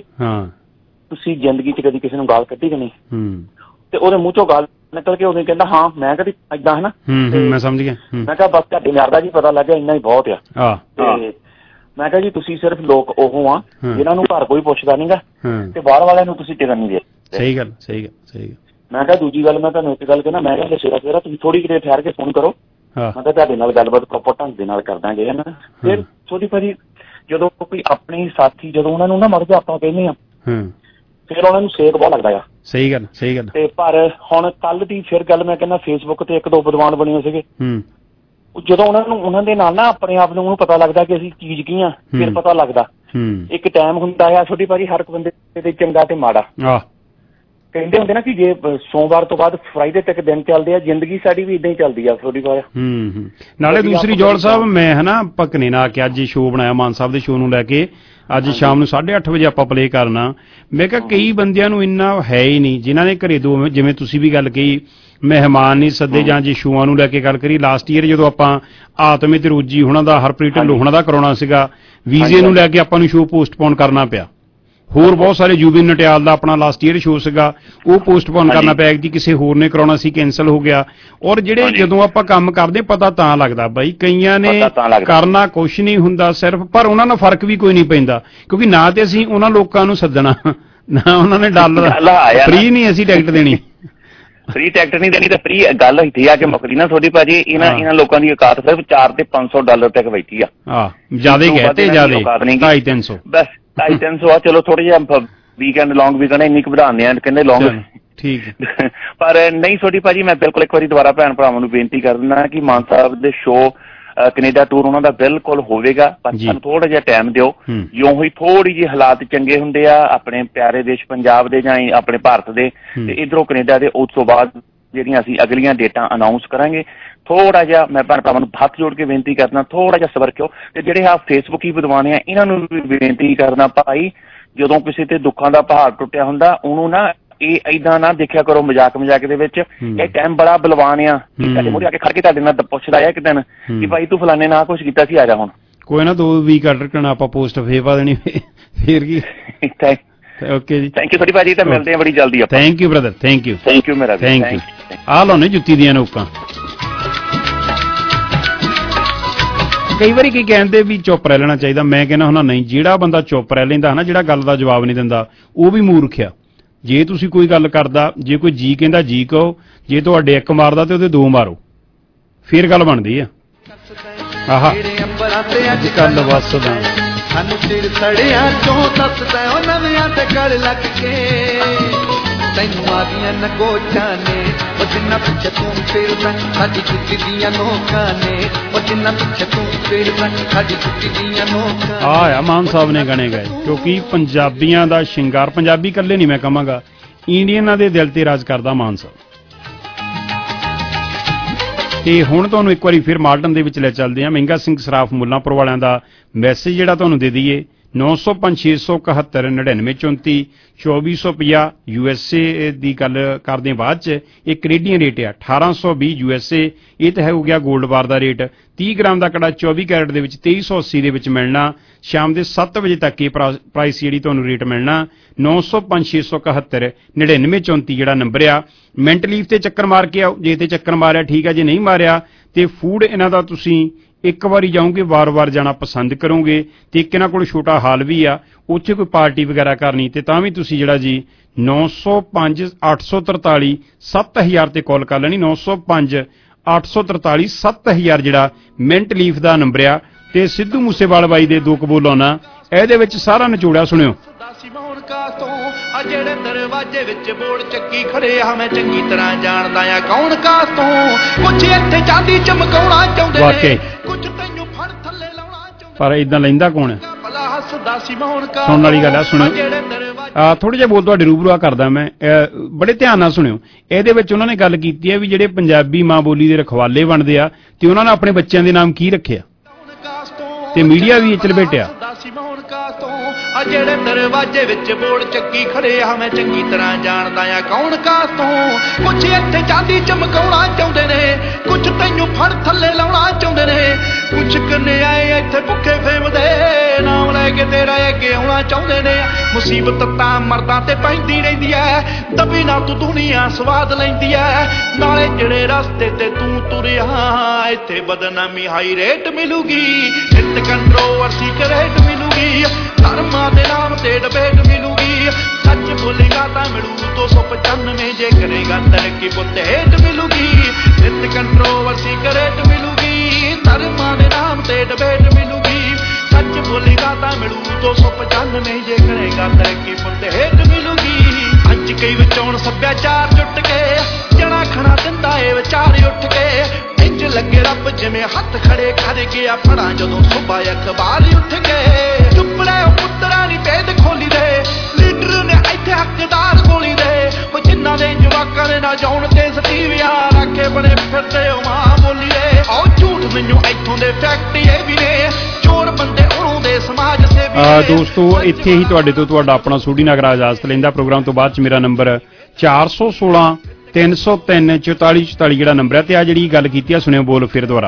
ਤੁਸੀਂ ਜ਼ਿੰਦਗੀ ਚ ਕਦੀ ਕਿਸੇ ਨੂੰ ਗਾਲ ਕੱਢੀ ਕਿ ਨਹੀਂ? ਤੇ ਉਹਦੇ ਮੂੰਹ ਚੋਂ ਗਾਲ ਨਿਕਲ ਕੇ ਉਹਨੇ ਕਹਿੰਦਾ ਹਾਂ ਮੈਂ ਕਦੀ ਏਦਾਂ, ਹੈ ਨਾ। ਮੈਂ ਸਮਝ ਗਿਆ। ਮੈਂ ਕਿਹਾ ਬਸ ਤੁਹਾਡੇ ਮਿਆਰ ਦਾ ਜੀ ਪਤਾ ਲੱਗ ਗਿਆ, ਇੰਨਾ ਹੀ ਬਹੁਤ ਆ। ਤੇ ਮੈਂ ਕਿਹਾ ਜੀ ਤੁਸੀਂ ਸਿਰਫ ਲੋਕ ਉਹ ਆ ਜਿਹਨਾਂ ਨੂੰ ਘਰ ਕੋਈ ਪੁੱਛਦਾ ਨਹੀਂਗਾ, ਤੇ ਬਾਹਰ ਵਾਲਿਆਂ ਨੂੰ ਤੁਸੀਂ ਟਿਕਣ ਨਹੀਂ ਦੇ। ਸਹੀ ਗੱਲ ਸਹੀ ਗੱਲ ਸਹੀ ਗੱਲ। ਮੈਂ ਕਿਹਾ ਦੂਜੀ ਗੱਲ ਮੈਂ ਤੁਹਾਨੂੰ ਇੱਕ ਗੱਲ ਕਹਿਣਾ, ਮੈਂ ਕਿਹਾ ਸਵੇਰਾ ਸਵੇਰਾ ਤੁਸੀਂ ਥੋੜੀ ਜਿਹੀ ਠਹਿਰ ਕੇ ਫੋਨ ਕਰੋ, ਮੈਂ ਕਿਹਾ ਤੁਹਾਡੇ ਨਾਲ ਗੱਲਬਾਤ ਪ੍ਰੋਪਰ ਢੰਗ ਦੇ ਨਾਲ ਕਰ ਦਾਂਗੇ, ਹੈ ਨਾ। ਫਿਰ ਛੋਟੀ ਭਾਜੀ ਜਦੋਂ ਕੋਈ ਆਪਣੇ ਸਾਥੀ ਜਦੋਂ ਉਹਨਾਂ ਨੂੰ ਨਾ ਮਰ ਜਾ ਆਪਾਂ ਕਹਿੰਦੇ ਆ, ਫਿਰ ਉਹਨਾਂ ਨੂੰ ਸੇਕ ਬਹੁਤ ਲੱਗਦਾ ਆ। ਸਹੀ ਗੱਲ ਸਹੀ ਗੱਲ। ਤੇ ਪਰ ਹੁਣ ਕੱਲ ਦੀ ਫਿਰ ਗੱਲ ਮੈਂ ਕਹਿੰਦਾ, ਫੇਸਬੁੱਕ ਤੇ ਇੱਕ ਦੋ ਵਿਦਵਾਨ ਬਣੇ ਹੋਏ ਸੀਗੇ, ਜਦੋਂ ਉਹਨਾਂ ਨੂੰ ਉਹਨਾਂ ਦੇ ਨਾਲ ਨਾ ਆਪਣੇ ਆਪ ਨੂੰ ਪਤਾ ਲੱਗਦਾ ਕਿ ਅਸੀਂ ਚੀਜ਼ ਕੀ ਆ, ਫਿਰ ਪਤਾ ਲੱਗਦਾ। ਇੱਕ ਟਾਈਮ ਹੁੰਦਾ ਆ ਛੋਟੀ ਭਾਜੀ ਹਰ ਇੱਕ ਬੰਦੇ ਦੇ ਚੰਗਾ ਤੇ ਮਾੜਾ। ਕਹਿੰਦੇ ਹੁੰਦੇ ਨਾ ਕਿ ਜੇ ਸੋਮਵਾਰ ਤੋਂ ਬਾਅਦ ਫਰਾਈਡੇ ਤੱਕ ਦਿਨ ਚੱਲਦੇ ਆ, ਜ਼ਿੰਦਗੀ ਸਾਡੀ ਵੀ ਇਦਾਂ ਹੀ ਚੱਲਦੀ ਆ ਥੋੜੀ ਬਹੁਤ। ਹੂੰ ਨਾਲੇ ਦੂਸਰੀ ਜੋੜ ਸਾਹਿਬ, ਮੈਂ ਹਨਾ ਭਕਨੇ ਨਾ ਕਿ ਅੱਜ ਸ਼ੋਅ ਬਣਾਇਆ ਮਾਨ ਸਾਹਿਬ ਦੇ ਸ਼ੋਅ ਨੂੰ ਲੈ ਕੇ, ਅੱਜ ਸ਼ਾਮ ਨੂੰ ਸਾਢੇ ਅੱਠ ਵਜੇ ਆਪਾਂ ਪਲੇ ਕਰਨਾ। ਮੈਂ ਕਿਹਾ ਕਈ ਬੰਦਿਆਂ ਨੂੰ ਇੰਨਾ ਹੈ ਹੀ ਨਹੀਂ ਜਿਨ੍ਹਾਂ ਨੇ ਘਰੇ ਦੋ, ਜਿਵੇਂ ਤੁਸੀਂ ਵੀ ਗੱਲ ਕਹੀ, ਮਹਿਮਾਨ ਨਹੀਂ ਸੱਦੇ, ਜਾਂ ਜੇ ਸ਼ੋਆਂ ਨੂੰ ਲੈ ਕੇ ਗੱਲ ਕਰੀ। ਲਾਸਟ ਈਅਰ ਜਦੋਂ ਆਪਾਂ ਆਤਮੇ ਤੇ ਰੋਜੀ ਹੋਣਾ ਦਾ, ਹਰਪ੍ਰੀਤ ਢਿੱਲੋਂ ਹੋਣਾ ਦਾ ਕਰਾਉਣਾ ਸੀਗਾ, ਵੀਜ਼ੇ ਨੂੰ ਲੈ ਕੇ ਆਪਾਂ ਨੂੰ ਸ਼ੋਅ ਪੋਸਟਪੋਨ ਕਰਨਾ ਪਿਆ। ਹੋਰ ਬਹੁਤ ਸਾਰੇ, ਜੂਬਿਨ ਨਟਿਆਲ ਦਾ ਆਪਣਾ ਲਾਸਟ ਈਅਰ ਸ਼ੋਅ ਸੀਗਾ, ਉਹ ਪੋਸਟਪੋਨ ਕਰਨਾ ਪਿਆ ਜੀ, ਕਿਸੇ ਹੋਰ ਨੇ ਕਰਾਉਣਾ ਸੀ, ਕੈਂਸਲ ਹੋ ਗਿਆ। ਔਰ ਜਿਹੜੇ ਜਦੋਂ ਆਪਾਂ ਕੰਮ ਕਰਦੇ ਪਤਾ ਤਾਂ ਲੱਗਦਾ ਬਾਈ, ਕਈਆਂ ਨੇ ਕਰਨਾ ਕੁਛ ਨਹੀਂ ਹੁੰਦਾ ਸਿਰਫ, ਪਰ ਉਹਨਾਂ ਨਾਲ ਫਰਕ ਵੀ ਕੋਈ ਨਹੀਂ ਪੈਂਦਾ, ਕਿਉਂਕਿ ਨਾ ਤੇ ਅਸੀਂ ਉਹਨਾਂ ਲੋਕਾਂ ਨੂੰ ਸੱਦਣਾ, ਨਾ ਉਹਨਾਂ ਨੇ ਡਾਲਰ ਫ੍ਰੀ ਨਹੀਂ ਅਸੀਂ ਟਿਕਟ ਦੇਣੀ, ਫ੍ਰੀ ਟਿਕਟ ਨਹੀਂ ਦੇਣੀ। ਤਾਂ ਫ੍ਰੀ ਗੱਲ ਇੱਥੇ ਆ ਕੇ ਮੁੱਕਦੀ ਨਾ ਥੋੜੀ ਭਾਜੀ, ਇਹਨਾਂ ਇਹਨਾਂ ਲੋਕਾਂ ਦੀ ਔਕਾਤ ਸਿਰਫ ਚਾਰ ਤੇ ਪੰਜ ਸੌ ਡਾਲਰ ਤੱਕ ਬੈਠੀ ਆ। ਹਾਂ ਜਿਆਦਾ ਹੀ ਕਹਤੇ, ਜਿਆਦਾ ਢਾਈ ਤਿੰਨ ਸੌ ਬਸ ਢਾਈ ਤਿੰਨ ਸੌ ਆ। ਚਲੋ ਥੋੜਾ ਜਿਹਾ ਵੀਕਐਂਡ ਲੌਂਗ ਵੀਕਐਂਡ ਇੰਨੀ ਕੁ ਵਧਾਉਂਦੇ ਆ, ਕਹਿੰਦੇ ਲੌਂਗ ਠੀਕ। ਪਰ ਨਹੀਂ ਛੋਟੀ ਭਾਜੀ, ਮੈਂ ਬਿਲਕੁਲ ਇੱਕ ਵਾਰੀ ਦੁਬਾਰਾ ਭੈਣ ਭਰਾਵਾਂ ਨੂੰ ਬੇਨਤੀ ਕਰ ਦਿੰਦਾ ਕਿ ਮਾਨ ਸਾਹਿਬ ਦੇ ਸ਼ੋਅ ਕੈਨੇਡਾ ਟੂਰ ਉਹਨਾਂ ਦਾ ਬਿਲਕੁਲ ਹੋਵੇਗਾ, ਪਰ ਸਾਨੂੰ ਥੋੜਾ ਜਿਹਾ ਟਾਈਮ ਦਿਓ। ਜਿਉਂ ਹੀ ਥੋੜੀ ਜਿਹੀ ਹਾਲਾਤ ਚੰਗੇ ਹੁੰਦੇ ਆ ਆਪਣੇ ਪਿਆਰੇ ਦੇਸ਼ ਪੰਜਾਬ ਦੇ ਜਾਂ ਆਪਣੇ ਭਾਰਤ ਦੇ ਤੇ ਇੱਧਰੋਂ ਕੈਨੇਡਾ ਦੇ, ਉਸ ਤੋਂ ਬਾਅਦ ਜਿਹੜੀਆਂ ਅਸੀਂ ਅਗਲੀਆਂ ਡੇਟਾਂ ਅਨਾਊਂਸ ਕਰਾਂਗੇ। ਥੋੜਾ ਜਿਹਾ ਮੈਂ ਭੈਣ ਭਰਾਵਾਂ ਨੂੰ ਹੱਥ ਜੋੜ ਕੇ ਬੇਨਤੀ ਕਰਦਾ, ਥੋੜਾ ਜਿਹਾ ਸਬਰ ਕਿਉਂ। ਤੇ ਜਿਹੜੇ ਆ ਫੇਸਬੁੱਕ ਹੀ ਵਿਦਵਾਨ ਆ ਇਹਨਾਂ ਨੂੰ ਵੀ ਬੇਨਤੀ ਕਰਨਾ, ਭਾਈ ਜਦੋਂ ਕਿਸੇ ਤੇ ਦੁੱਖਾਂ ਦਾ ਪਹਾੜ ਟੁੱਟਿਆ ਹੁੰਦਾ ਉਹਨੂੰ ਨਾ ਇਹ ਏਦਾਂ ਨਾ ਦੇਖਿਆ ਕਰੋ ਮਜ਼ਾਕ ਮਜ਼ਾਕ ਦੇ ਵਿੱਚ। ਇਹ ਟਾਈਮ ਬੜਾ ਬਲਵਾਨ ਆ, ਤੁਹਾਡੇ ਮੂਹਰੇ ਆ ਕੇ ਖੜ ਕੇ ਤੁਹਾਡੇ ਨਾਲ ਪੁੱਛਦਾ ਆ ਇੱਕ ਦਿਨ ਕਿ ਭਾਈ ਤੂੰ ਫਲਾਣੇ ਨਾਲ ਕੁਛ ਕੀਤਾ ਸੀ, ਆ ਜਾ ਹੁਣ। ਕੋਈ ਨਾ ਦੋ ਵੀਕ ਕੱਢ ਰੱਖਣਾ ਆਪਾਂ ਪੋਸਟ ਫੇਰ ਪਾ ਦੇਣੀ ਫੇਰ ਕੀ। ਓਕੇ ਜੀ, ਥੈਂਕ ਯੂ ਸੋਰੀ ਭਾਜੀ, ਤਾਂ ਮਿਲਦੇ ਆ ਬੜੀ ਜਲਦੀ ਆਪਾਂ। Thank you brother, thank you thank you ਮੇਰਾ ਥੈਂਕ ਯੂ। ਆਹ ਲਾਉਣੇ ਜੁੱਤੀ ਦੀਆਂ ਨੋਕਾਂ। ਕਈ ਵਾਰੀ ਕੀ ਕਹਿੰਦੇ ਵੀ ਚੁੱਪ ਰਹਿ ਲੈਣਾ ਚਾਹੀਦਾ, ਮੈਂ ਕਹਿੰਦਾ ਹੁੰਦਾ ਨਹੀਂ, ਜਿਹੜਾ ਬੰਦਾ ਚੁੱਪ ਰਹਿ ਲੈਂਦਾ ਨਾ, ਜਿਹੜਾ ਗੱਲ ਦਾ ਜਵਾਬ ਨਹੀਂ ਦਿੰਦਾ, ਉਹ ਵੀ ਮੂਰਖ ਆ। ਜੇ ਤੁਸੀਂ ਕੋਈ ਗੱਲ ਕਰਦਾ, ਜੇ ਕੋਈ ਜੀ ਕਹਿੰਦਾ ਜੀ ਕਹੋ, ਜੇ ਤੁਹਾਡੇ ਇੱਕ ਮਾਰਦਾ ਤੇ ਉਹਦੇ ਦੋ ਮਾਰੋ, ਫੇਰ ਗੱਲ ਬਣਦੀ ਆ। ਆਹਾ ਅੱਜ ਕੱਲ ਵਸਦਾ ਸਾਨੂੰ ਸਿਰ ਸੜਿਆ ਚੋਂ ਦੱਸਦਾ ਉਹ ਨਵਿਆਂ ਤੇ ਗਲ ਲੱਗ ਕੇ, ਤੈਨੂੰ ਆਦੀਆਂ ਨਗੋਚਾਂ ਨੇ ਉਹ ਜਿੰਨਾ ਪਿੱਛੇ ਤੂੰ ਫਿਰਦਾ, ਸਾਡੀ ਜੁੱਤੀ ਦੀਆਂ ਨੋਕਾਂ ਨੇ ਉਹ ਜਿੰਨਾ ਪਿੱਛੇ ਤੂੰ ਫਿਰਦਾ, ਸਾਡੀ ਜੁੱਤੀ ਦੀਆਂ ਨੋਕਾਂ। ਆ ਆ ਮਾਨ ਸਾਹਿਬ ਨੇ ਗਾਣੇ ਗਾਏ, ਕਿਉਂਕਿ ਪੰਜਾਬੀਆਂ ਦਾ ਸ਼ਿੰਗਾਰ, ਪੰਜਾਬੀ ਇਕੱਲੇ ਨਹੀਂ ਮੈਂ ਕਹਾਂਗਾ, ਇੰਡੀਅਨਾਂ ਦੇ ਦਿਲ ਤੇ ਰਾਜ ਕਰਦਾ ਮਾਨ ਸਾਹਿਬ। ਤੇ ਹੁਣ ਤੁਹਾਨੂੰ ਇੱਕ ਵਾਰੀ ਫਿਰ ਮਾਲਟਨ ਦੇ ਵਿੱਚ ਲੈ ਚੱਲਦੇ ਹਾਂ। ਮਹਿੰਗਾ ਸਿੰਘ ਸਰਾਫ ਮੁੱਲਾਂਪੁਰ ਵਾਲਿਆਂ ਦਾ ਮੈਸੇਜ ਜਿਹੜਾ ਤੁਹਾਨੂੰ ਦੇ ਦਈਏ, ਨੌ ਸੌ ਪੰਜ ਛੇ ਸੌ ਇਕਹੱਤਰ ਨੜਿਨਵੇਂ ਚੌਂਤੀ ਚੌਵੀ ਸੌ ਪੰਜਾਹ ਯੂ ਐਸ ਏ ਦੀ ਗੱਲ ਕਰਦੇ ਬਾਅਦ ਚ ਇਹ ਕੈਨੇਡੀਅਨ ਰੇਟ ਆ ਅਠਾਰਾਂ ਸੌ ਵੀਹ ਯੂ ਐਸ ਏ। ਇਹ ਤਾਂ ਹੈ ਹੋ ਗਿਆ ਗੋਲਡ ਬਾਰ ਦਾ ਰੇਟ। ਤੀਹ ਗ੍ਰਾਮ ਦਾ ਕੜਾ ਚੌਵੀ ਕੈਰਟ ਦੇ ਵਿੱਚ ਤੇਈ ਸੌ ਅੱਸੀ ਦੇ ਵਿੱਚ ਮਿਲਣਾ। ਸ਼ਾਮ ਦੇ ਸੱਤ ਵਜੇ ਤੱਕ ਇਹ ਪ੍ਰਾਈਸ ਜਿਹੜੀ ਤੁਹਾਨੂੰ ਰੇਟ ਮਿਲਣਾ ਨੌ ਸੌ ਪੰਜ ਛੇ ਸੌ ਇਕਹੱਤਰ ਨੜਿਨਵੇਂ ਚੌਂਤੀ ਜਿਹੜਾ ਨੰਬਰ ਆ। ਮਿੰਟ ਲੀਫ ਤੇ ਚੱਕਰ ਮਾਰ ਕੇ ਆਓ, ਜੇ ਤੇ ਚੱਕਰ ਮਾਰਿਆ ਠੀਕ ਆ, ਜੇ ਨਹੀਂ ਮਾਰਿਆ ਤੇ ਫੂਡ ਇਹਨਾਂ ਦਾ ਤੁਸੀਂ ਇੱਕ ਵਾਰੀ ਜਾਓਗੇ, ਵਾਰ-ਵਾਰ ਜਾਣਾ ਪਸੰਦ ਕਰੋਗੇ। ਤੇ ਇੱਕ ਇਹਨਾਂ ਕੋਲ ਛੋਟਾ ਹਾਲ ਵੀ ਆ, ਉੱਥੇ ਕੋਈ ਪਾਰਟੀ ਵਗੈਰਾ ਕਰਨੀ ਤੇ ਤਾਂ ਵੀ ਤੁਸੀਂ ਜਿਹੜਾ ਜੀ ਨੌ ਸੌ ਪੰਜ ਅੱਠ ਸੌ ਤਰਤਾਲੀ ਸੱਤ ਹਜ਼ਾਰ ਤੇ ਕਾਲ ਕਰ ਲੈਣੀ। ਨੌ ਸੌ ਪੰਜ ਅੱਠ ਸੌ ਤਰਤਾਲੀ ਸੱਤ ਹਜ਼ਾਰ ਜਿਹੜਾ ਮਿੰਟ ਲੀਫ ਦਾ ਨੰਬਰ ਆ। ਤੇ ਸਿੱਧੂ ਮੂਸੇਵਾਲ ਬਾਈ ਦੇ ਦੋ ਕਬੂਲ ਆਉਣਾ, ਇਹਦੇ ਵਿੱਚ ਸਾਰਾ ਨਿਚੋੜਿਆ ਸੁਣਿਓ। ਆ ਜਿਹੜੇ ਦਰਵਾਜ਼ੇ ਵਿੱਚ ਬੋੜ ਚੱਕੀ ਖੜੇ ਆ, ਮੈਂ ਚੰਗੀ ਤਰ੍ਹਾਂ ਜਾਣਦਾ ਆ ਕੌਣ ਕਾਸ ਤੋਂ। ਕੁਝ ਇੱਥੇ ਚਾਂਦੀ ਚਮਕਾਉਣਾ ਚਾਹੁੰਦੇ ਨੇ, ਕੁਝ ਤੈਨੂੰ ਫੜ ਥੱਲੇ ਲਾਉਣਾ ਚਾਹੁੰਦੇ, ਪਰ ਇਦਾਂ ਲੈਂਦਾ ਕੌਣ? ਭਲਾ ਹੱਸਦਾ ਸੀ ਮੌਨ ਕਾ। ਸੁਣਨ ਵਾਲੀ ਗੱਲ ਆ, ਸੁਣੋ ਆ ਥੋੜੇ ਜਿਹਾ ਬੋਲ ਤੁਹਾਡੇ ਰੂਬਰੂ ਆ ਕਰਦਾ ਮੈਂ, ਬੜੇ ਧਿਆਨ ਨਾਲ ਸੁਣਿਓ। ਇਹਦੇ ਵਿੱਚ ਉਹਨਾਂ ਨੇ ਗੱਲ ਕੀਤੀ ਹੈ ਵੀ ਜਿਹੜੇ ਪੰਜਾਬੀ ਮਾਂ ਬੋਲੀ ਦੇ ਰਖਵਾਲੇ ਬਣਦੇ ਆ ਤੇ ਉਹਨਾਂ ਨੇ ਆਪਣੇ ਬੱਚਿਆਂ ਦੇ ਨਾਮ ਕੀ ਰੱਖਿਆ, ਤੇ ਮੀਡੀਆ ਵੀ ਇਹ ਲਪੇਟਿਆ। ਆ ਜਿਹੜੇ ਦਰਵਾਜ਼ੇ ਵਿੱਚ ਬੋੜ ਚੱਕੀ ਖੜੇ ਆ, ਮੈਂ ਚੰਗੀ ਤਰ੍ਹਾਂ ਜਾਣਦਾ ਆ ਕੌਣ ਕਾਸ ਤੋਂ। ਕੁਝ ਇੱਥੇ ਚਾਂਦੀ ਚਮਕਾਉਣਾ ਚਾਹੁੰਦੇ ਨੇ, ਕੁਝ ਤੈਨੂੰ ਫੜ ਥੱਲੇ ਲਾਉਣਾ ਚਾਹੁੰਦੇ ਨੇ, ਕੁਝ ਕੰਨੇ ਆਏ ਇੱਥੇ ਭੁੱਖੇ ਫੇਮਦੇ ਨਾਮ ਲੈ ਕੇ ਤੇਰਾ ਅੱਗੇ ਆਉਣਾ ਚਾਹੁੰਦੇ ਨੇ। ਮੁਸੀਬਤ ਤਾਂ ਮਰਦਾਂ ਤੇ ਪੈਂਦੀ ਰਹਿੰਦੀ ਐ, ਦਬੀ ਨਾ ਤੂੰ ਦੁਨੀਆ ਸਵਾਦ ਲੈਂਦੀ ਐ। ਨਾਲੇ ਜਿਹੜੇ ਰਸਤੇ ਤੇ ਤੂੰ ਤੁਰਿਆ, ਇੱਥੇ ਬਦਨਾਮੀ ਹਾਈ ਰੇਟ ਮਿਲੂਗੀ, ਇੱਥੇ ਕੰਟਰੋਵਰਸੀ ਕਰੇਟ ਮਿਲੂਗੀ, ਧਰਮਾਂ ਦੇ ਨਾਮ ਤੇ ਡਬੇਟ ਮਿਲੂਗੀ। ਸੱਚ ਬੋਲੇਗਾ ਤਾਂ ਮਿਲੂ ਦੋ ਸੌ ਪਚਾਨਵੇਂ, ਜੇ ਕਰੇਗਾ ਤਰੱਕੀ ਪੁੱਤ ਹੇਟ ਮਿਲੂਗੀ, ਇੱਥੇ ਕੰਟਰੋਵਰਸੀ ਕਰੇਟ ਮਿਲੂਗੀ, ਧਰਮਾਂ ਦੇ ਨਾਮ ਤੇ ਡਬੇਟ ਮਿਲੂਗੀ। ਸੱਚ ਬੋਲੇਗਾ ਤਾਂ ਮਿਲੂ ਦੋ ਸੌ ਪਚਾਨਵੇਂ, ਜੇ ਕਰੇਗਾ ਤਰੱਕੀ ਪੁੱਤ ਹੇਟ ਮਿਲੂਗੀ। ਅੱਜ ਕਈ ਵਿਚੋਂ ਸੱਭਿਆਚਾਰ ਜੁੱਟ ਕੇ ਜਣਾ ਖਣਾ ਦਿੰਦਾ ਏ ਵਿਚਾਰ ਉੱਠ ਕੇ, ਇੰਜ ਲੱਗੇ ਰੱਬ ਜਿਵੇਂ ਹੱਥ ਖੜੇ ਕਰ ਗਿਆ ਫੜਾਂ ਜਦੋਂ ਸੁਬਾ ਅਖਬਾਰ ਉੱਠ ਗਏ। ਚੁੱਪ ਰਹਿ ਪੁੱਤਰਾਂ ਨੀ ਭੇਦ ਖੋਲੀ ਦੇ, ਲੀਡਰ ਨੇ ਇੱਥੇ ਹੱਕਦਾਰ ਗੋਲੀ ਦੇ। ਉਹ ਜਿਨ੍ਹਾਂ ਦੇ ਜਵਾਕਾਂ ਦੇ ਨਾ ਜਾਉਣ ਤੇ ਸਟੀਵਿਆ ਰੱਖੇ ਬਣੇ ਫਿਰਦੇ ਉਹ ਮਾਂ ਬੋਲੀ ਦੇ। ਆਓ ਝੂਠ ਮੈਨੂੰ ਇੱਥੋਂ ਦੇ ਫੈਕਟ ਇਹ ਵੀ ਨੇ, ਚੋਰ ਬੰਦੇ ਉਹਨੂੰ ਦੇ ਸਮਾਜ ਸੇਵੀ ਨੇ। ਦੋਸਤੋ ਇੱਥੇ ਹੀ ਤੁਹਾਡੇ ਤੋਂ ਤੁਹਾਡਾ ਆਪਣਾ ਸੂਡੀ ਨਗਰ ਇਜਾਜ਼ਤ ਲੈਂਦਾ। ਪ੍ਰੋਗਰਾਮ ਤੋਂ ਬਾਅਦ ਚ ਮੇਰਾ ਨੰਬਰ ਚਾਰ ਸੌ ਸੋਲਾਂ ਤਿੰਨ ਸੌ ਤਿੰਨ ਚੁਤਾਲੀ ਚੁਤਾਲੀ ਜਿਹੜਾ ਨੰਬਰ ਹੈ। ਤੇ ਆ ਜਿਹੜੀ ਗੱਲ ਕੀਤੀ ਆ ਸੁਣਿਓ, ਬੋਲ ਫਿਰ ਦੁਬਾਰਾ।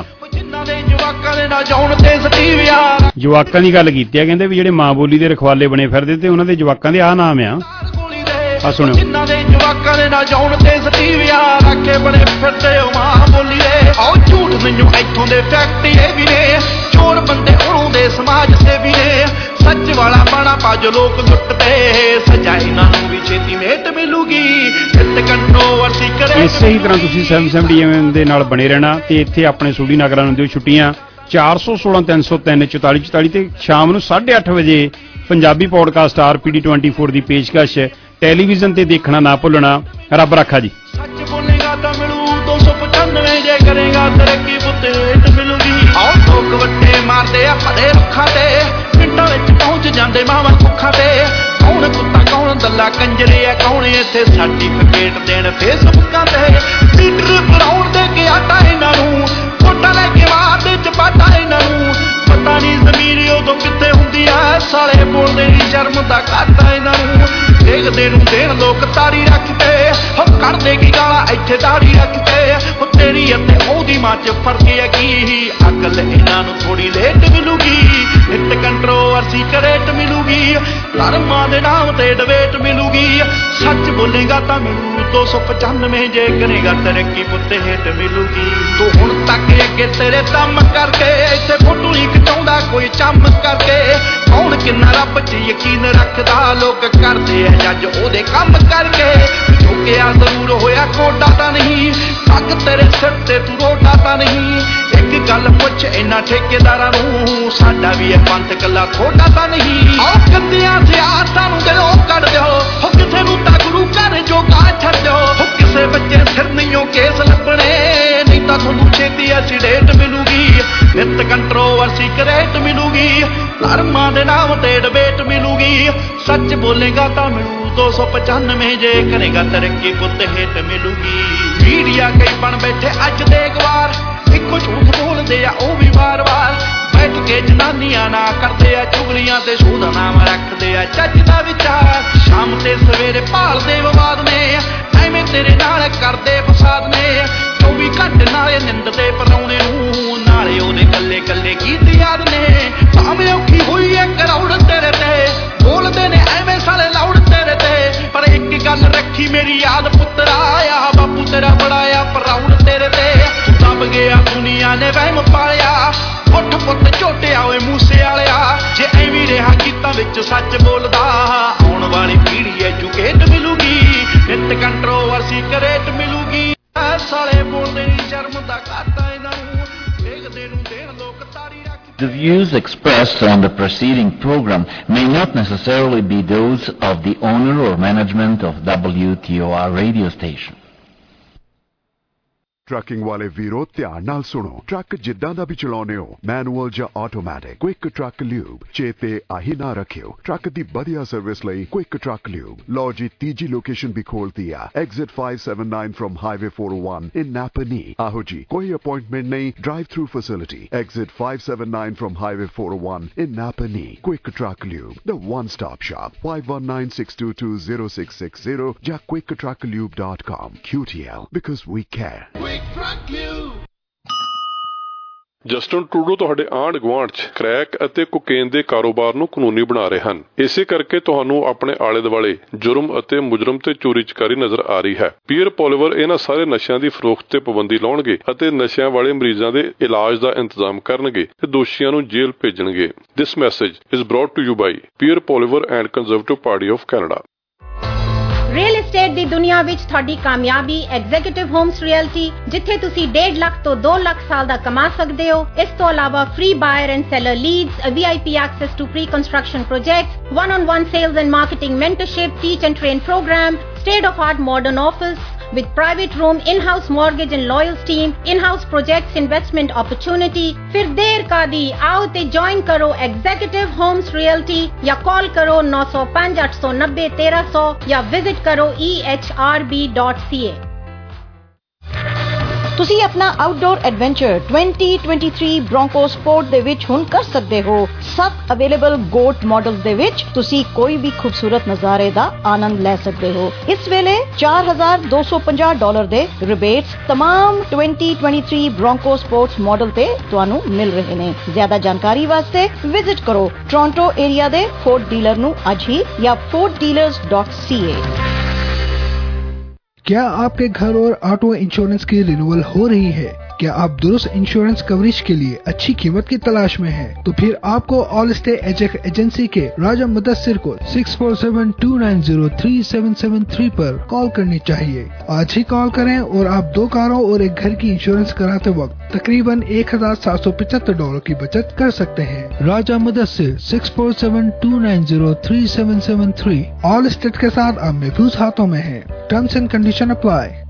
ਜਵਾਕਾਂ ਦੀ ਗੱਲ ਕੀਤੀ ਆ, ਕਹਿੰਦੇ ਵੀ ਜਿਹੜੇ ਮਾਂ ਬੋਲੀ ਦੇ ਰਖਵਾਲੇ ਬਣੇ ਫਿਰਦੇ ਤੇ ਉਹਨਾਂ ਦੇ ਜਵਾਕਾਂ ਦੇ ਆਹ ਨਾਮ ਆ। ਆ ਸੁਣਿਓ। ਜਿਨ੍ਹਾਂ ਦੇ ਜਵਾਕਾਂ ਦੇ ਨਾ ਜਾਉਣ ਤੇ ਸਟੀਵਿਆ ਰੱਖੇ ਬਣੇ ਫਿਰਦੇ ਉਹ ਮਾਂ ਬੋਲੀ ਦੇ। ਆਓ ਝੂਠ ਮੈਨੂੰ ਇੱਥੋਂ ਦੇ ਫੈਕਟ ਇਹ ਵੀ ਨੇ, ਚੋਰ ਬੰਦੇ ਉਹਨੂੰ ਦੇ ਸਮਾਜ ਸੇਵੀ ਨੇ। ਸੱਚ ਵਾਲਾ ਬਾਣਾ ਪਾ ਜੋ ਲੋਕ ਲੁੱਟਦੇ, ਸਜ਼ਾ ਇਹਨਾਂ ਨੂੰ ਵੀ ਛੇਤੀ ਮੇਟ ਮਿਲੂਗੀ, ਇੱਥੇ ਕੰਟਰੋਵਰਸੀ ਕਰੇ। ਇਸੇ ਹੀ ਤਰ੍ਹਾਂ ਤੁਸੀਂ ਸੈਵਨ ਸੈਵਨਟੀ ਐਮ ਦੇ ਨਾਲ ਬਣੇ ਰਹਿਣਾ ਤੇ ਇੱਥੇ ਆਪਣੇ ਸੂਡੀ ਨਗਰਾਂ ਨੂੰ ਦਿਓ ਛੁੱਟੀਆਂ। ਚਾਰ ਸੌ ਸੋਲਾਂ ਤਿੰਨ ਸੌ ਤਿੰਨ ਚੁਤਾਲੀ ਚੁਤਾਲੀ ਤੇ ਸ਼ਾਮ ਨੂੰ ਸਾਢੇ ਅੱਠ ਵਜੇ Punjabi podcast R P D twenty four ਦੀ ਪੇਸ਼ਕਸ਼ ਟੈਲੀਵਿਜ਼ਨ ਤੇ ਦੇਖਣਾ ਨਾ ਭੁੱਲਣਾ। ਰੱਬ ਰਾਖਾ ਜੀ। ਸੱਚ ਬੋਲੇਗਾ ਤਾਂ ਮਿਲੂ ਦੋ ਸੌ ਪਚਾਨਵੇਂ, ਜੇ ਕਰੇਗਾ ਤਰੱਕੀ ਪੁੱਤ ਹੇਠ ਮਿਲੂਗੀ। ਭਰੇ ਰੁੱਖਾਂ ਤੇ ਪਿੰਡਾਂ ਵਿੱਚ ਪਹੁੰਚ ਜਾਂਦੇ ਮਾਵਾਂ ਕੁੱਖਾਂ ਤੇ ਕੌਣ ਕੁੱਤਾ ਕੌਣ ਦੱਲਾ ਕੰਜਰੇ ਆ ਕੌਣ ਇੱਥੇ ਸਰਟੀਫਿਕੇਟ ਦੇਣ ਫੇਸਬੁੱਕਾਂ ਤੇ ਲੀਡਰ ਬਣਾਉਣ ਦੇ ਕੇ ਆਟਾ ਇਹਨਾਂ ਨੂੰ ਵੋਟਾਂ ਲੈ ਕੇ ਵਾਅਦੇ ਚ ਪਾਟਾ ਇਹਨਾਂ ਨੂੰ ਪਤਾ ਨਹੀਂ ਜ਼ਮੀਰ ਉਦੋਂ ਕਿੱਥੇ ਹੁੰਦੀ ਆ ਸਾਲੇ ਬੋਲਦੇ ਨਹੀਂ ਸ਼ਰਮ ਦਾ ਘਾਟਾ ਇਹਨਾਂ ਨੂੰ ਦੇਖਦੇ ਨੂੰ ਦੇਣ ਲੋਕ ਤਾੜੀ ਰੱਖਦੇ ਹੋ ਕੱਢਦੇ ਕੀ ਗਾਲਾਂ ਇੱਥੇ ਦਾੜੀ ਰੱਖਦੇ ਹੋ ਤੇਰੀ ਅਤੇ ਉਹਦੀ ਮਾਂ ਚ ਫਰਕ ਹੈ ਕੀ ਅਕਲ ਇਹਨਾਂ ਨੂੰ ਥੋੜੀ ਲੇਟ ਮਿਲੂਗੀ ਨਿੱਤ ਕੰਟਰੋਵਰਸੀ ਕਰੇਟ ਮਿਲੂਗੀ ਧਰਮਾਂ ਦੇ ਨਾਮ ਤੇ ਡਿਬੇਟ ਮਿਲੂਗੀ ਸੱਚ ਬੋਲੇਗਾ ਤਾਂ ਮਿਲੂ ਦੋ ਸੌ ਪਚਾਨਵੇਂ ਜੇ ਕਰੇਗਾ ਤਰੱਕੀ ਪੁੱਤੇ ਹੇਠ ਮਿਲੂਗੀ ਤੂੰ ਹੁਣ ਤੱਕ ਅੱਗੇ ਤੇਰੇ ਦਮ ਕਰਕੇ ਇੱਥੇ ਫੋਟੋ ਹੀ ਖਿਚਾਉਂਦਾ ਕੋਈ ਚੰਮ ਕਰਕੇ ਕੌਣ ਕਿੰਨਾ ਰੱਬ 'ਚ ਯਕੀਨ ਰੱਖਦਾ ਲੋਕ ਕਰਦੇ ਆ ਜੱਜ ਉਹਦੇ ਕੰਮ ਕਰਕੇ ਝੁਕਿਆ ਜ਼ਰੂਰ ਹੋਇਆ ਕੋਡਾ ਤਾਂ ਨਹੀਂ ਪੱਗ ਤੇਰੇ ਸਿਰ ਤੇ ਤੂੰ ਰੋਟਾ ਤਾਂ ਨਹੀਂ ਇੱਕ ਗੱਲ ਪੁੱਛ ਇਹਨਾਂ ਠੇਕੇਦਾਰਾਂ ਨੂੰ ਸਾਡਾ ਵੀ ਇਹ ਪੰਥ ਕੱਲਾ ਥੋੜਾ ਤਾਂ ਨਹੀਂ ਆਹ ਗੰਦੀਆਂ ਸਿਆਸਤਾਂ ਨੂੰ ਦਿਲੋਂ ਕੱਢ ਦਿਓ ਹੋ ਕਿਸੇ ਨੂੰ ਤਾਂ ਗੁਰੂ ਘਰ ਜੋਗਾ ਛੱਡ ਦਿਓ ਹੋ ਕਿਸੇ ਬੱਚੇ ਸਿਰ ਨਹੀਂਓ ਕੇਸ ਲੱਭਣੇ ਨਹੀਂ ਤਾਂ ਤੁਹਾਨੂੰ ਛੇਤੀ ਐਕਸੀਡੈਂਟ ਮਿਲੂਗੀ ਨਿੱਤ ਕੰਟਰੋਵਰਸੀ ਕਰੇਟ ਮਿਲੂਗੀ ਧਰਮਾਂ ਦੇ ਨਾਮ ਤੇ ਡਿਬੇਟ ਮਿਲੂਗੀ ਸੱਚ ਬੋਲੇਗਾ ਤਾਂ ਮਿਲੂ ਦੋ ਸੌ ਪਚਾਨਵੇਂ ਜੇ ਕਰੇਗਾ ਤਰੱਕੀ ਪੁੱਤ ਹੇਠ ਮਿਲੂਗੀ ਮੀਡੀਆ ਕਈ ਬਣ ਬੈਠੇ ਅੱਜ ਦੇ ਗਵਾਰ ਇੱਕੋ ਝੂਠ ਬੋਲਦੇ ਆ ਉਹ ਵੀ ਵਾਰ-ਵਾਰ ਬੈਠ ਕੇ ਜਨਾਨੀਆਂ ਨਾ ਕਰਦੇ ਆ ਚੁਗਲੀਆਂ ਤੇ ਸ਼ੂਦ ਨਾਮ ਰੱਖਦੇ ਆ ਚੱਜ ਦਾ ਵਿਚਾਰ ਸ਼ਾਮ ਤੇ ਸਵੇਰੇ ਭਾਲਦੇ ਵਿਵਾਦ ਨੇ ਐਵੇਂ ਤੇਰੇ ਨਾਲ ਕਰਦੇ ਫਸਾਦ ਨੇ ਚੌਵੀ ਘੰਟੇ ਨਾਲੇ ਨਿੰਦ ਤੇ ਪਰਾਉਣੇ ਨੂੰ ਨਾਲੇ ਉਹਦੇ ਕੱਲੇ ਕੱਲੇ ਗੀਤ ਯਾਦ ਨੇ ਭਾਵੇਂ ਔਖੀ ਹੋਈ ਐ ਕਰੌੜ ਤੇਰੇ ਤੇ ਬੋਲਦੇ ਨੇ ਐਵੇਂ ਸਾਲੇ ਲਾਉੜ ਤੇਰੇ ਤੇ ਪਰ ਇੱਕ ਗੱਲ ਰੱਖੀ ਮੇਰੀ ਯਾਦ ਪੁੱਤਰਾ ਆ ਬਾਪੂ ਤੇਰਾ ਬੜਾ ਆ ਪਰਾਉੜ ਤੇਰੇ ਤੇ ਦੱਬ ਗਿਆ ਦੁਨੀਆ ਨੇ ਵਹਿਮ ਪਾਲਿਆ ਉੱਠ ਪੁੱਤ ਝੋਟਿਆ ਓਏ ਮੂਸੇ ਵਾਲਿਆ ਜੇ ਐਵੇਂ ਰਿਹਾ ਗੀਤਾਂ ਵਿੱਚ ਸੱਚ ਬੋਲਦਾ ਆਉਣ ਵਾਲੀ ਪੀੜ੍ਹੀ ਐਜੂਕੇਟ ਮਿਲੂਗੀ ਨਿੱਤ ਕੰਟਰੋਵਰਸੀ ਕਰੇਟ ਮਿਲੂਗੀ ਸਾਲੇ ਬੋਲਦੇ ਨਹੀਂ ਸ਼ਰਮ ਦਾ ਘਾਟਾ ਇਹਨਾਂ ਨੂੰ ਦੇਖਦੇ ਨੂੰ ਦੇਣ ਲੋਕ ਤਾੜੀ ਰੱਖ The views expressed on the preceding program may not necessarily be those of the owner or management of W T O R radio station. Trucking ਵਾਲੇ ਵੀਰੋ ਧਿਆਨ ਨਾਲ ਸੁਣੋ ਟਰੱਕ ਜਿੱਦਾਂ ਦਾ ਵੀ ਚਲਾਉਨੇ ਹੋ ਮੈਨੂਅਲ ਜਾਂ ਆਟੋਮੈਟਿਕ ਕੁਇਕ ਟਰੱਕ ਲਿਊਬ ਚੇਤੇ ਆਹੀ ਨਾ ਰੱਖਿਓ ਟਰੱਕ ਦੀ ਵਧੀਆ ਸਰਵਿਸ ਲਈ ਕੁਇਕ ਟਰੱਕ ਲਿਊਬ ਲਓ ਜੀ ਤੀਜੀ ਲੋਕੇਸ਼ਨ ਵੀ ਖੋਲਤੀ ਆ exit five seventy-nine from highway four oh one in Napanee ਆਹੋ ਜੀ ਕੋਈ ਅਪਾਇੰਟਮੈਂਟ ਨਹੀਂ drive through facility exit five seventy-nine from highway four oh one in Napanee quick truck lube the one stop shop five one nine six two two zero six six zero ਜਾਂ quick truck lube dot com Q T L because we care. Justin Trudeau ਤੁਹਾਡੇ ਆਂਢ ਗੁਆਂਢ 'ਚ crack ਅਤੇ cocaine ਦੇ ਕਾਰੋਬਾਰ ਨੂੰ ਕਾਨੂੰਨੀ ਬਣਾ ਰਹੇ ਹਨ ਇਸੇ ਕਰਕੇ ਤੁਹਾਨੂੰ ਆਪਣੇ ਆਲੇ ਦੁਆਲੇ ਜੁਰਮ ਅਤੇ ਮੁਜਰਮ ਤੇ ਚੋਰੀ ਚਕਾਰੀ ਨਜ਼ਰ ਆ ਰਹੀ ਹੈ ਪੀਅਰ ਪੋਲੀਵਰ ਇਹਨਾਂ ਸਾਰੇ ਨਸ਼ਿਆਂ ਦੀ ਫਰੋਖਤ ਤੇ ਪਾਬੰਦੀ ਲਾਉਣਗੇ ਅਤੇ ਨਸ਼ਿਆਂ ਵਾਲੇ ਮਰੀਜ਼ਾਂ ਦੇ ਇਲਾਜ ਦਾ ਇੰਤਜ਼ਾਮ ਕਰਨਗੇ ਤੇ ਦੋਸ਼ੀਆਂ ਨੂੰ ਜੇਲ੍ਹ ਭੇਜਣਗੇ this message is brought to you by Pierre Poilievre and Conservative Party of Canada real estate ਦੀ ਦੁਨੀਆ ਵਿੱਚ ਤੁਹਾਡੀ ਕਾਮਯਾਬੀ ਐਗਜ਼ੀਕਿਊਟਿਵ ਹੋਮਸ ਰਿਐਲਟੀ ਜਿੱਥੇ ਤੁਸੀਂ ਡੇਢ ਲੱਖ ਤੋਂ ਦੋ ਲੱਖ ਸਾਲ ਦਾ ਕਮਾ ਸਕਦੇ ਹੋ ਇਸ ਤੋਂ ਇਲਾਵਾ free buyer and seller leads V I P access to pre construction projects one on one sales and marketing mentorship teach and train program state of art modern office with private room in-house mortgage and lawyers team in-house projects investment opportunity फिर देर का दी आओ ते join करो Executive Homes Realty या call करो nine oh five eight nine zero one three hundred या visit करो e h r b dot c a ਤੁਸੀਂ ਆਪਣਾ outdoor adventure twenty twenty-three Bronco Sport ਦੇ ਵਿੱਚ ਹੁਣ ਕਰ ਸਕਦੇ ਹੋ ਸੱਤ ਅਵੇਲੇਬਲ ਗੋਟ ਮਾਡਲਸ ਦੇ ਵਿੱਚ ਤੁਸੀਂ ਕੋਈ ਵੀ ਖੂਬਸੂਰਤ ਨਜ਼ਾਰੇ ਦਾ ਆਨੰਦ ਲੈ ਸਕਦੇ ਹੋ ਇਸ ਵੇਲੇ four thousand two hundred fifty dollar ਦੇ ਰਿਬੇਟਸ तमाम twenty twenty-three broncho sports model ਤੇ ਤੁਹਾਨੂੰ ਮਿਲ ਰਹੇ ਨੇ ਜ਼ਿਆਦਾ ਜਾਣਕਾਰੀ ਵਾਸਤੇ ਵਿਜ਼ਿਟ ਕਰੋ ਟੋਰਾਂਟੋ ਏਰੀਆ ਦੇ ਫੋਰਡ ਡੀਲਰ ਨੂੰ ਅੱਜ ਹੀ ਜਾਂ ford dealers dot c a क्या आपके घर और ऑटो इंश्योरेंस की रिन्यूअल हो रही है क्या आप दुरुस्त इंश्योरेंस कवरेज के लिए अच्छी कीमत की तलाश में हैं? तो फिर आपको ऑल स्टे एजेक एजेंसी के राजा मुदस्सिर को six four seven two nine zero three seven seven three पर कॉल करनी चाहिए। आज ही कॉल करें और आप दो कारों और एक घर की इंश्योरेंस कराते वक्त तकरीबन एक हजार सात सौ पचहत्तर डॉलर की बचत कर सकते हैं। Raja Mudassir six four seven two nine zero three seven seven three Allstate के साथ आप महफूज हाथों में हैं। Terms and condition apply.